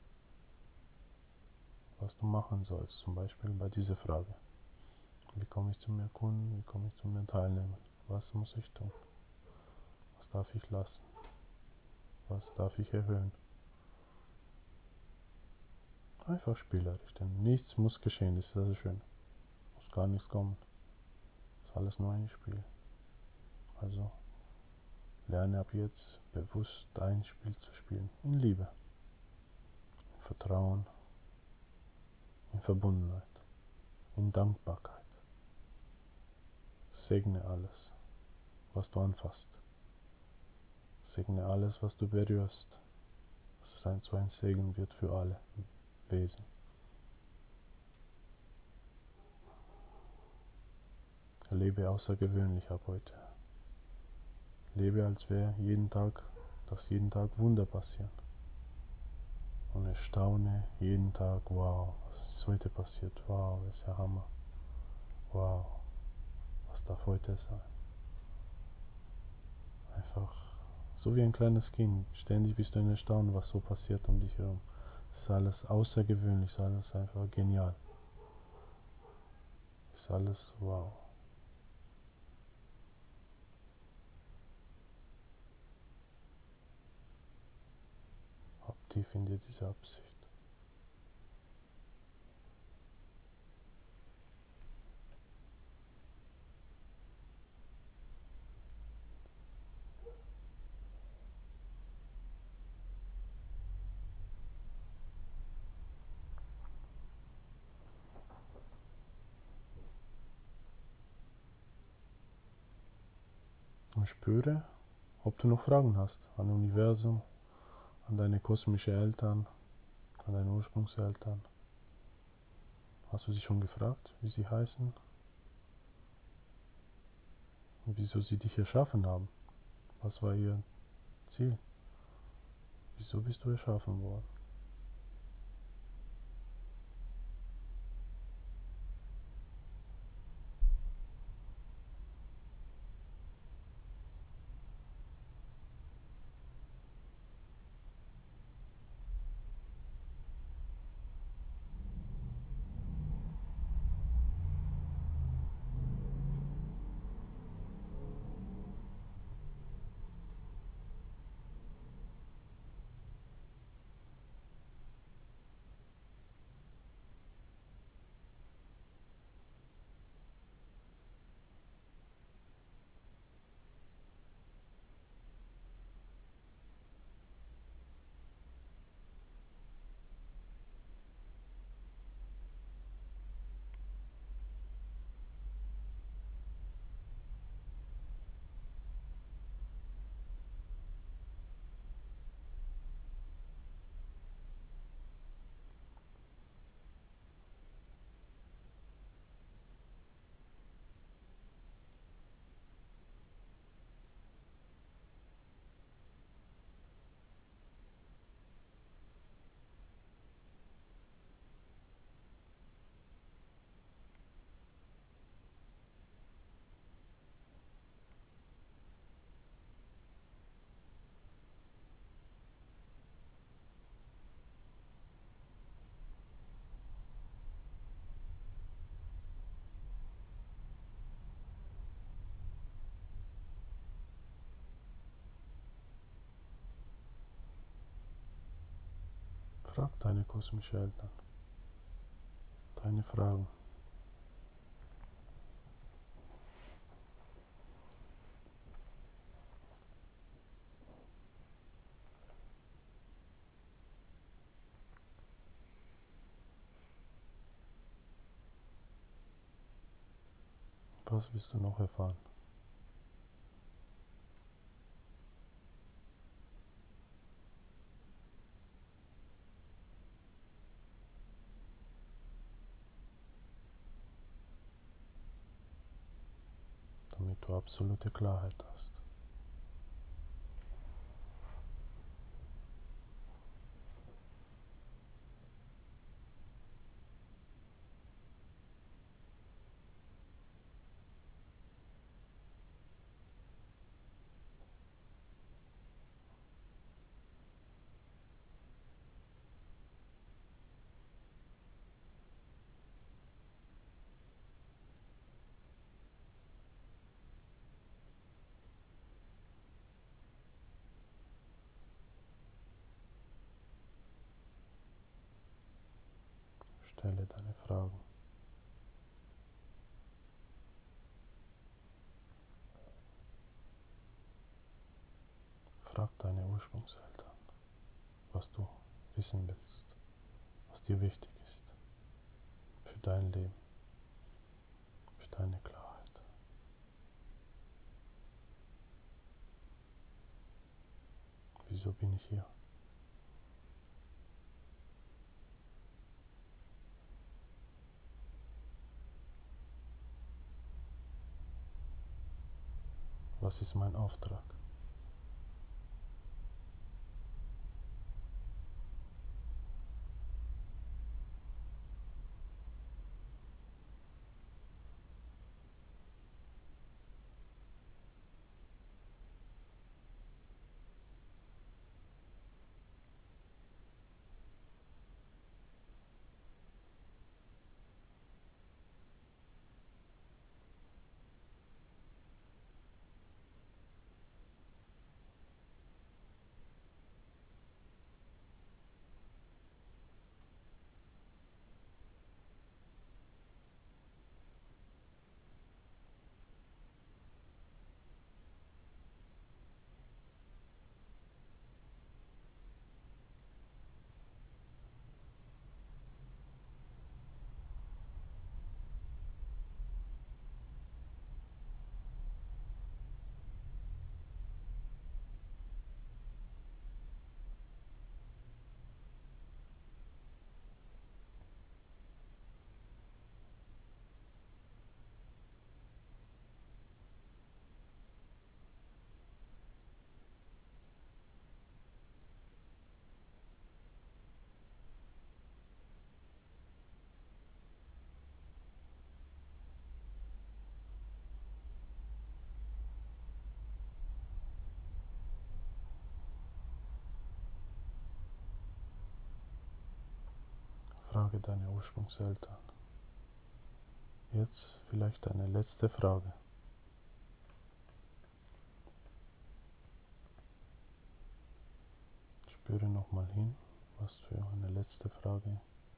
Was du machen sollst, zum Beispiel bei dieser Frage. Wie komme ich zu mehr Kunden? Wie komme ich zu mehr Teilnehmern? Was muss ich tun? Was darf ich lassen? Was darf ich erhöhen? Einfach spielerisch, denn nichts muss geschehen, das ist das Schöne. Muss gar nichts kommen. Das ist alles nur ein Spiel. Also lerne ab jetzt bewusst dein Spiel zu spielen. In Liebe, in Vertrauen, in Verbundenheit, in Dankbarkeit. Segne alles, was du anfasst. Segne alles, was du berührst. Dass es ein, so ein Segen wird für alle Wesen. Lebe außergewöhnlich ab heute. Lebe, als wäre jeden Tag, dass jeden Tag Wunder passieren. Und erstaune jeden Tag, wow, was ist heute passiert? Wow, das ist ja Hammer. Wow, was darf heute sein? Einfach so wie ein kleines Kind. Ständig bist du in Erstaunen, was so passiert um dich herum. Es ist alles außergewöhnlich, es ist alles einfach genial. Es ist alles wow. Hab tief in dir diese Absicht. Und spüre, ob du noch Fragen hast an das Universum, an deine kosmischen Eltern, an deine Ursprungseltern. Hast du sie schon gefragt, wie sie heißen? Und wieso sie dich erschaffen haben? Was war ihr Ziel? Wieso bist du erschaffen worden? Frag deine kosmischen Eltern. Deine Fragen. Was willst du noch erfahren? Damit du absolute Klarheit hast. Stelle deine Fragen. Frag deine Ursprungseltern, was du wissen willst, was dir wichtig ist für dein Leben, für deine Klarheit. Wieso bin ich hier? Was ist mein Auftrag? Frage deine Ursprungseltern. Jetzt vielleicht eine letzte Frage. Spüre nochmal hin, was für eine letzte Frage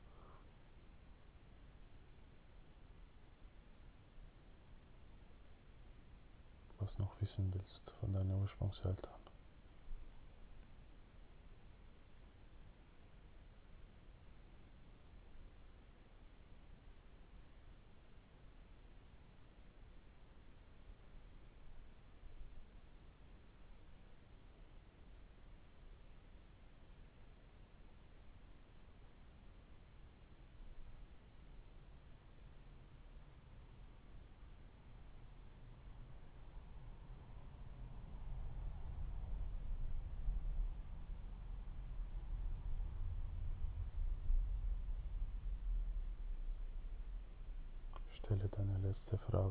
was noch wissen willst von deinen Ursprungseltern. Stelle deine letzte Frage.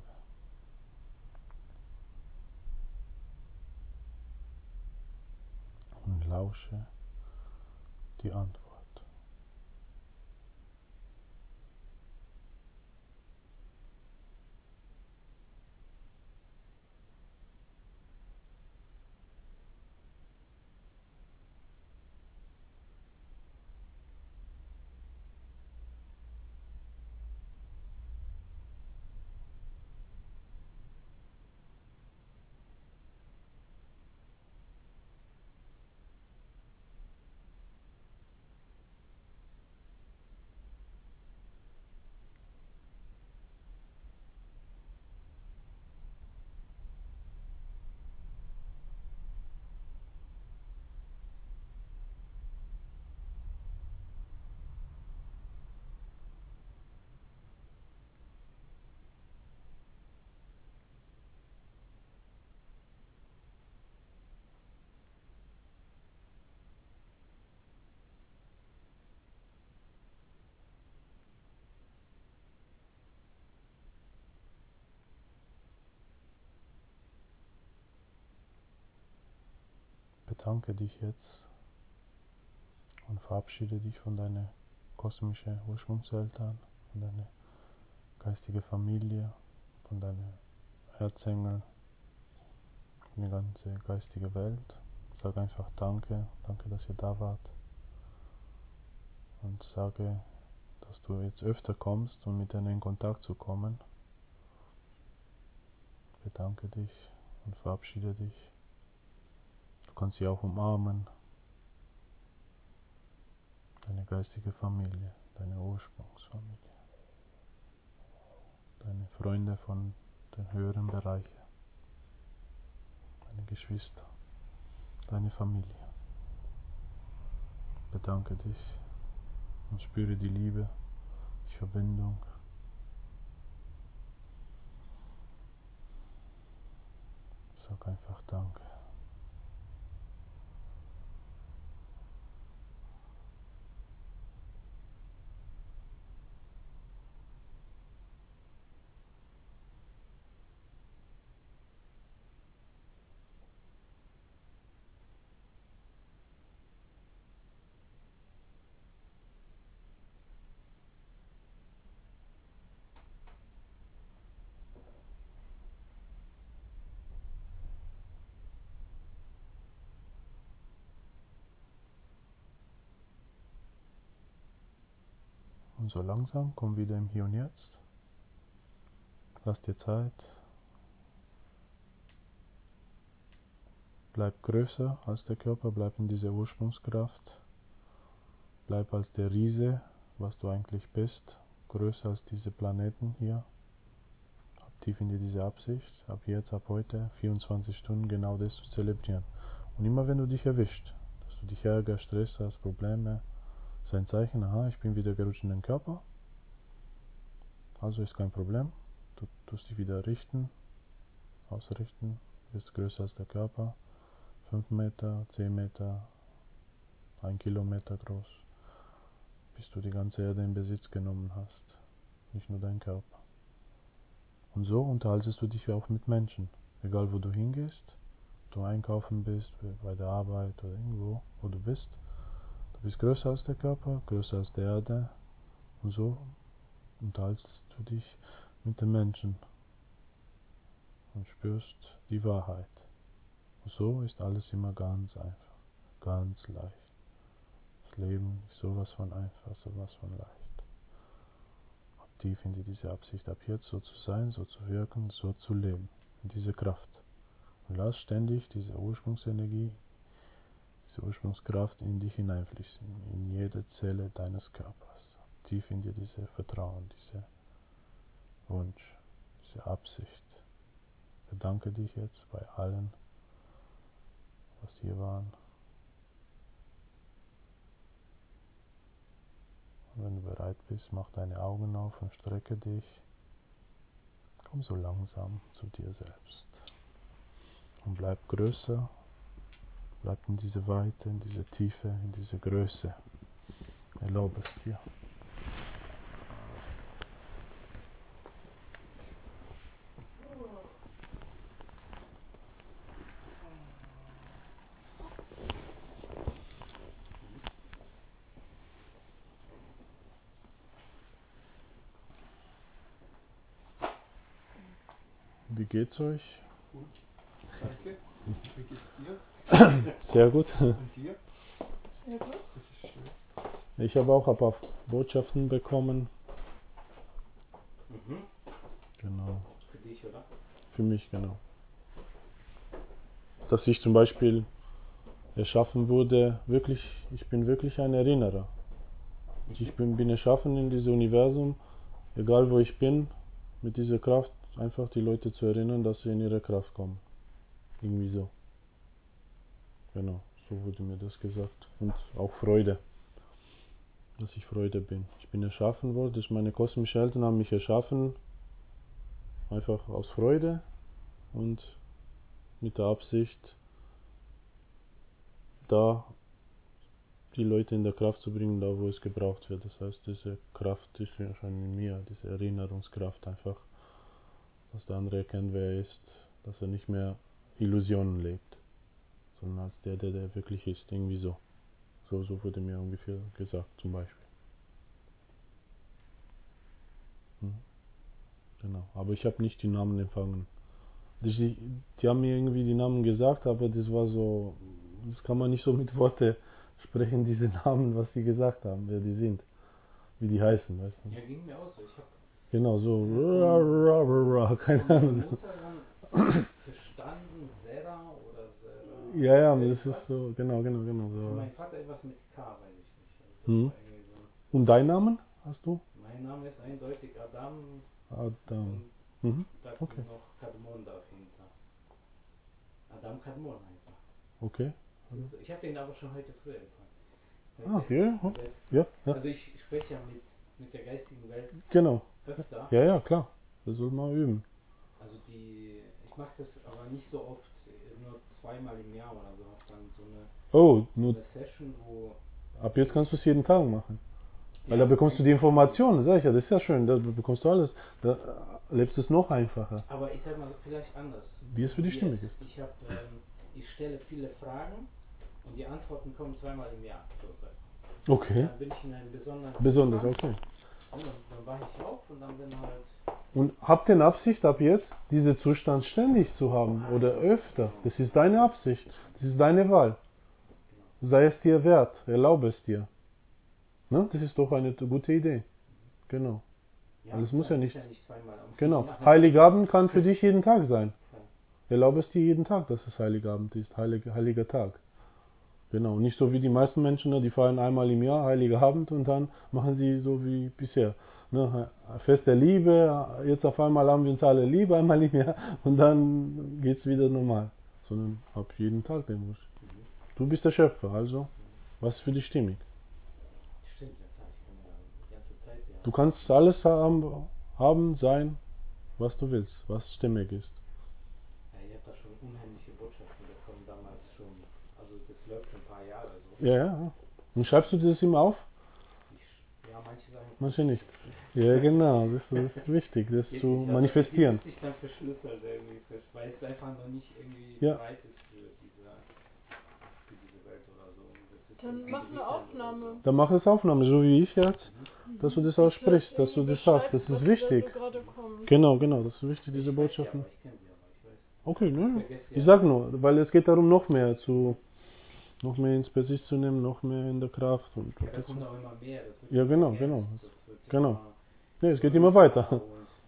Und lausche die Antwort. bedanke dich jetzt und verabschiede dich von deinen kosmischen Ursprungseltern, von deiner geistigen Familie, von deinen Erzengel, von der ganzen geistigen Welt. Sag einfach Danke, danke, dass ihr da wart. Und sage, dass du jetzt öfter kommst, um mit denen in Kontakt zu kommen. Bedanke dich und verabschiede dich. Du kannst sie auch umarmen. Deine geistige Familie, deine Ursprungsfamilie. Deine Freunde von den höheren Bereichen. Deine Geschwister. Deine Familie. Bedanke dich und spüre die Liebe, die Verbindung. Sag einfach Danke. Und so langsam komm wieder im Hier und Jetzt. Lass dir Zeit. Bleib größer als der Körper, bleib in dieser Ursprungskraft. Bleib als der Riese, was du eigentlich bist, größer als diese Planeten hier. Hab tief in dir diese Absicht, ab jetzt, ab heute, vierundzwanzig Stunden genau das zu zelebrieren. Und immer wenn du dich erwischt, dass du dich ärgerst, Stress hast, Probleme, ist ein Zeichen, aha, ich bin wieder gerutscht in den Körper. Also ist kein Problem. Du tust dich wieder richten, ausrichten, bist größer als der Körper. fünf Meter, zehn Meter, ein Kilometer groß, bis du die ganze Erde in Besitz genommen hast, nicht nur dein Körper. Und so unterhaltest du dich auch mit Menschen, egal wo du hingehst, du einkaufen bist, bei der Arbeit oder irgendwo, wo du bist. Du bist größer als der Körper, größer als die Erde und so unterhaltest du dich mit den Menschen und spürst die Wahrheit. Und so ist alles immer ganz einfach, ganz leicht. Das Leben ist sowas von einfach, sowas von leicht. Hab tief in dir diese Absicht, ab jetzt so zu sein, so zu wirken, so zu leben, in diese Kraft. Und lass ständig diese Ursprungsenergie, diese Ursprungskraft in dich hineinfließen, in jede Zelle deines Körpers. Hab tief in dir diese Vertrauen, diese Wunsch, diese Absicht. Bedanke dich jetzt bei allen, was hier waren. Und wenn du bereit bist, mach deine Augen auf und strecke dich. Komm so langsam zu dir selbst. Und bleib größer, bleib in diese Weite, in diese Tiefe, in diese Größe. Erlaube es dir. Wie geht's euch? Gut, danke. Wie geht's dir? Sehr gut. Und dir? Sehr gut. Das ist schön. Ich habe auch ein paar Botschaften bekommen. Mhm. Genau. Für dich, oder? Für mich, genau. Dass ich zum Beispiel erschaffen wurde, wirklich, ich bin wirklich ein Erinnerer. Ich bin, bin erschaffen in diesem Universum, egal wo ich bin, mit dieser Kraft, einfach die Leute zu erinnern, dass sie in ihre Kraft kommen. Irgendwie so. Genau, so wurde mir das gesagt. Und auch Freude, dass ich Freude bin. Ich bin erschaffen worden, dass meine kosmischen Eltern haben mich erschaffen, einfach aus Freude und mit der Absicht, da die Leute in der Kraft zu bringen, da wo es gebraucht wird. Das heißt, diese Kraft ist ja schon in mir, diese Erinnerungskraft einfach, dass der andere erkennt, wer er ist, dass er nicht mehr Illusionen lebt, vorstellen als der, der der wirklich ist. Irgendwie so. So, so wurde mir ungefähr gesagt, zum Beispiel. Hm, genau. Aber ich habe nicht die Namen empfangen. Die, die haben mir irgendwie die Namen gesagt, aber das war so, das kann man nicht so mit Worte sprechen, diese Namen, was die gesagt haben, wer die sind, wie die heißen, weißt du. Ja, ging mir auch so. Ich habe Genau, so, Ja, von, keine von meiner Ahnung. Mutter dann verstanden, Sarah oder Sarah. Ja, ja, das irgendwas. ist so, genau, genau, genau. Von So. meinem Vater etwas mit K, weiß ich nicht. Also das Mhm. war irgendwie so. Und dein Namen hast du? Mein Name ist eindeutig Adam Adam. und Mhm. da Okay. kommt noch Kadmon dahinter. Adam Kadmon einfach. Okay. Das ist, ich habe den aber schon heute früh empfangen. Ah, Heute, ja, ja, das, ja, ja, Also ich spreche ja mit, mit der geistigen Welt genau. öfter. Ja, ja, klar. Das soll man üben. Also die, ich mache das aber nicht so oft, nur zweimal im Jahr oder so. Hab dann so eine, Oh, so nur eine Session, wo ab jetzt kannst du es jeden Tag machen. Weil ja, da bekommst du die eigentlich- Informationen, sag ich ja, das ist ja schön, da bekommst du alles. Da lebst du es noch einfacher. Aber ich sag mal vielleicht anders. Wie es für dich Wie stimmig es- ist. Ich habe, ähm, ich stelle viele Fragen und die Antworten kommen zweimal im Jahr. So, so. Okay. Dann bin ich in einem besonderen Besonders, Zustand. okay. Ja, dann, dann wache ich auf und dann bin halt. Und habt ihr in Absicht ab jetzt, diesen Zustand ständig zu haben oder öfter? Das ist deine Absicht. Das ist deine Wahl. Sei es dir wert, erlaube es dir. Ne? Das ist doch eine gute Idee. Genau. Ja, Weil es muss ja muss nicht- nicht zweimal am Genau. Jahr. Heiligabend kann für dich jeden Tag sein. Erlaube es dir jeden Tag, dass es Heiligabend ist. Heilig, heiliger Tag. Genau. Nicht so wie die meisten Menschen, ne? Die feiern einmal im Jahr Heiliger Abend und dann machen sie so wie bisher. Ne? Fest der Liebe, jetzt auf einmal haben wir uns alle lieb, einmal im Jahr und dann geht es wieder normal. Sondern ab jeden Tag den Wunsch. Du bist der Schöpfer, also was ist für dich stimmig? Stimmt, das habe ich immer die ganze Zeit. Ja. Du kannst alles haben, haben, sein, was du willst, was stimmig ist. Ja, ich habe da schon unheimliche Botschaften bekommen damals schon. Also das läuft schon ein paar Jahre so. Ja, ja. Und schreibst du das immer auf? Ich, ja, manche Sachen. Manche nicht. Ja, genau, das, das ist wichtig, das Geht zu nicht, aber manifestieren. Die müsste ich dann verschlüsselt irgendwie, vers- weil es einfach noch nicht irgendwie Ja. bereit ist für diese, für diese Welt oder so. Das ist Dann irgendwie mach eine Gewissheit oder Aufnahme. Dann mach es Aufnahme, so wie ich jetzt, dass du das aussprichst, dass du das sagst. Das ist wichtig. Genau, genau, das ist wichtig, so. diese Ich weiß Botschaften. Ja, aber ich kenne sie aber, ich weiß. Okay, Ich ne? vergesse Ich ja. sag nur, weil es geht darum, noch mehr zu, noch mehr ins Besitz zu nehmen, noch mehr in der Kraft. Und Ja, da kommt auch immer mehr. Das wird Ja, immer genau, ergänzt, genau. das wird Genau. immer nee, es geht größer immer weiter. und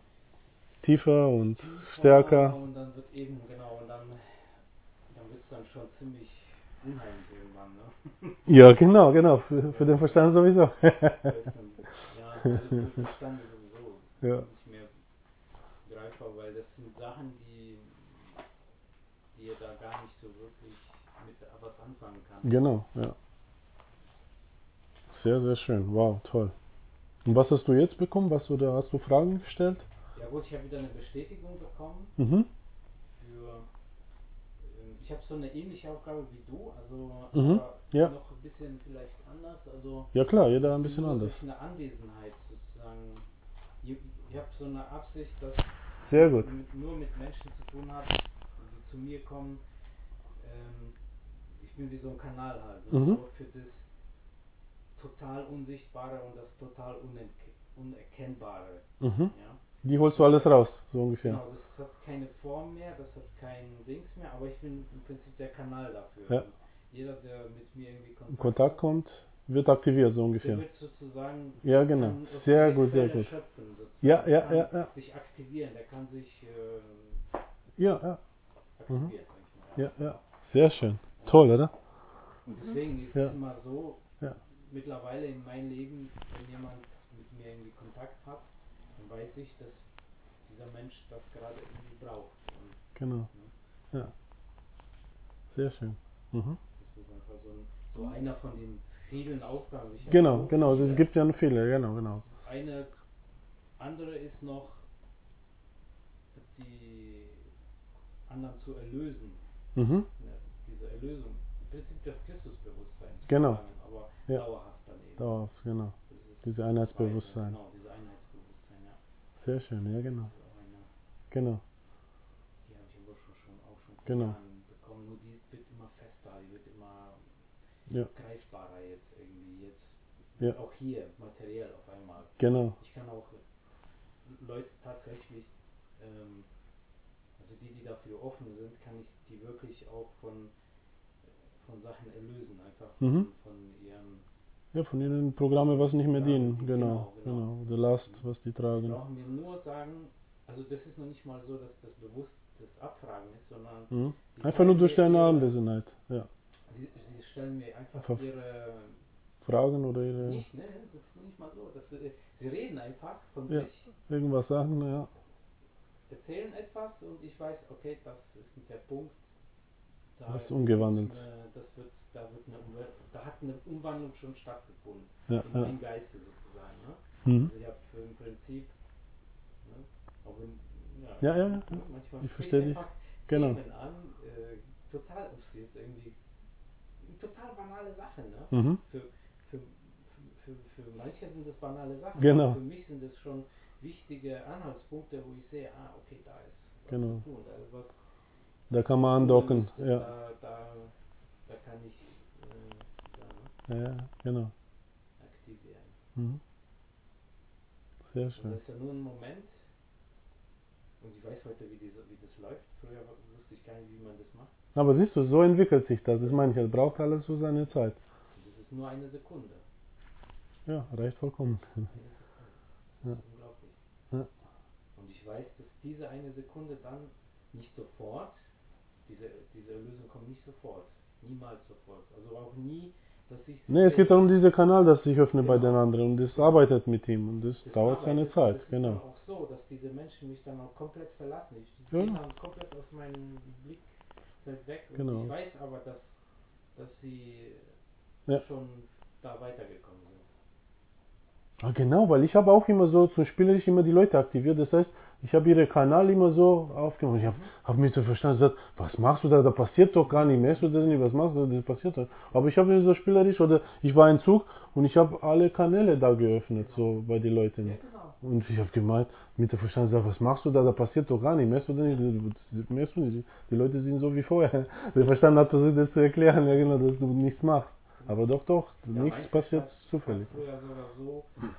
Tiefer und tiefer stärker. Und dann wird eben, genau, und dann, dann wird es dann schon ziemlich unheimlich irgendwann, ne? Ja, genau, genau, für, für den Verstand sowieso. Das ist dann, ja, alles für den Verstand ist sowieso Ja. nicht mehr greifbar, weil das sind Sachen, die, die ihr da gar nicht so wirklich mit was anfangen kann. Genau, ja. Sehr, sehr schön. Wow, toll. Und was hast du jetzt bekommen? Was oder hast du Fragen gestellt? Ja gut, ich habe wieder eine Bestätigung bekommen Mhm. für, ähm, ich habe so eine ähnliche Aufgabe wie du, also Mhm, aber ja. noch ein bisschen vielleicht anders, also Ja klar, jeder ich ein bin bisschen nur anders. durch eine Anwesenheit sozusagen, ich, ich habe so eine Absicht, dass Sehr gut. ich mit, nur mit Menschen zu tun habe, die zu mir kommen, ähm, ich bin wie so ein Kanal halt, ne? Mhm. Aber für das total Unsichtbare und das total Unerk- Unerkennbare. Mhm. Ja? Die holst du alles raus, so ungefähr. Genau, das hat keine Form mehr, das hat kein Dings mehr, aber ich bin im Prinzip der Kanal dafür. Ja. Und jeder, der mit mir irgendwie Kontakt, Kontakt hat, kommt, wird aktiviert, so der ungefähr. wird sozusagen Ja, genau. kann aus Sehr der gut, sehr Quelle gut. schöpfen, sozusagen. Ja, Der ja, kann ja, ja. sich aktivieren, der kann sich äh, Ja, ja, aktivieren, Mhm. sag ich mal. ja, ja. Sehr schön. Toll, oder? Und deswegen ist Ja. es immer so, Ja. mittlerweile in meinem Leben, wenn jemand mit mir irgendwie Kontakt hat, dann weiß ich, dass dieser Mensch das gerade irgendwie braucht. Und Genau. Ja. Sehr schön. Mhm. das ist einfach so, ein, so einer von den vielen Aufgaben. Ich habe Genau, so genau. viele. Es gibt ja noch viele, genau, genau. Eine andere ist noch, die anderen zu erlösen. Mhm. Ne, diese Erlösung. Im Prinzip das Christusbewusstsein zu Genau. erlangen, aber Ja. dauerhaft dann eben. Dauerhaft, genau. Das ist Diese das Einheitsbewusstsein. Zweite, genau, diese Einheitsbewusstsein, ja. Sehr schön, ja, genau. Das ist auch eine, Genau. die habe ich aber schon, schon auch schon vor Genau. Jahren bekommen, nur die wird immer fester. Ja. greifbarer jetzt irgendwie. Jetzt Ja. auch hier materiell auf einmal. Genau. Ich kann auch Leute tatsächlich, ähm, also die, die dafür offen sind, kann ich die wirklich auch von, von Sachen erlösen, einfach von, Mhm. von ihren. Ja, von ihnen Programme, was nicht mehr Programme, dienen. die- Genau, genau, genau. genau. Die Last, was die Sie tragen. brauchen mir nur sagen, also das ist noch nicht mal so, dass das bewusst das Abfragen ist, sondern Mhm. sie Einfach teilen nur durch mir deine ihre- Anwesenheit. Ja. Sie, sie stellen mir einfach Einfach ihre. Fragen oder ihre. Nicht, ne? Das ist nicht mal so. Dass sie, sie reden einfach von Ja. sich, Irgendwas sagen, ja. erzählen etwas und ich weiß, okay, das ist der Punkt. Da Das ist wird umgewandelt. Eine, das wird, da, wird eine Umwelt, da hat eine Umwandlung schon stattgefunden. Ja, In ja. meinem Geiste sozusagen. Ne? Mhm. Also ich habe im Prinzip, ne, auch in, ja, Ja, ja, ja. ne, manchmal Ich spreche verstehe ich dich. einfach Genau. Themen an, äh, total, ob sie jetzt irgendwie, total banale Sachen, ne? Mhm. Für, für, für, für manche sind das banale Sachen, Genau. aber für mich sind das schon wichtige Anhaltspunkte, wo ich sehe, ah, okay, da ist was Genau. zu tun, da ist was, Da was kann ich man tun andocken. müsste, Ja. da, da, da kann ich äh, ja, ne, Ja, ja, genau. aktivieren. Mhm. Sehr Und schön. das ist ja nur ein Moment und ich weiß heute, wie, diese, wie das läuft. Früher wusste ich gar nicht, wie man das macht. Aber siehst du, so entwickelt sich das. Das meine ich, es braucht alles so seine Zeit. Und das ist nur eine Sekunde. Ja, reicht vollkommen. Eine Sekunde. Das ist Ja. unglaublich. Ja. Und ich weiß, dass diese eine Sekunde dann nicht sofort, diese, diese Erlösung kommt nicht sofort. Niemals sofort. Also auch nie, dass ich Nee, es geht sehe, darum, dieser Kanal, das sich öffnet bei Genau. den anderen und das Das- arbeitet mit ihm und das, das dauert seine arbeitet, Zeit. das ist Genau. dann auch so, dass diese Menschen mich dann auch komplett verlassen. Ich, die Ja. gehen dann komplett aus meinem Blickfeld weg und Genau. ich weiß aber, dass, dass sie Ja. schon da weitergekommen sind. Ah, genau, weil ich habe auch immer so zum Spielerisch immer die Leute aktiviert. Das heißt, ich habe ihre Kanal immer so aufgemacht. Ich habe hab mich so verstanden, gesagt, was machst du da? Da passiert doch gar nicht. Merkst du das nicht? Was machst du da? Das passiert doch. Aber ich habe so spielerisch oder ich war in Zug und ich habe alle Kanäle da geöffnet, so bei den Leuten. Ja, genau. Und ich habe gemeint, mit der Verstand gesagt, was machst du da? Da passiert doch gar nicht. Merkst du das nicht? Merkst du nicht? Die Leute sind so wie vorher. Der Verstand hat versucht, das zu erklären, ja genau, dass du nichts machst. Aber doch, doch, Ja, nichts mein passiert Verstand zufällig. hat früher sogar so,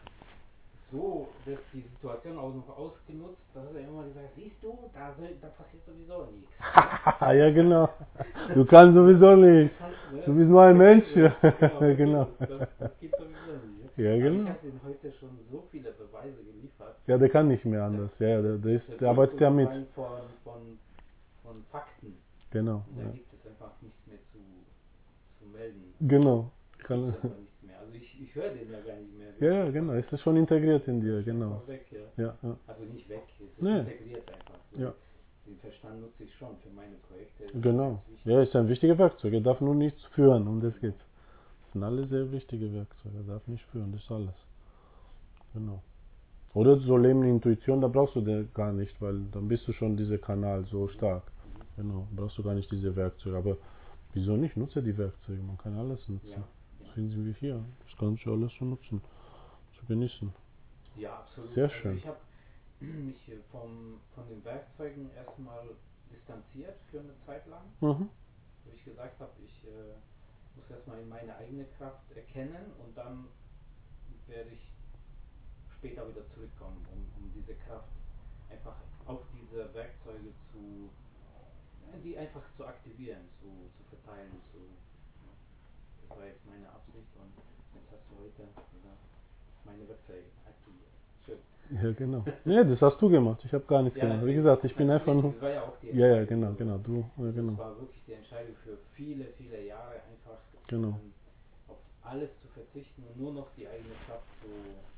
so dass die Situation auch noch ausgenutzt, dass er immer gesagt hat, siehst du, da, soll, da passiert sowieso nichts. Ja, genau. Du kannst sowieso nicht. Kannst, ne? Du bist nur ein Mensch. Genau, vergiss Genau. es, das, das geht sowieso nicht. Ja, Aber genau. ich habe ihm heute schon so viele Beweise geliefert. Ja, der kann nicht mehr anders. Ja, ja, der, der, ist, der arbeitet ja mit. Von, von, von Fakten. Genau. Und da Ja. gibt es einfach nichts mehr zu, zu melden. Genau. Es Kann, gibt einfach nichts mehr. Also ich, ich höre den ja gar nicht mehr. ja, ja, genau. Es ist schon integriert in dir, Ist genau. einfach weg, ja. Ja, ja. Also nicht weg, es ist Nee. integriert einfach. So. Ja. Den Verstand nutze ich schon für meine Projekte. Das ist Genau. ganz wichtig. Ja, ist ein wichtiges Werkzeug. Er darf nur nichts führen, um das geht's. Das sind alle sehr wichtige Werkzeuge. Er darf nicht führen, das ist alles. Genau. Oder so Leben Intuition, da brauchst du den gar nicht, weil dann bist du schon dieser Kanal so stark. Genau, brauchst du gar nicht diese Werkzeuge. Aber wieso nicht? Nutze die Werkzeuge, man kann alles nutzen. Ja, ja. Deswegen sind wir hier. Das kannst du alles schon nutzen, zu genießen. Ja, absolut. Sehr also schön. ich habe mich vom, von den Werkzeugen erstmal distanziert für eine Zeit lang, Mhm. wo ich gesagt habe, ich äh, muss erstmal in meine eigene Kraft erkennen und dann werde ich später wieder zurückkommen, um, um diese Kraft einfach auf diese Werkzeuge zu, ja, die einfach zu aktivieren, zu, zu verteilen, zu, ja. Das war jetzt meine Absicht und jetzt hast du heute wieder meine Werkzeuge aktiviert. Schön. Ja, genau. Nee, das hast du gemacht. Ich habe gar nichts Ja, gemacht. Wie natürlich, gesagt, ich bin einfach natürlich, nur. das war ja auch die Ja, ja, Entscheidung, genau, so. genau. Du, ja, Also genau. es war wirklich die Entscheidung für viele, viele Jahre einfach Genau. ähm, auf alles zu verzichten und nur noch die eigene Kraft zu,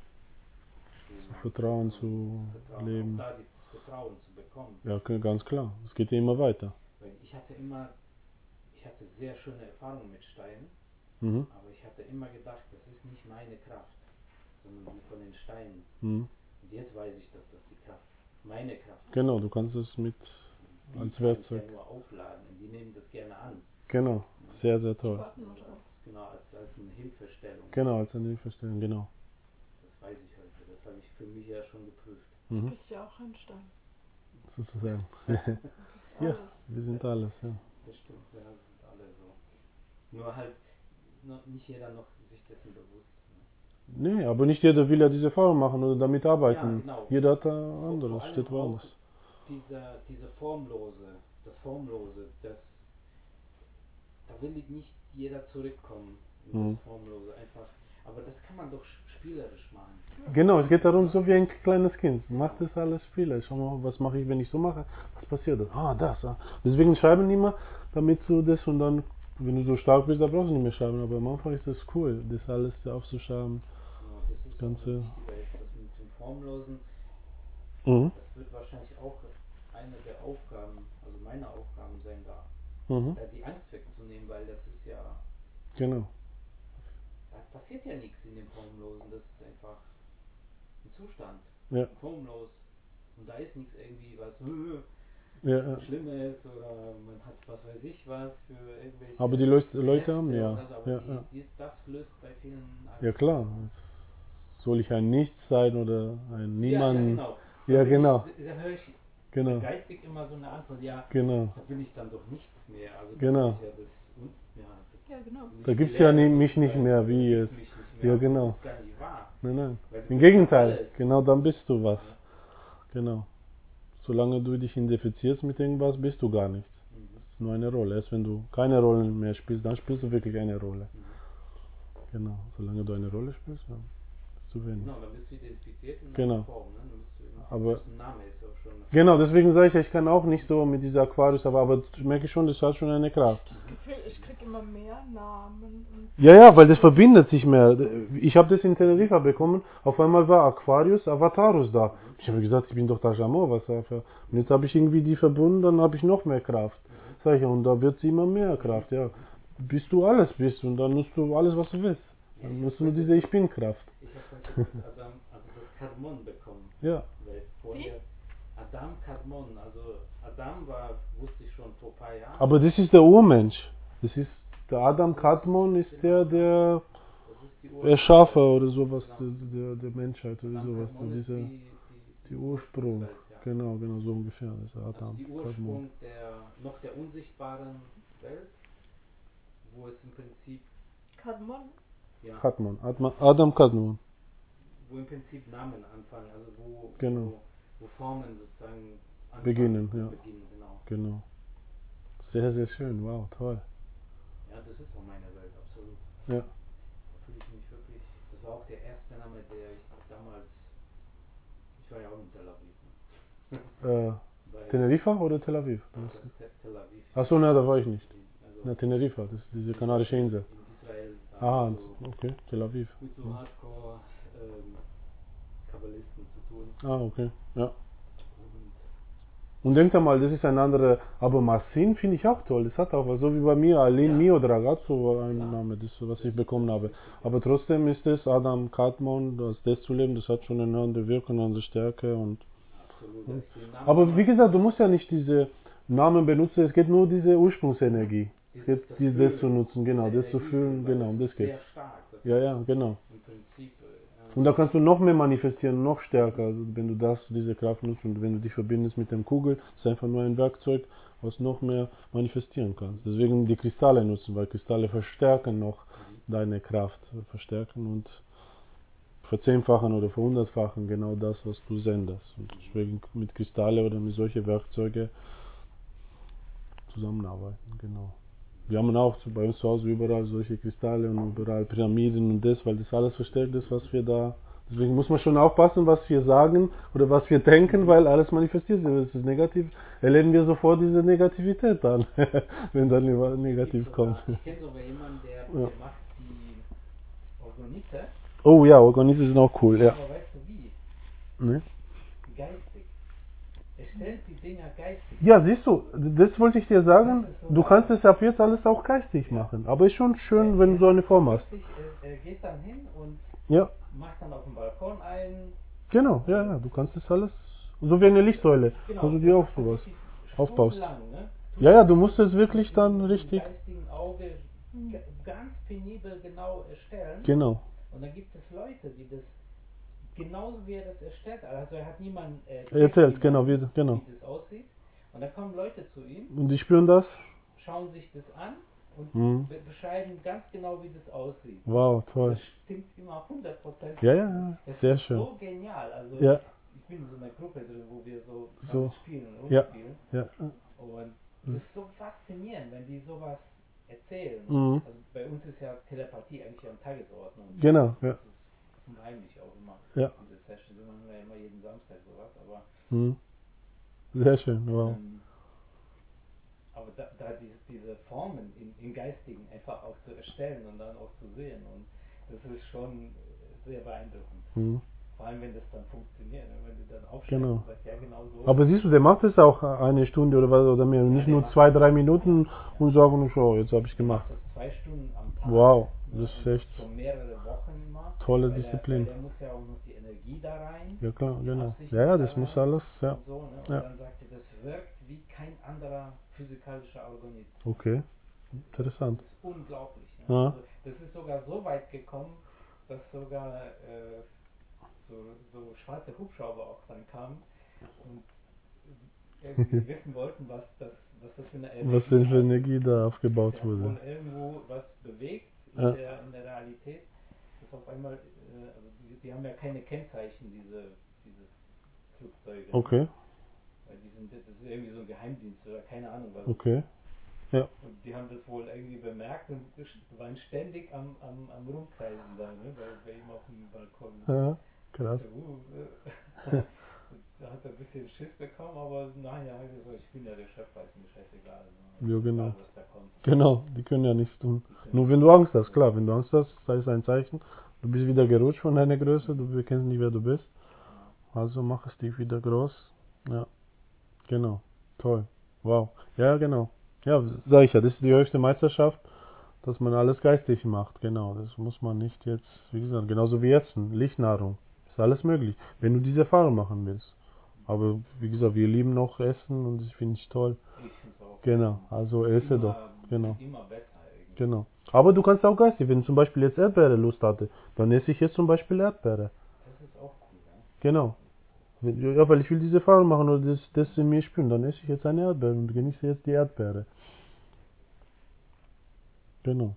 Zu vertrauen, zu vertrauen, leben. auch da das Vertrauen zu bekommen. Ja, k- ganz klar. Es geht ja immer weiter. Weil ich hatte immer, ich hatte sehr schöne Erfahrungen mit Steinen, Mhm. aber ich hatte immer gedacht, das ist nicht meine Kraft, sondern die von den Steinen. Mhm. Und jetzt weiß ich, dass das die Kraft, meine Kraft ist. Genau, du kannst es mit Die als kann Werkzeug. ich ja nur aufladen und die nehmen das gerne an. Genau, sehr, sehr toll. Warten wir drauf. Als, genau, als, als eine Hilfestellung. Genau, als eine Hilfestellung, genau. Das weiß ich heute. Das habe ich für mich ja schon geprüft. Du Mhm. bist ja auch ein Stein. Sozusagen. Du bist Ja. alles. Wir sind alles, ja. Das stimmt, ja, das sind alle so. Nur halt, noch nicht jeder noch sich dessen bewusst. Ne? Nee, aber nicht jeder will ja diese Erfahrung machen oder damit arbeiten. Ja, genau. Jeder hat da Vor- anderes, vor allem steht auch woanders. Dieser, diese Formlose, das Formlose, das, da will nicht jeder zurückkommen in Mhm. das Formlose einfach. Aber das kann man doch sch- spielerisch machen. Genau, es geht darum, so wie ein kleines Kind. Macht das alles spielerisch. Schau mal, was mache ich, wenn ich so mache? Was passiert dann? Ah, das. Ah. Deswegen schreiben immer, damit du das und dann, wenn du so stark bist, dann brauchst du nicht mehr schreiben. Aber am Anfang ist das cool, das alles aufzuschreiben. Ja, das ist Ganze- auch ein wichtiger jetzt, das mit dem Formlosen. Mhm. Das wird wahrscheinlich auch eine der Aufgaben, also meine Aufgaben sein, da, Mhm. da die Angst wegzunehmen, weil das ist ja, Genau. da passiert ja nichts in dem Formlosen, das ist einfach ein Zustand, Ja. formlos. Und da ist nichts irgendwie, was äh, Ja, ja. Schlimmes oder man hat was weiß ich was für irgendwelche. Aber die Leute, Leute Kräfte haben ja. oder so, aber Ja, die, ja. Die, das löst bei vielen Angst Ja klar. aus. Soll ich ein Nichts sein oder ein Niemand? Ja, ja, genau. Ja, Da bin genau. Ich, da höre ich Genau. geistig immer so eine Antwort, ja, Genau. da bin ich dann doch nichts mehr. Also das Genau. ist ja das, und, ja, das Ja, genau. nicht Da gibt's ja gelehrt nie- mich nicht sein, mehr, da wie gibt's es- mich nicht mehr. Ja, genau. Das ist gar nicht wahr. Nein, nein. Weil du Im bist ja Gegenteil. alles. Genau, dann bist du was. Ja. Genau. Solange du dich identifizierst mit irgendwas, bist du gar nichts. Mhm. Das ist nur eine Rolle. Erst wenn du keine Rollen mehr spielst, dann spielst du wirklich eine Rolle. Mhm. Genau. Solange du eine Rolle spielst, dann bist du wenig. Genau, dann bist du identifiziert in Genau. einer Form. Ne? Dann bist du irgendwie, Aber- das Name ist auch schon. Genau, deswegen sage ich, ich kann auch nicht so mit dieser Aquarius, aber, aber ich merke schon, das hat schon eine Kraft. Das Gefühl, ich krieg immer mehr Namen. Und Ja, ja, weil das verbindet sich mehr. Ich habe das in Teneriffa bekommen, auf einmal war Aquarius, Avatarus da. Ich habe gesagt, ich bin doch Tajamor, was dafür. Und jetzt habe ich irgendwie die verbunden, dann habe ich noch mehr Kraft. Sag ich, und da wird sie immer mehr Kraft, ja. Bis du alles bist und dann nutzt du alles, was du willst. Dann nutzt du nur diese Ich Bin-Kraft. Ich habe heute das Adam, also das Kadmon bekommen. Ja, Weil vorher Adam Kadmon, also Adam war, wusste ich schon vor ein paar Jahren. aber das ist der Urmensch. Das ist, der Adam Kadmon ist der, der Das ist die Ur- Erschaffer oder sowas, Genau. der, der, der Menschheit oder Adam sowas. Kadmon ist Diese, die, die, die Ursprung. Welt, ja. Genau, genau, so ungefähr. Das ist Also Adam die Kadmon. Ursprung der noch der unsichtbaren Welt, wo es im Prinzip Kadmon. ja, Kadmon, Adma- Adam Kadmon. wo im Prinzip Namen anfangen, also wo, Genau. wo, wo Formen sozusagen anfangen, Beginnen, ja. beginnen, genau. Genau. Sehr, sehr schön. Wow, toll. Ja, das ist auch meine Welt, absolut. Ja. Da fühle ich mich wirklich, das war auch der erste Name, der ich damals, ich war ja auch in Tel Aviv. Ne? Äh, Bei, Teneriffa oder Tel Aviv? das ist Te- Tel Aviv. Achso, nein, da war ich nicht. Also Na, Teneriffa, das ist diese kanarische Insel. in Israel. Da Ah, so, okay, Tel Aviv. mit so Hardcore ähm, Kabbalisten zu tun. Ah, okay, ja. Und Und denkt einmal, das ist ein anderer, aber Massin finde ich auch toll. Das hat auch was, so wie bei mir, Alin Ja. Mio Dragazzo war ein Klar. Name, das, was ich das- bekommen das habe. ist richtig. Aber trotzdem ist es Adam Kadmon, das das zu leben, das hat schon eine andere Wirkung, eine andere Stärke. Und Absolut. als ich den Namen aber wie damals- gesagt, du musst ja nicht diese Namen benutzen, es geht nur diese Ursprungsenergie. Es Dieses- geht das die, das Fühlen, zu nutzen, genau, diese das zu Energie, fühlen, weil genau, das um das ist sehr geht. stark. Das Ja, ist ja, genau. Im Prinzip. Äh, Und da kannst du noch mehr manifestieren, noch stärker, also wenn du das, diese Kraft nutzt und wenn du dich verbindest mit dem Kugel, das ist einfach nur ein Werkzeug, was noch mehr manifestieren kannst. Deswegen die Kristalle nutzen, weil Kristalle verstärken noch deine Kraft, verstärken und verzehnfachen oder verhundertfachen genau das, was du sendest. Und deswegen mit Kristalle oder mit solchen Werkzeugen zusammenarbeiten, genau. Wir haben auch zu- bei uns zu Hause überall solche Kristalle und überall Pyramiden und das, weil das alles verstärkt ist, was wir da. Deswegen muss man schon aufpassen, was wir sagen oder was wir denken, weil alles manifestiert sich. Wenn es ist negativ, erleben wir sofort diese Negativität dann, wenn dann immer negativ sogar- kommt. Ich kenne sogar jemanden, der, der macht die Orgonite. Oh ja, Organite sind auch cool, ja. Aber weißt du wie? Ne? Geistig. Er stellt die Dinger geistig. Ja, siehst du, das wollte ich dir sagen. Das ist so Du geil. kannst es ab jetzt alles auch geistig machen. Aber ist schon schön, wenn du so eine Form hast. Wirklich, Er, er geht dann hin und Ja, macht dann auf dem Balkon ein. genau, ja, ja. Du kannst das alles. So wie eine Lichtsäule. Genau, Kannst du der dir auch macht sowas wirklich aufbaust. stundenlang, ne? Ja, ja, du musst es wirklich dann Mit dem richtig. geistigen Auge g- ganz penibel genau erstellen. Genau. Und dann gibt es Leute, die das genauso wie er das erstellt hat. Also er hat niemanden äh, Erzählt, genau, wie, genau. wie das aussieht. Und da kommen Leute zu ihm, Und die spüren das? schauen sich das an und Mhm. be beschreiben ganz genau, wie das aussieht. Wow, toll. Das stimmt immer hundert Prozent. Ja, ja, ja, Es sehr ist schön. so genial. Also Ja, ich bin in so einer Gruppe drin, wo wir so, So. damit spielen und Ja. rumspielen. ja. Und es ist so faszinierend, wenn die sowas erzählen. Mhm. Also bei uns ist ja Telepathie eigentlich an Tagesordnung. Genau, ja. Das ist unheimlich auch immer. Ja. Diese Sessions, wir machen ja immer jeden Samstag sowas, aber Mhm. Sehr schön, wow. ähm, aber da, da diese, diese Formen im, im Geistigen einfach auch zu erstellen und dann auch zu sehen, und das ist schon sehr beeindruckend. Mhm. Vor allem, wenn das dann funktioniert, ne? Wenn du dann aufschreibst Genau. und sagst, ja genau so. Aber siehst du, der macht es auch eine Stunde oder was oder mehr, nicht der nur macht zwei, das. drei Minuten und sagen, so, jetzt habe ich Der macht gemacht. das zwei Stunden am Tag. Wow, ne? das ist Und echt so mehrere Wochen immer. tolle weil Disziplin. Der, weil der muss ja auch noch die Energie da rein. Ja klar, die genau. Absicht Ja, ja, da das muss rein alles, ja. Und, so, ne? und Ja. dann sagt er, das wirkt wie kein anderer physikalischer Organismus. Okay, interessant. Das ist unglaublich. Ne? Ja. Also, das ist sogar so weit gekommen, dass sogar äh, so, so schwarze Hubschrauber auch dann kamen und irgendwie wissen wollten, was das, was das für eine Energie Was denn für hat. Energie da aufgebaut Sie hat wurde. wohl irgendwo was bewegt in, Ja. der, in der Realität, dass auf einmal, äh, also die, die haben ja keine Kennzeichen, diese, diese Flugzeuge. Okay, Weil die sind, das ist irgendwie so ein Geheimdienst oder keine Ahnung was. okay. Ja. Und die haben das wohl irgendwie bemerkt und waren ständig am, am, am Rumkreisen da, ne? bei, bei ihm auf dem Balkon. Ja, krass. So, uh, äh, da hat er ein bisschen Schiss bekommen, aber nein, ja, so, ich bin ja der Schöpfer, ist mir scheißegal. Ne? Ja, genau. Egal, was da kommt. Genau, die können ja nichts tun. Die können Nur nichts wenn du tun. Angst hast, klar, wenn du Angst hast, das ist ein Zeichen. Du bist wieder gerutscht von deiner Größe, du bekennst nicht, wer du bist. Also mach es dich wieder groß. Ja, genau. Toll. Wow. Ja, genau. Ja, sag ich ja, das ist die höchste Meisterschaft, dass man alles geistig macht. Genau, das muss man nicht jetzt, wie gesagt, genauso wie Essen, Lichtnahrung. Ist alles möglich, wenn du diese Erfahrung machen willst. Aber wie gesagt, wir lieben noch Essen und das finde ich toll. Ich finde es auch. Genau, also Ist esse immer, doch. Genau. Wird immer besser irgendwie. Genau. Aber du kannst auch geistig, wenn ich zum Beispiel jetzt Erdbeere Lust hatte, dann esse ich jetzt zum Beispiel Erdbeere. Das ist auch cool, ja. Genau. Wenn- Ja, weil ich will diese Erfahrung machen oder das, das in mir spüren, dann esse ich jetzt eine Erdbeere und genieße jetzt die Erdbeere. Genau.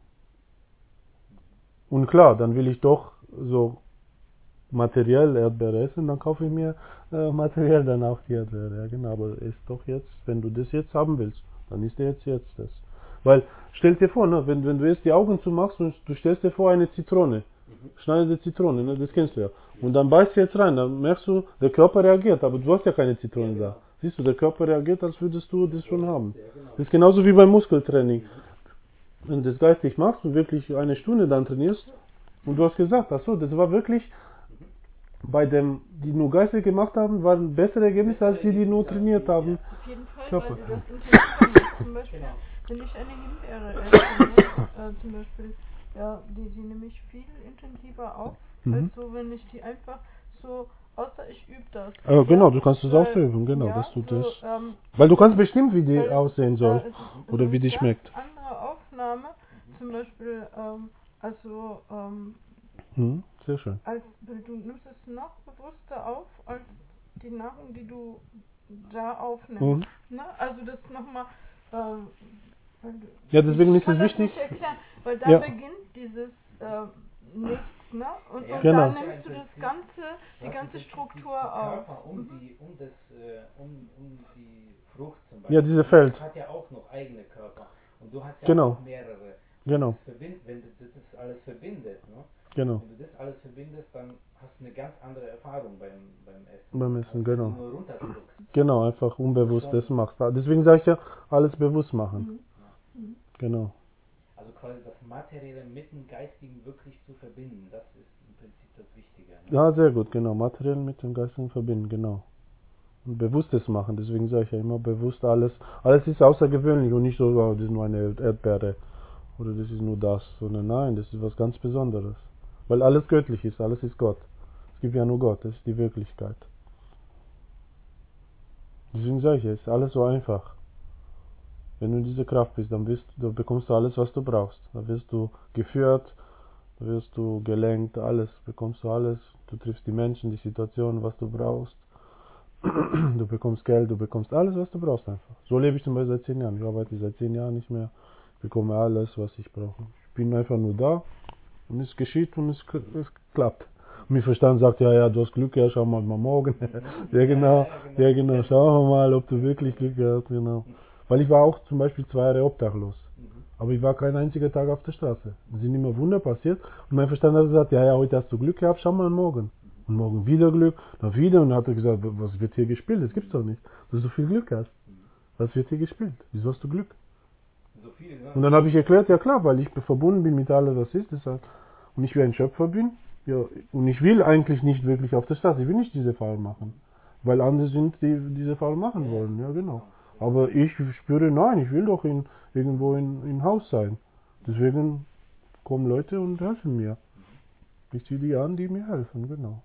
Und klar, dann will ich doch so materiell Erdbeere essen, dann kaufe ich mir äh, materiell dann auch die Erdbeere. Ja, genau, aber ist doch jetzt, wenn du das jetzt haben willst, dann ist dir jetzt jetzt das. Weil, stell dir vor, ne, wenn, wenn du jetzt die Augen zumachst und du stellst dir vor eine Zitrone, schneidete Zitrone, ne, das kennst du ja. Und dann beißt du jetzt rein, dann merkst du, der Körper reagiert, aber du hast ja keine Zitrone Ja, da. genau. Siehst du, der Körper reagiert, als würdest du das schon haben. Ja, genau. Das ist genauso wie beim Muskeltraining. Wenn du das geistig machst und wirklich eine Stunde dann trainierst, und du hast gesagt, ach so, das war wirklich, bei dem, die nur geistig gemacht haben, waren bessere Ergebnisse als die, die nur trainiert haben. Auf jeden Fall, Körper. weil sie das intensiver machen. Zum Beispiel, Genau. wenn ich eine Himbeere esse, ne, äh, zum Beispiel, ja, die, die nehme ich viel intensiver auf, Mhm. als so, wenn ich die einfach so, außer ich übe das. Ah, genau, du kannst es Weil- auch üben, genau, ja, dass du so, das. Ähm, Weil du kannst bestimmen, wie die weil es aussehen ist, soll. äh, es ist oder eine wie die ganz schmeckt. andere Aufnahme, zum Beispiel, ähm, also, ähm, Mhm, sehr schön. als du nimmst es noch bewusster auf als die Nahrung, die du da aufnimmst. Mhm. Ne? Also das nochmal. Ähm, weil du- Ja, deswegen ich ist kann es das wichtig. nicht erklären, weil da Ja. beginnt dieses äh, Nichts, ne? Und, Ja, und Genau. da nimmst du das ganze, die Was ganze im Prinzip Struktur der auf. Körper um, Mhm. die, um, das, äh, um, um die Frucht zum Beispiel. Ja, diese Das Feld. hat ja auch noch eigene Körper. Und du hast ja Genau. auch mehrere. Genau, Das verbind, wenn du das alles verbindet, ne? genau. Wenn du das alles verbindest, dann hast du eine ganz andere Erfahrung beim, beim Essen. Beim Essen, als wenn genau. du nur runterschluckst. Genau, einfach unbewusst das machst. Deswegen sage ich ja, alles bewusst machen. Mhm. Genau. Also quasi das Materielle mit dem Geistigen wirklich zu verbinden, das ist im Prinzip das Wichtige. Ne? Ja, sehr gut, genau. Materiell mit dem Geistigen verbinden, genau. Und bewusstes machen, deswegen sage ich ja immer bewusst alles. Alles ist außergewöhnlich und nicht so, oh, das ist nur eine Erdbeere oder das ist nur das, sondern nein, das ist was ganz Besonderes. Weil alles göttlich ist, alles ist Gott. Es gibt ja nur Gott, das ist die Wirklichkeit. Deswegen sage ich, es ist alles so einfach. Wenn du in dieser Kraft bist, dann bist, dann bekommst du alles, was du brauchst. Da wirst du geführt, da wirst du gelenkt, alles, bekommst du alles. Du triffst die Menschen, die Situation, was du brauchst. Du bekommst Geld, du bekommst alles, was du brauchst einfach. So lebe ich zum Beispiel seit zehn Jahren. Ich arbeite seit zehn Jahren nicht mehr. bekomme alles, was ich brauche. Ich bin einfach nur da und es geschieht und es, es klappt. Und mein Verstand sagt, ja, ja, du hast Glück, ja, schau mal, mal morgen. ja, genau, ja, genau, schauen wir mal, ob du wirklich Glück hast, genau. Weil ich war auch zum Beispiel zwei Jahre obdachlos. Aber ich war kein einziger Tag auf der Straße. Es sind immer Wunder passiert. Und mein Verstand hat gesagt, ja, ja, heute hast du Glück gehabt, schau mal morgen. Und morgen wieder Glück, dann wieder. Und dann hat er gesagt, was wird hier gespielt? Das gibt's doch nicht. Dass du so viel Glück hast. Was wird hier gespielt? Wieso hast du Glück? So viel, ne? Und dann habe ich erklärt, ja klar, weil ich verbunden bin mit allem, was ist. Deshalb, und ich wie ein Schöpfer bin. Ja, und ich will eigentlich nicht wirklich auf der Straße. Ich will nicht diese Erfahrung machen. Weil andere sind, die diese Erfahrung machen wollen. Ja, genau. Aber ich spüre, nein, ich will doch in, irgendwo in, in Haus sein. Deswegen kommen Leute und helfen mir. Ich ziehe die an, die mir helfen, genau.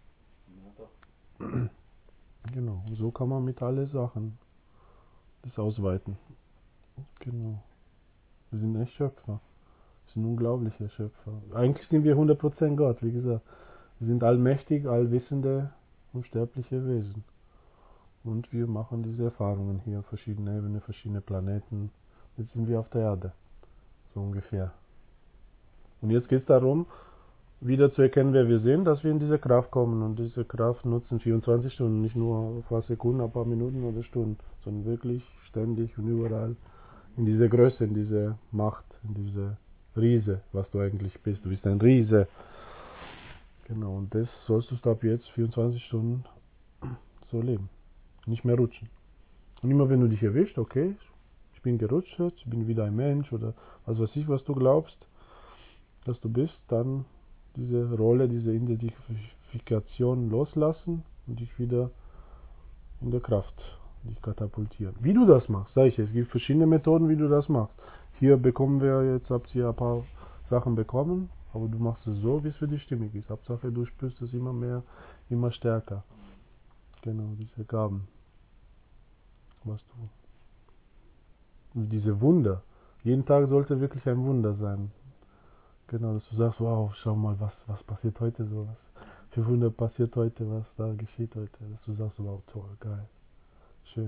Genau, und so kann man mit allen Sachen das ausweiten. Genau. Wir sind echt Schöpfer. Wir sind unglaubliche Schöpfer. Eigentlich sind wir hundert Prozent Gott, wie gesagt. Wir sind allmächtig, allwissende, unsterbliche Wesen. Und wir machen diese Erfahrungen hier, verschiedene Ebenen, verschiedene Planeten. Jetzt sind wir auf der Erde, so ungefähr. Und jetzt geht es darum, wieder zu erkennen, wer wir sind, dass wir in diese Kraft kommen und diese Kraft nutzen vierundzwanzig Stunden, nicht nur ein paar Sekunden, ein paar Minuten oder Stunden, sondern wirklich ständig und überall in diese Größe, in diese Macht, in diese Riese, was du eigentlich bist. Du bist ein Riese. Genau, und das sollst du ab jetzt vierundzwanzig Stunden so leben. Nicht mehr rutschen. Und immer wenn du dich erwischt, okay, ich bin gerutscht, ich bin wieder ein Mensch oder was weiß ich, was du glaubst, dass du bist, dann diese Rolle, diese Identifikation loslassen und dich wieder in der Kraft dich katapultieren. Wie du das machst, sage ich, es gibt verschiedene Methoden, wie du das machst. Hier bekommen wir jetzt, habt ihr ein paar Sachen bekommen, aber du machst es so, wie es für dich stimmig ist. Hauptsache, du spürst es immer mehr, immer stärker. Genau, diese Gaben. Was du. Diese Wunder. Jeden Tag sollte wirklich ein Wunder sein. Genau, dass du sagst, wow, schau mal, was, was passiert heute so, was für Wunder passiert heute, was da geschieht heute. Dass du sagst, wow, toll, geil, schön.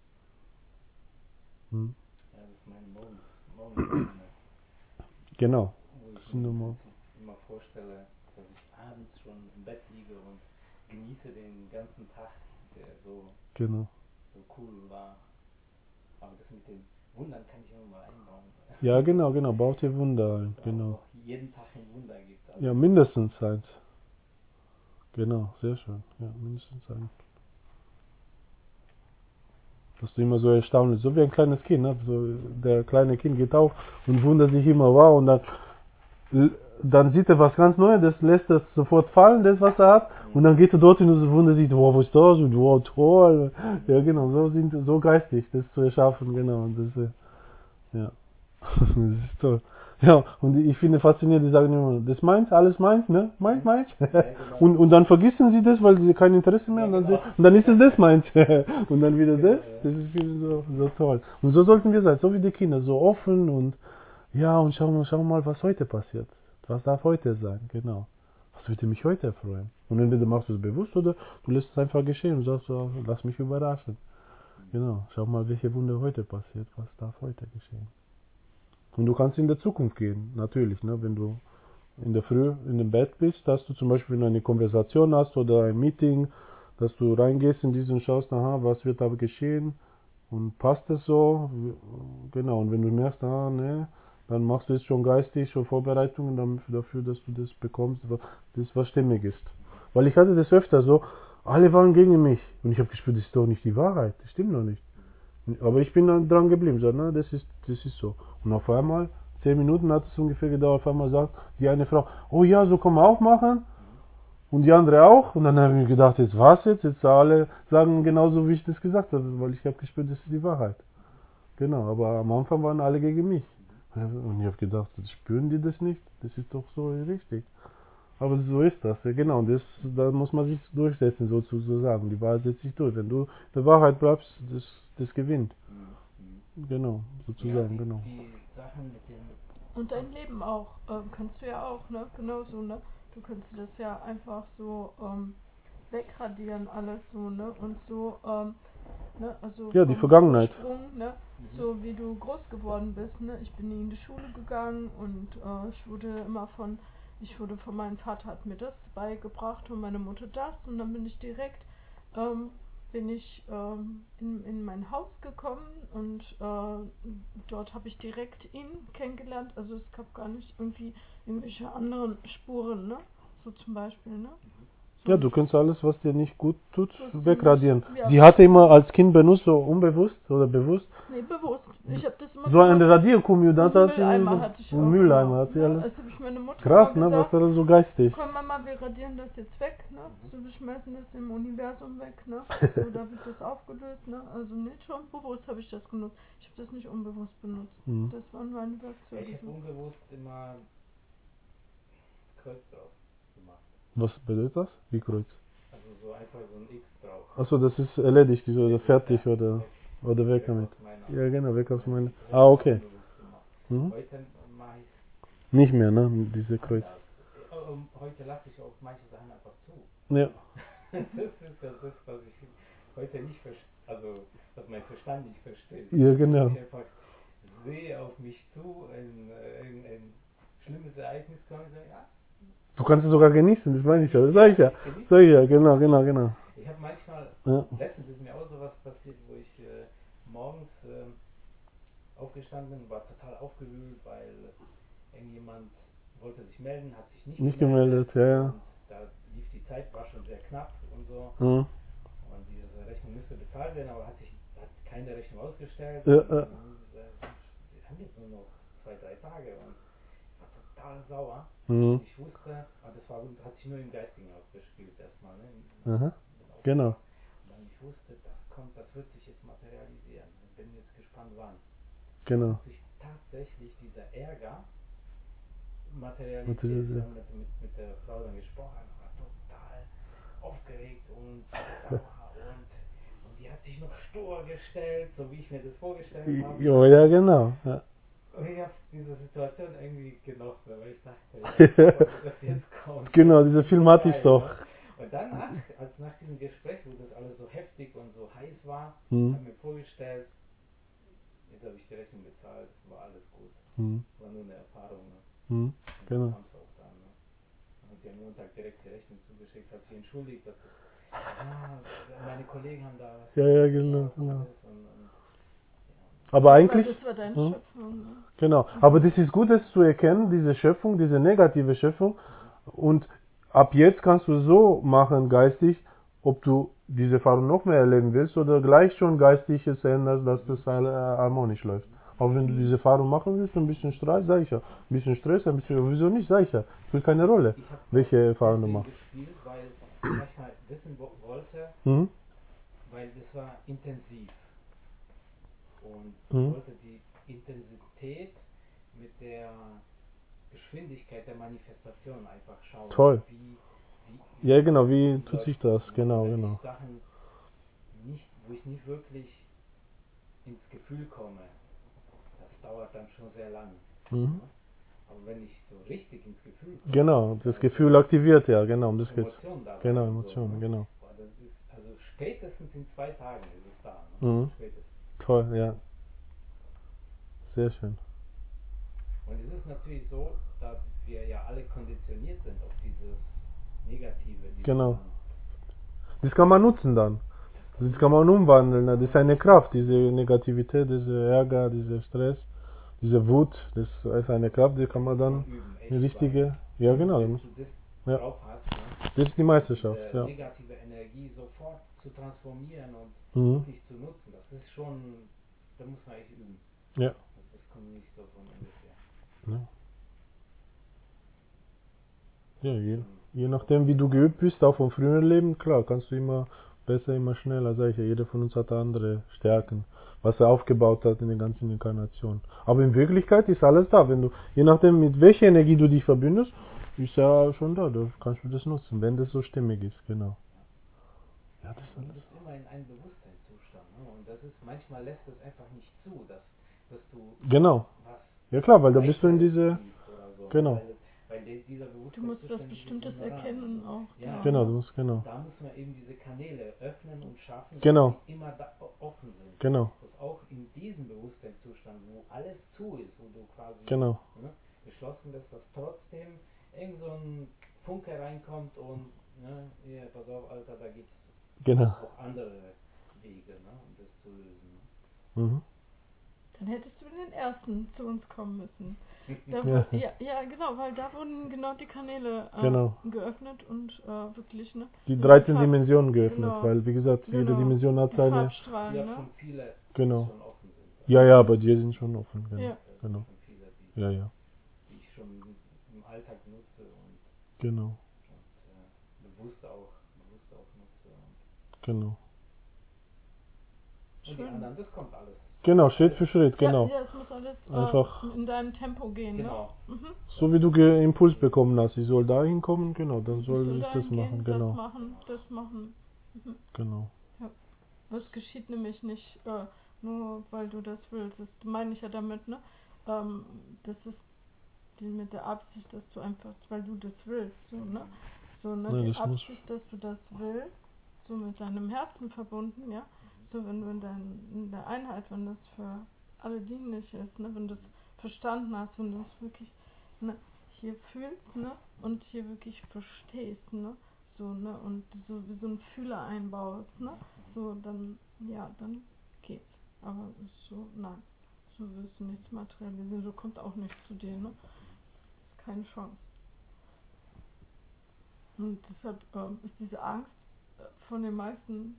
Hm? Ja, das ist mein Morgens, Morgenroutine. Genau. Wo Das ich sind mir immer, immer vorstelle, dass ich abends schon im Bett liege und genieße den ganzen Tag, der so, genau. so cool war. Aber das mit den Wundern kann ich immer mal einbauen. Ja, genau, genau, baut dir Wunder ein, Dass es genau. auch jeden Tag ein Wunder gibt. Also Ja, mindestens eins. Genau, sehr schön. Ja, mindestens eins. Dass du immer so erstaunlich, so wie ein kleines Kind, ne? So, der kleine Kind geht auf und wundert sich immer, wow, und dann, dann sieht er was ganz Neues, das lässt er sofort fallen, das was er hat, und dann geht er dorthin und wundert sich, wow, was ist das, und wow, toll. Ja, genau, so sind, so geistig, das zu erschaffen, genau, und das, ja, das ist toll. Ja, und ich finde faszinierend, die sagen immer, das ist meins, alles meins, ne? Meins, meins. ja, genau. Und, und dann vergessen sie das, weil sie kein Interesse mehr haben. Ja, Und, genau. dann, und dann ist es das meins. Und dann wieder Genau, das. Das ist wieder so, so toll. Und so sollten wir sein, so wie die Kinder, so offen und ja, und schau mal, schau mal, was heute passiert. Was darf heute sein, genau. Was würde mich heute erfreuen? Und entweder machst du es bewusst oder du lässt es einfach geschehen und sagst, so, lass mich überraschen. Genau, schau mal, welche Wunder heute passiert, was darf heute geschehen. Und du kannst in der Zukunft gehen, natürlich, ne? Wenn du in der Früh in dem Bett bist, dass du zum Beispiel wenn du eine Konversation hast oder ein Meeting, dass du reingehst in diesen und schaust, aha, was wird da geschehen und passt es so, genau, und wenn du merkst, ah, ne, dann machst du jetzt schon geistig, schon Vorbereitungen dafür, dass du das bekommst, das was stimmig ist. Weil ich hatte das öfter so, alle waren gegen mich und ich habe gespürt, das ist doch nicht die Wahrheit, das stimmt doch nicht. Aber ich bin dann dran geblieben, so, ne, das ist, das ist so. Und auf einmal, zehn Minuten hat es ungefähr gedauert, auf einmal sagt die eine Frau, oh ja, so kann man auch machen. Und die andere auch. Und dann habe ich mir gedacht, jetzt was jetzt? Jetzt alle sagen genauso, wie ich das gesagt habe, weil ich habe gespürt, das ist die Wahrheit. Genau, aber am Anfang waren alle gegen mich. Und ich habe gedacht, spüren die das nicht? Das ist doch so richtig. Aber so ist das, ja, genau. Das, da muss man sich durchsetzen, sozusagen. Die Wahrheit setzt sich durch. Wenn du der Wahrheit bleibst, das, das gewinnt. Mhm. Genau, sozusagen, ja, die, genau. Die Sachen mit dem. Und dein Leben auch, ähm, kannst du ja auch, ne? Genauso, ne? Du kannst das ja einfach so ähm, wegradieren, alles so, ne? Und so ähm, Ne? Also Ja, die vom Vergangenheit. Ursprung, ne? So wie du groß geworden bist. Ne? Ich bin nie in die Schule gegangen und äh, ich wurde immer von, ich wurde von meinem Vater hat mir das beigebracht und meine Mutter das und dann bin ich direkt, ähm, bin ich ähm, in, in mein Haus gekommen und äh, dort habe ich direkt ihn kennengelernt. Also es gab gar nicht irgendwie irgendwelche anderen Spuren, ne? So zum Beispiel, ne? Ja, du kannst alles, was dir nicht gut tut, Was wegradieren. nicht- ja. Sie hatte immer als Kind benutzt, so unbewusst oder bewusst, Nee, bewusst. Ich habe das immer so eine benutzt. Radiergummi, das Und hat sie Mülleimer so, hatte ich ein auch Mülleimer immer, hat sie ne? alles. Das habe ich meine Mutter Krass, immer ne, was gesagt. da so geistig. Komm Mama, wir radieren das jetzt weg, ne? So, wir schmeißen das im Universum weg, ne? So, da wird das aufgelöst, ne? Also nicht schon bewusst habe ich das genutzt. Ich habe das nicht unbewusst benutzt. Mhm. Das waren meine Werkzeuge. Ich habe So. unbewusst immer Kreuz drauf gemacht. Was bedeutet das? Wie Kreuz? Also so einfach so ein X drauf. Achso, das ist erledigt, so, oder Das ist fertig, ja oder, weg, oder weg weg damit. aus meiner- Ja, genau, weg aus meiner. Ich hab Ah, das okay. unbewusst gemacht. Mhm. Heute mache ich es Nicht mehr, ne, diese Kreuz. anders. Äh, ähm, Heute lasse ich auch manche Sachen einfach zu. Ja, Das ist ja das, was ich heute nicht verstehe, also was mein Verstand nicht versteht. ja, genau. Ich einfach sehe auf mich zu, ein, äh, ein, ein schlimmes Ereignis kommt und sage, ja, Du kannst es sogar genießen, das meine ich ja, das sag ich ja. ich genieße Sag ich ja, das. genau, genau, genau. Ich habe manchmal, Ja. letztens ist mir auch sowas passiert, wo ich äh, morgens äh, aufgestanden bin, war total aufgewühlt, weil irgendjemand wollte sich melden, hat sich nicht, Nicht gemeldet, ja, ja. Und da lief die Zeit, war schon sehr knapp und so. Mhm. Und diese Rechnung müsste bezahlt werden, aber hat sich hat keine Rechnung ausgestellt. Ja, Und, ja. äh, wir haben jetzt nur noch zwei, drei Tage und ich war total sauer. Mhm. Ich wusste, aber das war, hat sich nur im Geistigen ausgespielt erstmal. Ne? Aha. Genau. Und dann ich wusste, das kommt, das wird sich jetzt materialisieren. Ich bin jetzt gespannt, wann. Genau. Hat sich tatsächlich dieser Ärger materialisiert. Materialisiert. Wir haben mit, mit, mit der Frau dann gesprochen, war total aufgeregt und sauer und, und die hat sich noch stur gestellt, so wie ich mir das vorgestellt habe. Ja, ja, genau. Ja. Und ich habe diese Situation irgendwie genossen, weil ich dachte, ja, wie das jetzt kommt. Genau, dieser Film hatte ich Geil, doch. ne? Und danach, als nach diesem Gespräch, wo das alles so heftig und so heiß war, Mhm. habe ich mir vorgestellt, jetzt habe ich die Rechnung bezahlt, war alles gut. Mhm. War nur eine Erfahrung. Ne? Mhm. Und Genau. dann kam es auch dann. Ne? Dann hat sie am Montag direkt die Rechnung zugeschickt, hat sich entschuldigt, dass es, ah, meine Kollegen haben da was Ja, ja, geschaut genau, und genau. alles und, und, Aber Weil eigentlich, das war deine Mhm. Schöpfung. Ne? genau. Aber das ist gut, das zu erkennen, diese Schöpfung, diese negative Schöpfung. Und ab jetzt kannst du so machen, geistig, ob du diese Erfahrung noch mehr erleben willst oder gleich schon geistig es änderst, dass das alle äh, harmonisch läuft. Aber wenn du diese Erfahrung machen willst, ein bisschen Stress, sag ich ja. Ein bisschen Stress, ein bisschen, wieso nicht, sag ich ja. Spielt keine Rolle, ich habe welche Erfahrung du deswegen machst. gespielt, weil ich manchmal wissen wo- wollte, Mhm. weil das war intensiv. Und Mhm. ich wollte die Intensität mit der Geschwindigkeit der Manifestation einfach schauen. Toll. Wie, wie, Ja, genau, wie wie tut läuft sich das? ne? Genau, Wenn genau. ich Sachen nicht, wo ich nicht wirklich ins Gefühl komme, das dauert dann schon sehr lang. Mhm. Ne? Aber wenn ich so richtig ins Gefühl komme, Genau, das also Gefühl aktiviert, ja, genau, um das geht's. Emotionen da Genau, sind und Emotionen, so, ne? genau. Boah, das ist, also spätestens in zwei Tagen ist es da. Ne? Mhm. Spätestens. Toll, ja. Sehr schön. Und es ist natürlich so, da wir ja alle konditioniert sind auf dieses Negative. Dieses Genau. Das kann man nutzen dann. Das kann man umwandeln. Das ist eine Kraft, diese Negativität, dieser Ärger, dieser Stress, diese Wut, das ist eine Kraft, die kann man dann üben, echt, eine richtige, weil ja genau, bis du das Ja. drauf hast, ne? das ist die Meisterschaft, diese ja. negative Energie sofort zu transformieren und Mhm. wirklich zu nutzen, das ist schon, da muss man echt üben. Ja. Das, das kommt nicht so von ungefähr. Ja, je, je nachdem wie du geübt bist, auch vom früheren Leben, klar, kannst du immer besser, immer schneller, sag ich ja, jeder von uns hat andere Stärken, was er aufgebaut hat in der ganzen Inkarnation. Aber in Wirklichkeit ist alles da, wenn du, je nachdem mit welcher Energie du dich verbindest, ist ja schon da, da kannst du das nutzen, wenn das so stimmig ist, genau. Ja, das ist Du alles. bist immer in einem Bewusstseinszustand, ne? Und das ist, manchmal lässt es einfach nicht zu, dass, dass du Genau. was Ja klar, weil da bist du in Weiteres diese, siehst oder so, genau. Weil, Weil de- dieser Du Bewusstsein musst was Bestimmtes erkennen auch. Ja, Genau, du musst, genau. da muss man eben diese Kanäle öffnen und schaffen, dass Genau. die immer da offen sind. Genau, Dass auch in diesem Bewusstseinszustand, wo alles zu ist, wo du quasi genau, ne, geschlossen bist, dass trotzdem irgend so ein Funke reinkommt und ne, hier, pass auf, Alter, da gibt es genau. auch andere Wege, ne, um das zu lösen. Ne? Mhm. Dann hättest du in den ersten zu uns kommen müssen. Da Ja. wo, ja, ja, genau, weil da wurden genau die Kanäle äh, Genau. geöffnet und äh, wirklich, ne? Die so dreizehn Farb- Dimensionen geöffnet, genau. weil, wie gesagt, jede Genau. Dimension hat Die seine... Die Farbstrahlen, ja ne? schon viele Genau. schon offen sind. Ja, ja, aber die sind schon offen, genau. Ja. Das Genau. sind schon viele, die, Ja, ja, die ich schon im Alltag nutze und, genau, und äh, bewusst auch bewusst auch nutze. Und, genau. und die Schön. anderen, das kommt alles. Genau, Schritt für Alles- Schritt, genau. Ja, ja, es muss alles äh, Einfach- in deinem Tempo gehen, Genau. ne? Mhm. So wie du ge- Impuls bekommen hast, ich soll da hinkommen, genau, dann Ich soll soll ich dahin das machen, gehen, das genau, machen, das machen. genau. Das geschieht nämlich nicht äh, nur, weil du das willst. Das meine ich ja damit, ne? Ähm, das ist die mit der Absicht, dass du einfach, weil du das willst, so, ne? So, ne? Nein, die das muss- Absicht, dass du das willst, so mit deinem Herzen verbunden, ja? So, wenn du in, dein, in der Einheit, wenn das für alle dienlich ist, ne? Wenn du es verstanden hast, wenn du es wirklich, ne? Hier fühlst, ne? Und hier wirklich verstehst, ne? So, ne? Und so wie so ein Fühler einbaust, ne? So, dann, ja, dann geht's. Aber so, nein. So wirst du nichts materialisieren. So kommt auch nicht zu dir, ne? Ist keine Chance. Und deshalb ähm, ist diese Angst äh, von den meisten,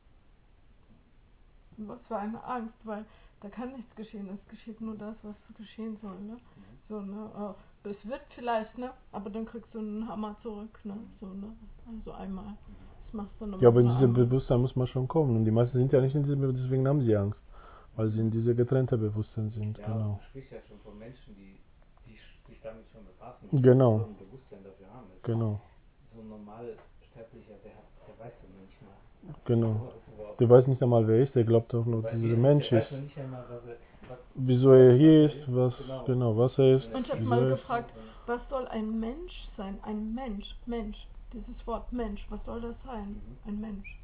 was für eine Angst, weil da kann nichts geschehen. Es geschieht nur das, was geschehen soll, ne? So, ne? Äh, es wird vielleicht, ne? Aber dann kriegst du einen Hammer zurück, ne? So, ne? Also einmal. Das machst du dann Ja, aber in nur diesem einmal. Bewusstsein muss man schon kommen und die meisten sind ja nicht in diesem Bewusstsein, deswegen haben sie Angst, weil sie in diese getrennte Bewusstsein sind, Ja, genau. du sprichst ja schon von Menschen, die, die sich damit schon befassen. Genau. Die ein Bewusstsein dafür haben. Das Genau, So ein Normalsterblicher, der, hat, der weiß ja nicht mal. genau. Was überhaupt Der weiß nicht einmal, wer er ist, der glaubt auch nur, Weil dass die- er Mensch der weiß ist. noch nicht einmal, was er, was, Wieso er hier was ist, was, genau. genau, was er ist, Und ich habe wieso mal er ist. gefragt, was soll ein Mensch sein? Ein Mensch, Mensch. Dieses Wort Mensch, was soll das sein? Mhm. Ein Mensch.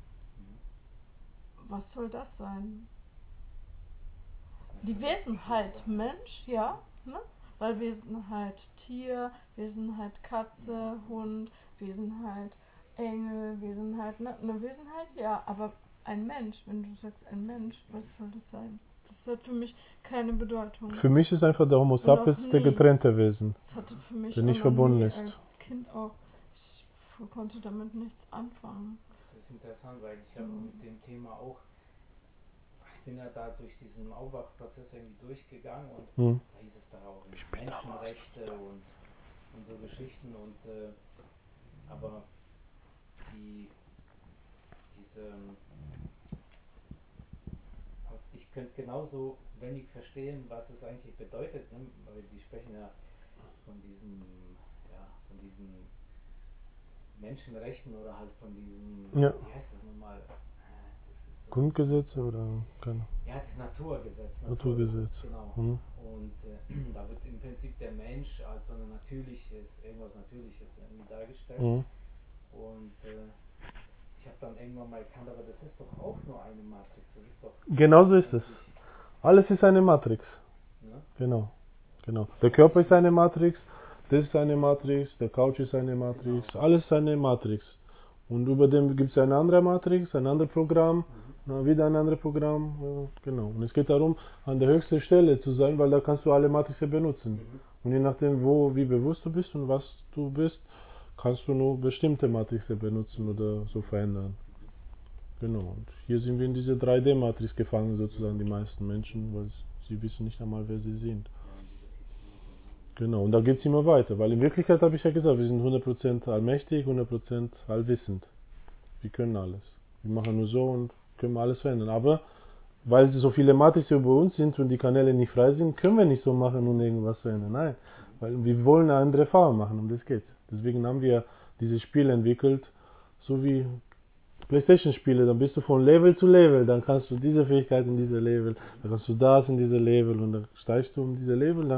Mhm. Was soll das sein? Das ist Die eine Wesenheit Sache. Mensch, ja, ne? Weil Wesenheit Tier, Wesenheit Katze, Hund, Wesenheit Engel, Wesenheit, ne? Eine Wesenheit, ja, aber ein Mensch, wenn du sagst ein Mensch, was soll das sein? Das hat für mich keine Bedeutung. Für mich ist einfach der Homo Und auch sapiens der nie. getrennte Wesen, Das hatte für mich der auch nicht noch verbunden nie ist. als Kind auch, ich konnte damit nichts anfangen. Das ist interessant, weil ich habe Mhm. mit dem Thema auch, ich bin ja da durch diesen Aufwachprozess irgendwie durchgegangen und Hm. da hieß es da auch Menschenrechte und, und so Geschichten und äh, aber die diese ich könnte genauso wenig verstehen, was es eigentlich bedeutet, ne? Weil die sprechen ja von diesen ja von diesen Menschenrechten oder halt von diesem Ja. wie heißt das nochmal? Das ist so Grundgesetze oder keine Ja, das Naturgesetz. Naturgesetz. Genau. Hm. Und äh, da wird im Prinzip der Mensch als so ein natürliches, irgendwas Natürliches irgendwie dargestellt. Hm. Und äh, ich habe dann irgendwann mal erkannt, aber das ist doch auch nur eine Matrix. Das ist doch Genauso ist es. eigentlich, Alles ist eine Matrix. ne? Genau, genau. Der Körper ist eine Matrix, das ist eine Matrix, der Couch ist eine Matrix, Genau. alles ist eine Matrix. Und über dem gibt es eine andere Matrix, ein anderes Programm, Mhm. na, wieder ein anderes Programm, ja, genau. Und es geht darum, an der höchsten Stelle zu sein, weil da kannst du alle Matrixe benutzen. Mhm. Und je nachdem, wo, wie bewusst du bist und was du bist, kannst du nur bestimmte Matrixe benutzen oder so verändern. Genau. Und hier sind wir in diese drei D-Matrix gefangen, sozusagen, die meisten Menschen, weil sie wissen nicht einmal, wer sie sind. Ja, in dieser Fiktion. Genau, und da geht es immer weiter, weil in Wirklichkeit habe ich ja gesagt, wir sind hundert Prozent allmächtig, hundert Prozent allwissend. Wir können alles. Wir machen nur so und können alles verändern. Aber weil so viele Matrizen über uns sind und die Kanäle nicht frei sind, können wir nicht so machen und irgendwas verändern. Nein, weil wir wollen eine andere Erfahrung machen, um das geht's. Deswegen haben wir dieses Spiel entwickelt, so wie Playstation-Spiele, dann bist du von Level zu Level, dann kannst du diese Fähigkeit in diese Level, dann kannst du das in diese Level und dann steigst du um diese Level, dann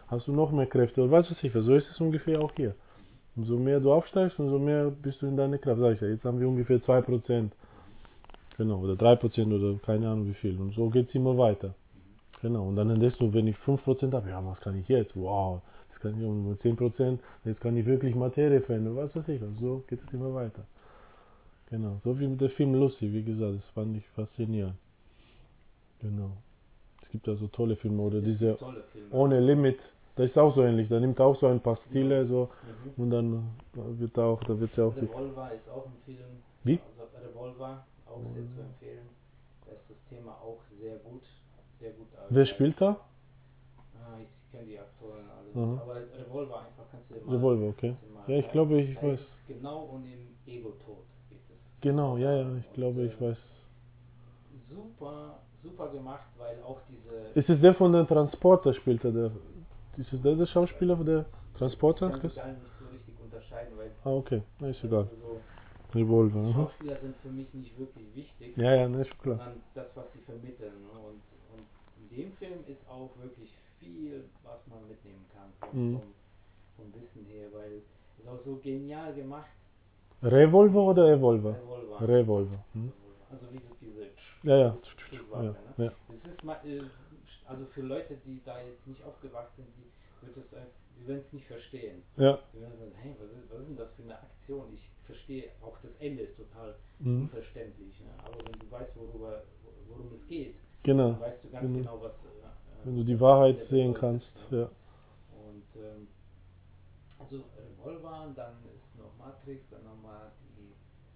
hast du noch mehr Kräfte. Oder was weiß ich, so ist es ungefähr auch hier. Umso mehr du aufsteigst, umso mehr bist du in deiner Kraft. Sag ich ja, jetzt haben wir ungefähr zwei Prozent. Genau, oder drei Prozent oder keine Ahnung wie viel. Und so geht es immer weiter. Genau, und dann entdeckst du, wenn ich fünf Prozent habe, ja, was kann ich jetzt? Wow, jetzt kann ich um zehn Prozent, jetzt kann ich wirklich Materie verändern, was weiß ich. Und so geht es immer weiter. Genau, so wie mit dem Film Lucy, wie gesagt, das fand ich faszinierend. Genau. Es gibt also tolle Filme, oder Es diese gibt tolle Filme. Ohne Limit, das ist auch so ähnlich, da nimmt auch so ein paar Stile so Mhm. und dann wird auch, da wird ja auch die, Revolver ist auch ein Film. Wie? Also Revolver, auch sehr zu empfehlen. Da ist das Thema auch sehr gut. Sehr gut wer spielt da? Ah, ich kenne die Aktoren alle Aha. nicht. Aber Revolver einfach kannst du dir mal. Revolver, okay. kannst du dir mal Ja, ich rein- glaube, ich da weiß. ist es genau um den Ego-Tod geht es. Genau, ja, ja, ich Und, glaube, äh, ich weiß. Super, super gemacht, weil auch diese. Ist es der von der Transporter spielte, der, ist es der, der Schauspieler von der Transporter? Ich kann die gar nicht so richtig unterscheiden, weil. Ah, okay, na, ist egal. Also so, Revolver, die aha. Schauspieler sind für mich nicht wirklich wichtig, Ja, ja, ne, ist klar. sondern das, was sie vermitteln. Ne? Und, und in dem Film ist auch wirklich viel, was man mitnehmen kann vom, Mhm. vom, vom Wissen her, weil es auch so genial gemacht. Revolver oder Evolver? Revolver. Revolver. Hm? Also wie so diese Ja, ja. Schusswaffe. Ja, Ne? ja. Das ist mal, äh, also für Leute, die da jetzt nicht aufgewacht sind, die wird es, äh, die werden es nicht verstehen. Ja. Die werden sagen, hey, was ist, was ist denn das für eine Aktion? Ich verstehe, auch das Ende ist total Mhm. unverständlich. Ne? Aber wenn du weißt, worüber, worum es geht, Genau. dann weißt du ganz Genau. genau, was. Äh, Wenn du die was Wahrheit das sehen bedeutet, kannst, ne? ja. Und ähm, also Revolver, dann ist noch Matrix, dann nochmal die.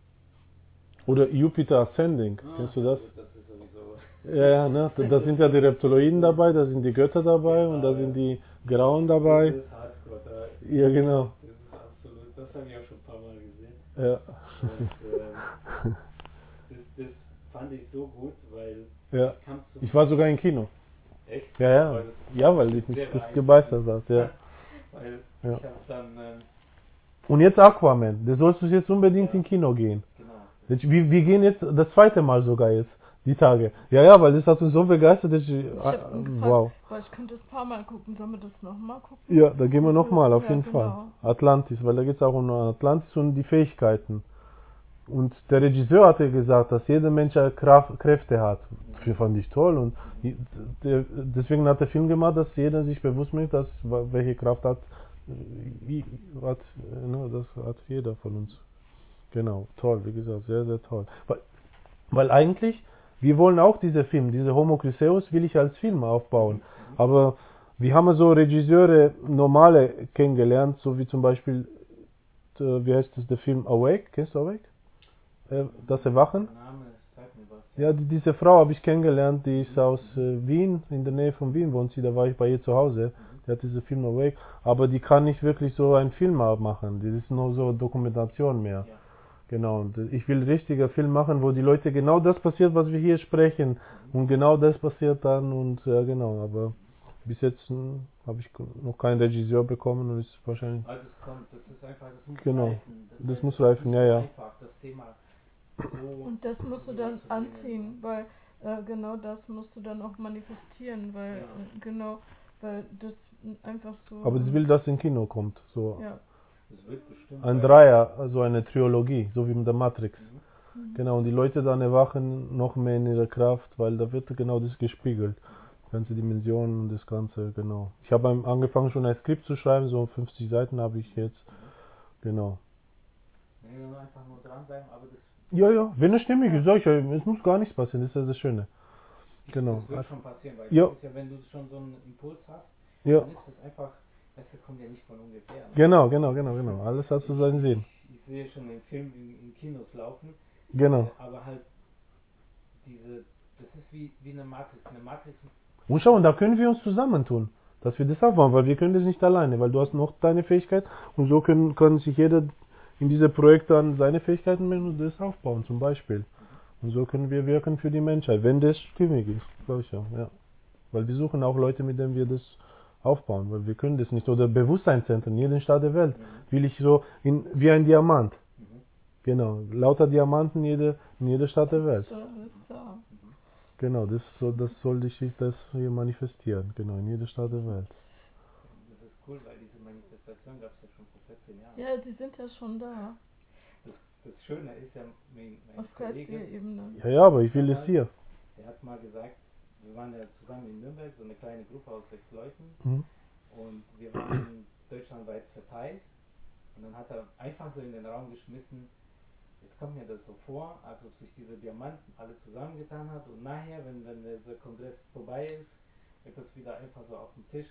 Oder Jupiter Ascending, Ah, kennst du ja, das? gut, das ist sowieso. Ja, ja, ne? Da, da sind ja die Reptiloiden dabei, da sind die Götter dabei und da sind die Grauen dabei. Das ist Hardcore. Da, Ja, genau. Das ist absolut, das habe ich auch schon ein paar Mal gesehen. Ja. Und ähm, das, das fand ich so gut, weil Ja. es kam zum. Ich war sogar im Kino. Echt? Ja, ja. Weil das- Ja, weil ich sehr mich das beeindruckend. gebeistert hat, ja. Weil Ja. ich habe dann, ähm, Und jetzt Aquaman, da sollst du jetzt unbedingt Ja. im Kino gehen. genau. Jetzt, wir, wir gehen jetzt das zweite Mal sogar jetzt, die Tage. Ja, ja, weil das hat uns so begeistert, dass ich, Ich ah, hab ihn gefragt, wow. weil ich könnte es ein paar Mal gucken. Sollen wir das nochmal gucken? Ja, da gehen wir nochmal, auf Ja, jeden genau. Fall. Atlantis, weil da geht es auch um Atlantis und die Fähigkeiten. Und der Regisseur hatte gesagt, dass jeder Mensch Kraft, Kräfte hat. Das fand ich toll. Und der, deswegen hat der Film gemacht, dass jeder sich bewusst macht, dass welche Kraft hat, wie, hat ne, das hat jeder von uns. Genau, toll, wie gesagt, sehr, sehr toll. Weil, weil eigentlich, wir wollen auch diese Film, diese Homo Chryseus will ich als Film aufbauen. Aber wir haben so Regisseure, normale kennengelernt, so wie zum Beispiel, äh, wie heißt das, der Film Awake, kennst du Awake? Äh, das Erwachen? Der Name sagt mir was. Ja, die, diese Frau habe ich kennengelernt, die ist aus äh, Wien, in der Nähe von Wien wohnt sie, da war ich bei ihr zu Hause. Die hat diese Film Awake, aber die kann nicht wirklich so einen Film machen, das ist nur so Dokumentation mehr. Ja. Genau, und ich will richtiger Film machen, wo die Leute genau das passiert, was wir hier sprechen. Und genau das passiert dann und ja genau, aber bis jetzt hm, habe ich noch keinen Regisseur bekommen und ist wahrscheinlich. Also es kommt, das ist einfach, das muss Genau. reifen. Das heißt, muss es reifen, nicht ja, so ja. Einfach, das Thema so Und das musst du dann rüberzubringen. anziehen, weil äh, genau das musst du dann auch manifestieren, weil Ja. äh, genau, weil das einfach so. Aber ich will, dass in Kino kommt, so Ja. Das wird bestimmt. ein weil- Dreier, also eine Trilogie, so wie mit der Matrix. Mhm. Genau, und die Leute dann erwachen noch mehr in ihrer Kraft, weil da wird genau das gespiegelt. Die ganze Dimension und das Ganze, genau. Ich habe am- angefangen schon ein Skript zu schreiben, so fünfzig Seiten habe ich jetzt. Genau. Nee, wir müssen einfach nur dranbleiben, aber das, Ja, ja, wenn es stimmig ist, sag ich ja, es muss gar nichts passieren, das ist ja das Schöne. Genau. das wird schon passieren, weil Ja. das ist ja, wenn du schon so einen Impuls hast, Ja, dann ist das einfach, das kommt ja nicht von ungefähr. Ne? genau, genau, genau, genau. Alles hat so seinen Sinn. Ich, ich sehe schon den Film in, in Kinos laufen, Genau. äh, aber halt diese, das ist wie, wie eine Matrix. Eine Matrix Und schau, und da können wir uns zusammentun, dass wir das aufbauen, weil wir können das nicht alleine, weil du hast noch deine Fähigkeit und so können, kann sich jeder in diese Projekte an seine Fähigkeiten nehmen und das aufbauen, zum Beispiel. Und so können wir wirken für die Menschheit, wenn das stimmig ist, glaube ich ja, ja. Weil wir suchen auch Leute, mit denen wir das aufbauen, weil wir können das nicht. Oder Bewusstseinszentren, in jedem Staat der Welt, will ich so, in, wie ein Diamant. Mhm. Genau, lauter Diamanten jede, in jeder Stadt der Welt. So, alles da. Genau, das, so, das sollte ich das hier manifestieren, genau, in jeder Stadt der Welt. cool, weil diese Manifestation gab es ja schon vor vierzehn Jahren. Ja, die sind ja schon da. Das, das Schöne ist ja, mein, mein Auf geistiger Kollege, Ebene. Ja, ja, aber ich will es hier. der hat mal gesagt, wir waren ja zusammen in Nürnberg, so eine kleine Gruppe aus sechs Leuten, Mhm. und wir waren deutschlandweit verteilt, und dann hat er einfach so in den Raum geschmissen, jetzt kommt mir das so vor, als ob sich diese Diamanten alle zusammengetan hat, und nachher, wenn, wenn der Kongress vorbei ist, wird das wieder einfach so auf dem Tisch,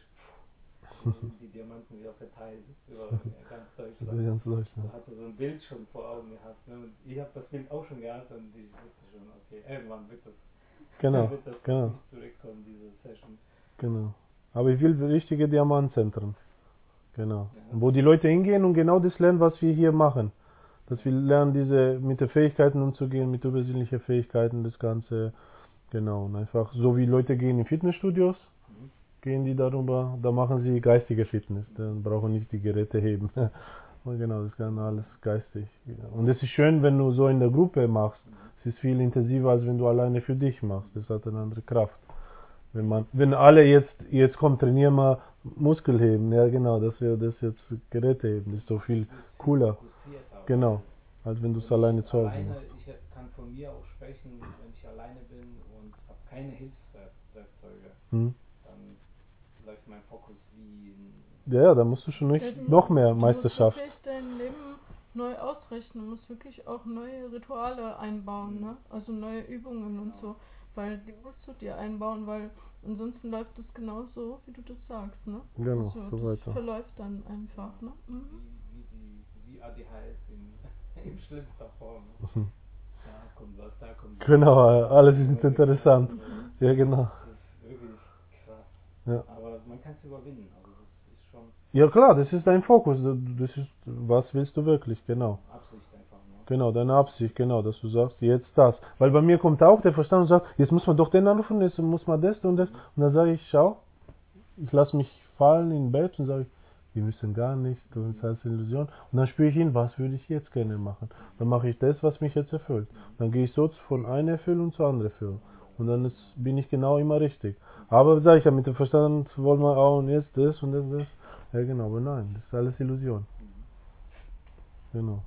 die, die Diamanten wieder verteilt über ganz Über Deutschland. ganz Deutschland. Da hatte so ein Bild schon vor Augen gehabt. Ne? Und ich habe das Bild auch schon gehabt, und ich wusste schon, okay, irgendwann wird das, Genau, wird das genau, auf mich zurückkommen, diese Session. genau. Aber ich will richtige Diamantzentren. Genau. Ja. Wo die Leute hingehen und genau das lernen, was wir hier machen. Dass wir lernen, diese mit den Fähigkeiten umzugehen, mit übersinnlichen Fähigkeiten, das Ganze. Genau. Und einfach, so wie Leute gehen in Fitnessstudios, Mhm. gehen die darüber, da machen sie geistige Fitness. Dann brauchen nicht die Geräte heben. Und genau, das kann alles geistig. Und es ist schön, wenn du so in der Gruppe machst. Mhm. Es ist viel intensiver, als wenn du alleine für dich machst. Das hat eine andere Kraft. Wenn man, wenn alle jetzt, jetzt kommt, trainieren wir Muskel heben, ja genau, dass wir das jetzt Geräte heben, das ist so viel Das ist viel cooler. fokussierter, Genau, weil als wenn du es wenn ich alleine zu Hause alleine, machst. ich kann von mir auch sprechen, wenn ich alleine bin und habe keine Hilfswerkzeuge, Hm? dann läuft mein Fokus wie ein, Ja, ja, da musst du schon Ja, nicht du noch musst- mehr Du musst Meisterschaft. wirklich dein Leben neu ausrichten. Du musst wirklich auch neue Rituale einbauen, Mhm. ne? Also neue Übungen und Genau. so. Weil die musst du dir einbauen, weil ansonsten läuft es genauso, wie du das sagst, ne? Genau, Also, so das weiter. verläuft dann einfach, ne? Mhm. wie, wie, die, wie A D H S in, in schlimmster Form. Da kommt was, da kommt was. Genau, alles ist Immer interessant. gegeneinander. Ja, genau. Das ist wirklich krass. Ja. Aber man kann es überwinden. Also das ist schon Ja klar, das ist dein Fokus. Das ist, was willst du wirklich, genau. Absicht einfach. Ne? Genau, deine Absicht, genau, dass du sagst, jetzt das. Weil bei mir kommt auch der Verstand und sagt, jetzt muss man doch den anrufen, jetzt muss man das und das. Mhm. Und dann sage ich, schau, ich lasse mich fallen in Bett und sage, wir müssen gar nicht, du bist als Illusion. Und dann spüre ich hin, was würde ich jetzt gerne machen. Dann mache ich das, was mich jetzt erfüllt. Dann gehe ich so von einer Erfüllung zur anderen Erfüllung. Und dann ist, bin ich genau immer richtig. Aber sage ich ja, mit dem Verstand wollen wir auch und jetzt das und das und das. Ja genau, aber nein, das ist alles Illusion. Mhm. Genau.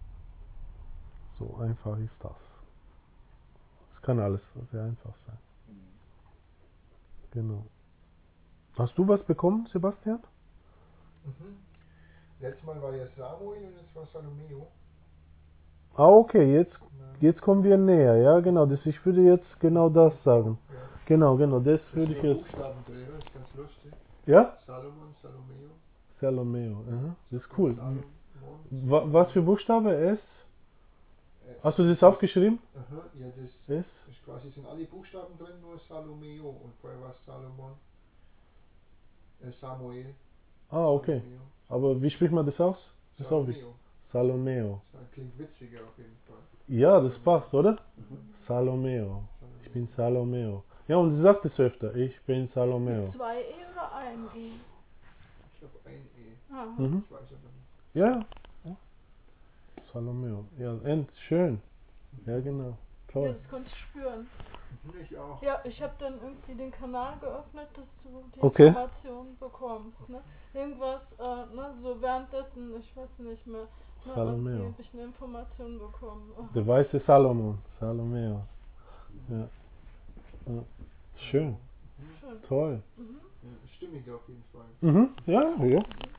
So einfach ist das. Es kann alles sehr einfach sein. Mhm. Genau. Hast du was bekommen, Sebastian? Mhm. Letztes Mal war ja Samuel und jetzt war Salomeo. Ah, okay, jetzt, Ja. jetzt kommen wir näher. Ja, genau. Das, ich würde jetzt genau das sagen. Ja. Genau, genau, das Das würde ist ich so jetzt. Buchstabenträger, ist ganz lustig. Ja? Salomon, Salomeo. Salomeo. Aha. Das ist cool. Salomon. Wa- Was für Buchstabe? S? Äh, Hast du das das- aufgeschrieben? Aha, ja, das S? ist quasi, sind alle Buchstaben drin, nur Salomeo. Und vorher war es Salomon. Äh, Samuel. Ah, okay. Salomeo. Aber wie spricht man das aus? Das ist auch wichtig. Salomeo. Salomeo. Das klingt witziger auf jeden Fall. Ja, das passt, oder? Mhm. Salomeo. Ich Salomeo. bin Salomeo. Ja, und sie sagt es öfter. Ich bin Salomeo. Mit zwei E oder ein E? Ich glaube ein E. Aha. Mhm. Ich weiß aber nicht. Ja. ja. Salomeo. Ja, end, schön. Ja, genau. Ja, Toll. das konnte ich spüren. Mhm, Ich auch. Ja, ich habe dann irgendwie den Kanal geöffnet, dass du die Okay. Informationen bekommst. Ne? Irgendwas, äh, ne, so währenddessen, ich weiß nicht mehr. Ne, Salomeo. irgendwie habe ich eine Information bekommen. Aha. Der weiße Salomon. Salomeo. Ja. ja. Schön. Mhm. Schön. Toll. Mhm. Ja, stimmig auf jeden Fall. Mhm. Ja, ja.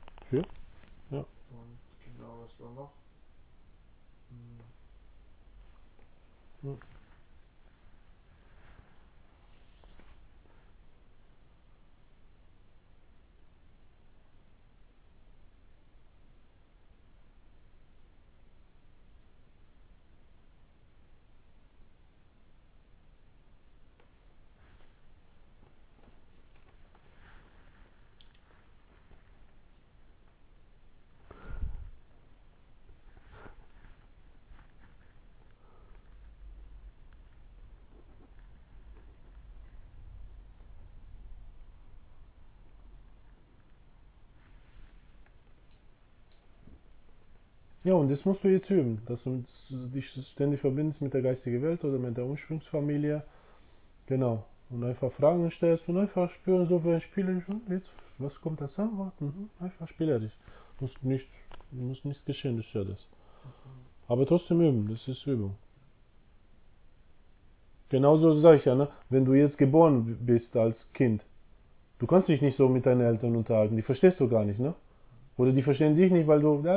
Und genau, was war noch? Hm. Hm. Ja, und das musst du jetzt üben, dass du dich ständig verbindest mit der geistigen Welt oder mit der Ursprungsfamilie. Genau. Und einfach Fragen stellst und einfach spüren, so wie ein Spiel. Jetzt was kommt das an? Warten, mhm. Einfach spielerisch. Muss nicht, muss nichts geschehen, das ist ja das. Aber trotzdem üben, das ist Übung. Genauso sage ich ja, ne? Wenn du jetzt geboren bist als Kind, du kannst dich nicht so mit deinen Eltern unterhalten, die verstehst du gar nicht, ne? Oder die verstehen dich nicht, weil du so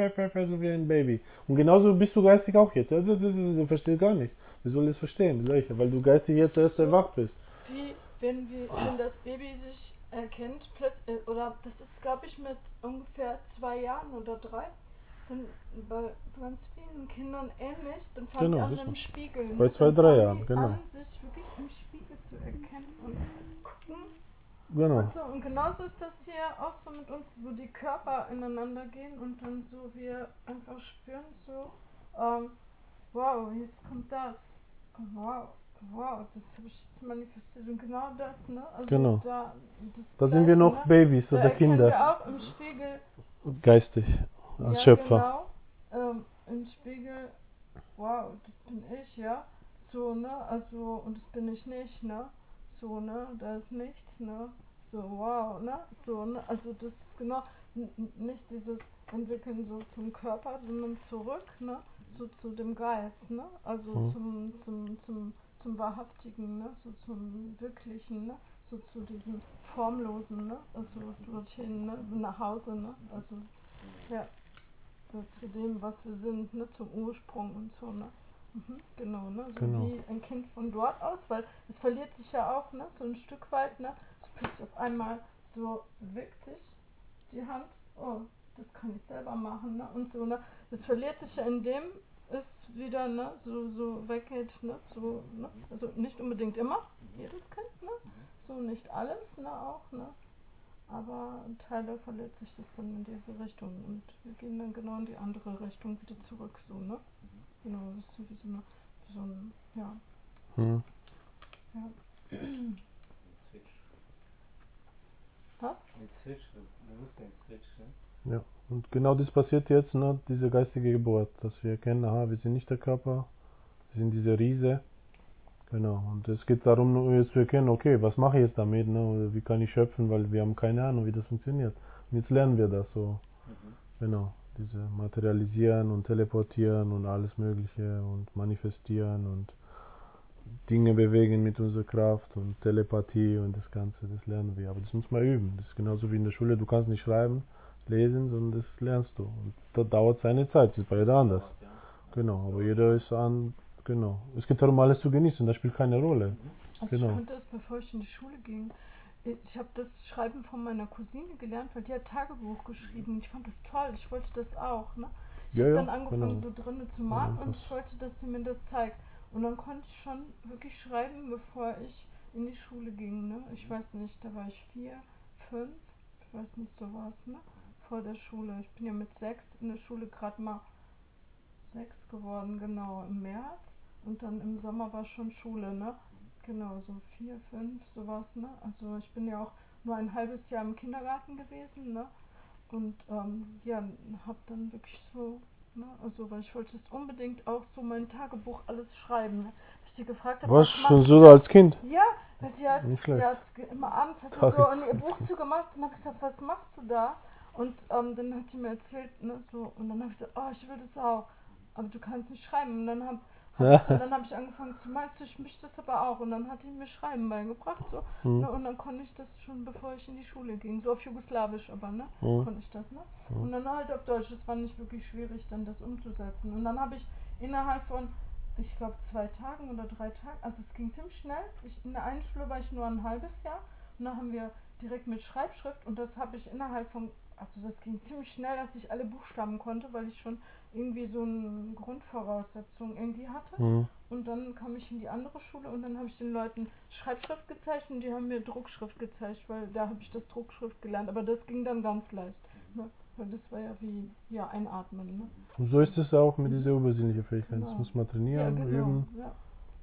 wie ein Baby. Und genauso bist du geistig auch jetzt. Du verstehst gar nicht. Wie soll das verstehen? Sag ich ja, weil du geistig jetzt erst erwacht bist. Wie wenn, wir, wenn das Baby sich erkennt, plötzlich, oder das ist, glaube ich, mit ungefähr zwei Jahren oder drei, dann bei ganz vielen Kindern ähnlich, dann fangen Genau, die an ist im so. Spiegel. Bei ne? zwei, Dann drei fangen Jahren, die genau. an, sich wirklich im Spiegel zu erkennen und gucken. Genau. Und, so, und genauso ist das hier auch so mit uns, wo die Körper ineinander gehen und dann so wir einfach spüren, so, ähm, wow, jetzt kommt das. Wow, wow, das habe ich jetzt manifestiert und genau das, ne? Also Genau. da, das Da sind wir Gleiche, noch ne? Babys Da oder erkennen Kinder. wir auch im Spiegel, Geistig. Als ja Schöpfer. genau, ähm, im Spiegel, wow, das bin ich, ja. So, ne? Also, und das bin ich nicht, ne? So, ne? Da ist nichts, ne? So, wow, ne? So, ne? Also das ist genau n- n- nicht dieses Entwickeln so zum Körper, sondern zurück, ne? So zu dem Geist, ne? Also Mhm. zum, zum, zum, zum Wahrhaftigen, ne? So zum Wirklichen, ne? So zu diesem Formlosen, ne? Also dorthin, ne? Nach Hause, ne? Also, ja. So zu dem, was wir sind, ne? Zum Ursprung und so, ne? Mhm, genau, ne? So Genau. wie ein Kind von dort aus, weil es verliert sich ja auch, ne? So ein Stück weit, ne? So plötzlich auf einmal so wirkt sich die Hand, oh, das kann ich selber machen, ne? Und so, ne? Das verliert sich ja in dem es wieder, ne? So, so weggeht, ne? So, ne? Also nicht unbedingt immer, jedes Kind, ne? So nicht alles, ne? Auch, ne? Aber Teile verliert sich das dann in diese Richtung und wir gehen dann genau in die andere Richtung wieder zurück, so, ne? Genau, das ist so wie so, eine, wie so ein, ja, Mhm. ja. Ein Switch. Was? Ein Switch, Bewusstsein-Switch, ne? Ja. Und genau das passiert jetzt, ne? Diese geistige Geburt, dass wir erkennen, aha, wir sind nicht der Körper, wir sind diese Riese. Genau. Und es geht darum, nur jetzt zu erkennen, okay, was mache ich jetzt damit, ne? Oder wie kann ich schöpfen, weil wir haben keine Ahnung, wie das funktioniert. Und jetzt lernen wir das so. Mhm. Genau. Diese Materialisieren und Teleportieren und alles Mögliche und Manifestieren und Dinge bewegen mit unserer Kraft und Telepathie und das Ganze, das lernen wir. Aber das muss man üben. Das ist genauso wie in der Schule, du kannst nicht schreiben, lesen, sondern das lernst du. Und das dauert seine Zeit, das ist bei jeder anders. Dauert, ja. Genau, aber jeder ist an, genau. Es geht darum, alles zu genießen, das spielt keine Rolle. Also Genau. ich konnte das, bevor ich in die Schule ging. Ich habe das Schreiben von meiner Cousine gelernt, weil die hat Tagebuch geschrieben. Ich fand das toll, ich wollte das auch. Ne? Ich Ja, habe ja, dann angefangen, genau. so drinnen zu malen Ja, und das- ich wollte, dass sie mir das zeigt. Und dann konnte ich schon wirklich schreiben, bevor ich in die Schule ging. Ne? Ich weiß nicht, da war ich vier, fünf, ich weiß nicht, so was, ne? Vor der Schule. Ich bin ja mit sechs in der Schule gerade mal sechs geworden, genau, im März. Und dann im Sommer war schon Schule, ne? Genau, so vier, fünf, sowas, ne? Also ich bin ja auch nur ein halbes Jahr im Kindergarten gewesen, ne? Und ähm, ja, hab dann wirklich so, ne? Also weil ich wollte es unbedingt auch so mein Tagebuch alles schreiben, ne? Ich sie gefragt habe, Was, was schon machst so du da? als Kind? Ja, weil sie hat, Nicht sie schlecht. hat ge- immer abends hat sie Ach, so in jetzt ihr als Buch Kind. zugemacht und habe ich gesagt, was machst du da? Und ähm, dann hat sie mir erzählt, ne, so, und dann habe ich gesagt, oh, ich will das auch. Aber du kannst nicht schreiben. Und dann habe hab ich, und dann hab ich angefangen zu malen, ich möchte das aber auch. Und dann hat die mir Schreiben beigebracht, so. Hm, Ne, und dann konnte ich das schon, bevor ich in die Schule ging. So auf Jugoslawisch aber, ne? hm, Konnte ich das, ne? hm. Und dann halt auf Deutsch. Das war nicht wirklich schwierig, dann das umzusetzen. Und dann habe ich innerhalb von, ich glaube, zwei Tagen oder drei Tagen, also es ging ziemlich schnell. Ich, in der einen Schule war ich nur ein halbes Jahr. Und dann haben wir direkt mit Schreibschrift und das habe ich innerhalb von, also das ging ziemlich schnell, dass ich alle Buchstaben konnte, weil ich schon irgendwie so eine Grundvoraussetzung irgendwie hatte. Hm. Und dann kam ich in die andere Schule und dann habe ich den Leuten Schreibschrift gezeigt und die haben mir Druckschrift gezeigt, weil da habe ich das Druckschrift gelernt. Aber das ging dann ganz leicht, ne? Weil das war ja wie, ja, einatmen, ne? Und so ist es auch mit dieser übersinnlichen Fähigkeit. Genau. Das muss man Ja, trainieren, genau. üben. Ja.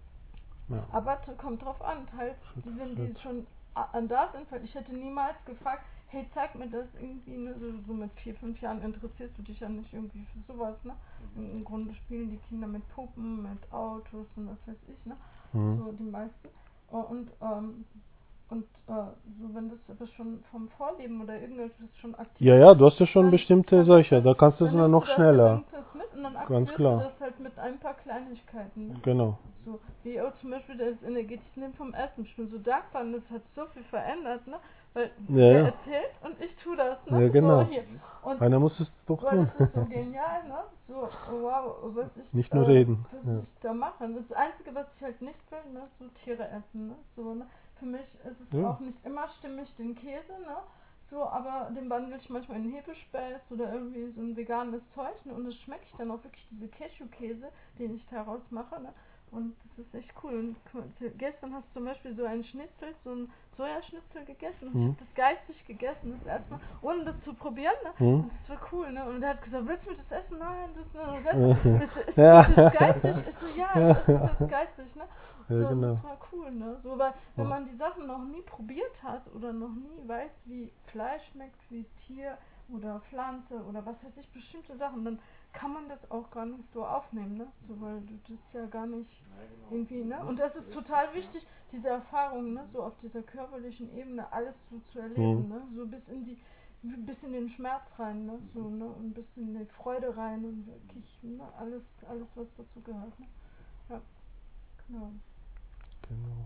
Ja. Aber t- kommt drauf an, teils, Schritt die, für wenn die Schritt. schon a- da sind, weil ich hätte niemals gefragt, hey, zeig mir das irgendwie, ne? so, so mit vier, fünf Jahren interessierst du dich ja nicht irgendwie für sowas, ne? Im, im Grunde spielen die Kinder mit Puppen, mit Autos und was weiß ich, ne? Hm. So die meisten. Oh, und ähm, Und äh, so, wenn das aber schon vom Vorleben oder irgendetwas schon aktiv Ja, ja, du hast ja schon dann- bestimmte dann- solche, da kannst du es dann dann nimmst noch du das, schneller. Dann nimmst du das mit und dann Ganz aktivierst klar. du das halt mit ein paar Kleinigkeiten. Ne? Genau. So, wie auch zum Beispiel das energetische Nehmen vom Essen. Ich bin so dankbar und das hat so viel verändert, ne? Weil Ja, er ja. erzählt und ich tue das, ne? Ja, genau. So, hier. Und Einer muss es doch boah, tun. das ist so genial, ne? So, oh, wow, was ich, Nicht nur äh, reden. was Ja. ich da mache. Das Einzige, was ich halt nicht will, ne? So Tiere essen, ne? So, ne? Für mich ist es Ja. auch nicht immer stimmig, den Käse, ne? So, aber den wandle ich manchmal in Hefespäß oder irgendwie so ein veganes Zeug, ne? Und das schmecke ich dann auch wirklich, diese Cashew-Käse, den ich daraus mache, ne? Und das ist echt cool. Und guck mal, gestern hast du zum Beispiel so einen Schnitzel, so ein Sojaschnitzel gegessen. Und ich Mhm. habe das geistig gegessen, das erstmal, ohne das zu probieren. Ne? Mhm. Und das war cool. Ne? Und er hat gesagt, willst du mir das essen? Nein, das, ne, das, das, ist Ja. das jetzt geistig. Ich so, ja, ich esse das jetzt geistig. Ne? Ja, So, genau. das war cool. Ne? So, weil wenn Ja. man die Sachen noch nie probiert hat oder noch nie weiß, wie Fleisch schmeckt, wie Tier oder Pflanze oder was weiß ich, bestimmte Sachen, dann kann man das auch gar nicht so aufnehmen, ne? So, weil du das ja gar nicht irgendwie, ne? Und das ist total wichtig, diese Erfahrung, ne? So auf dieser körperlichen Ebene alles so zu erleben, Mhm. ne? So bis in die, bis in den Schmerz rein, ne? So, ne? Und bis in die Freude rein und wirklich, ne? Alles, alles was dazu gehört, ne? Ja, genau. Genau.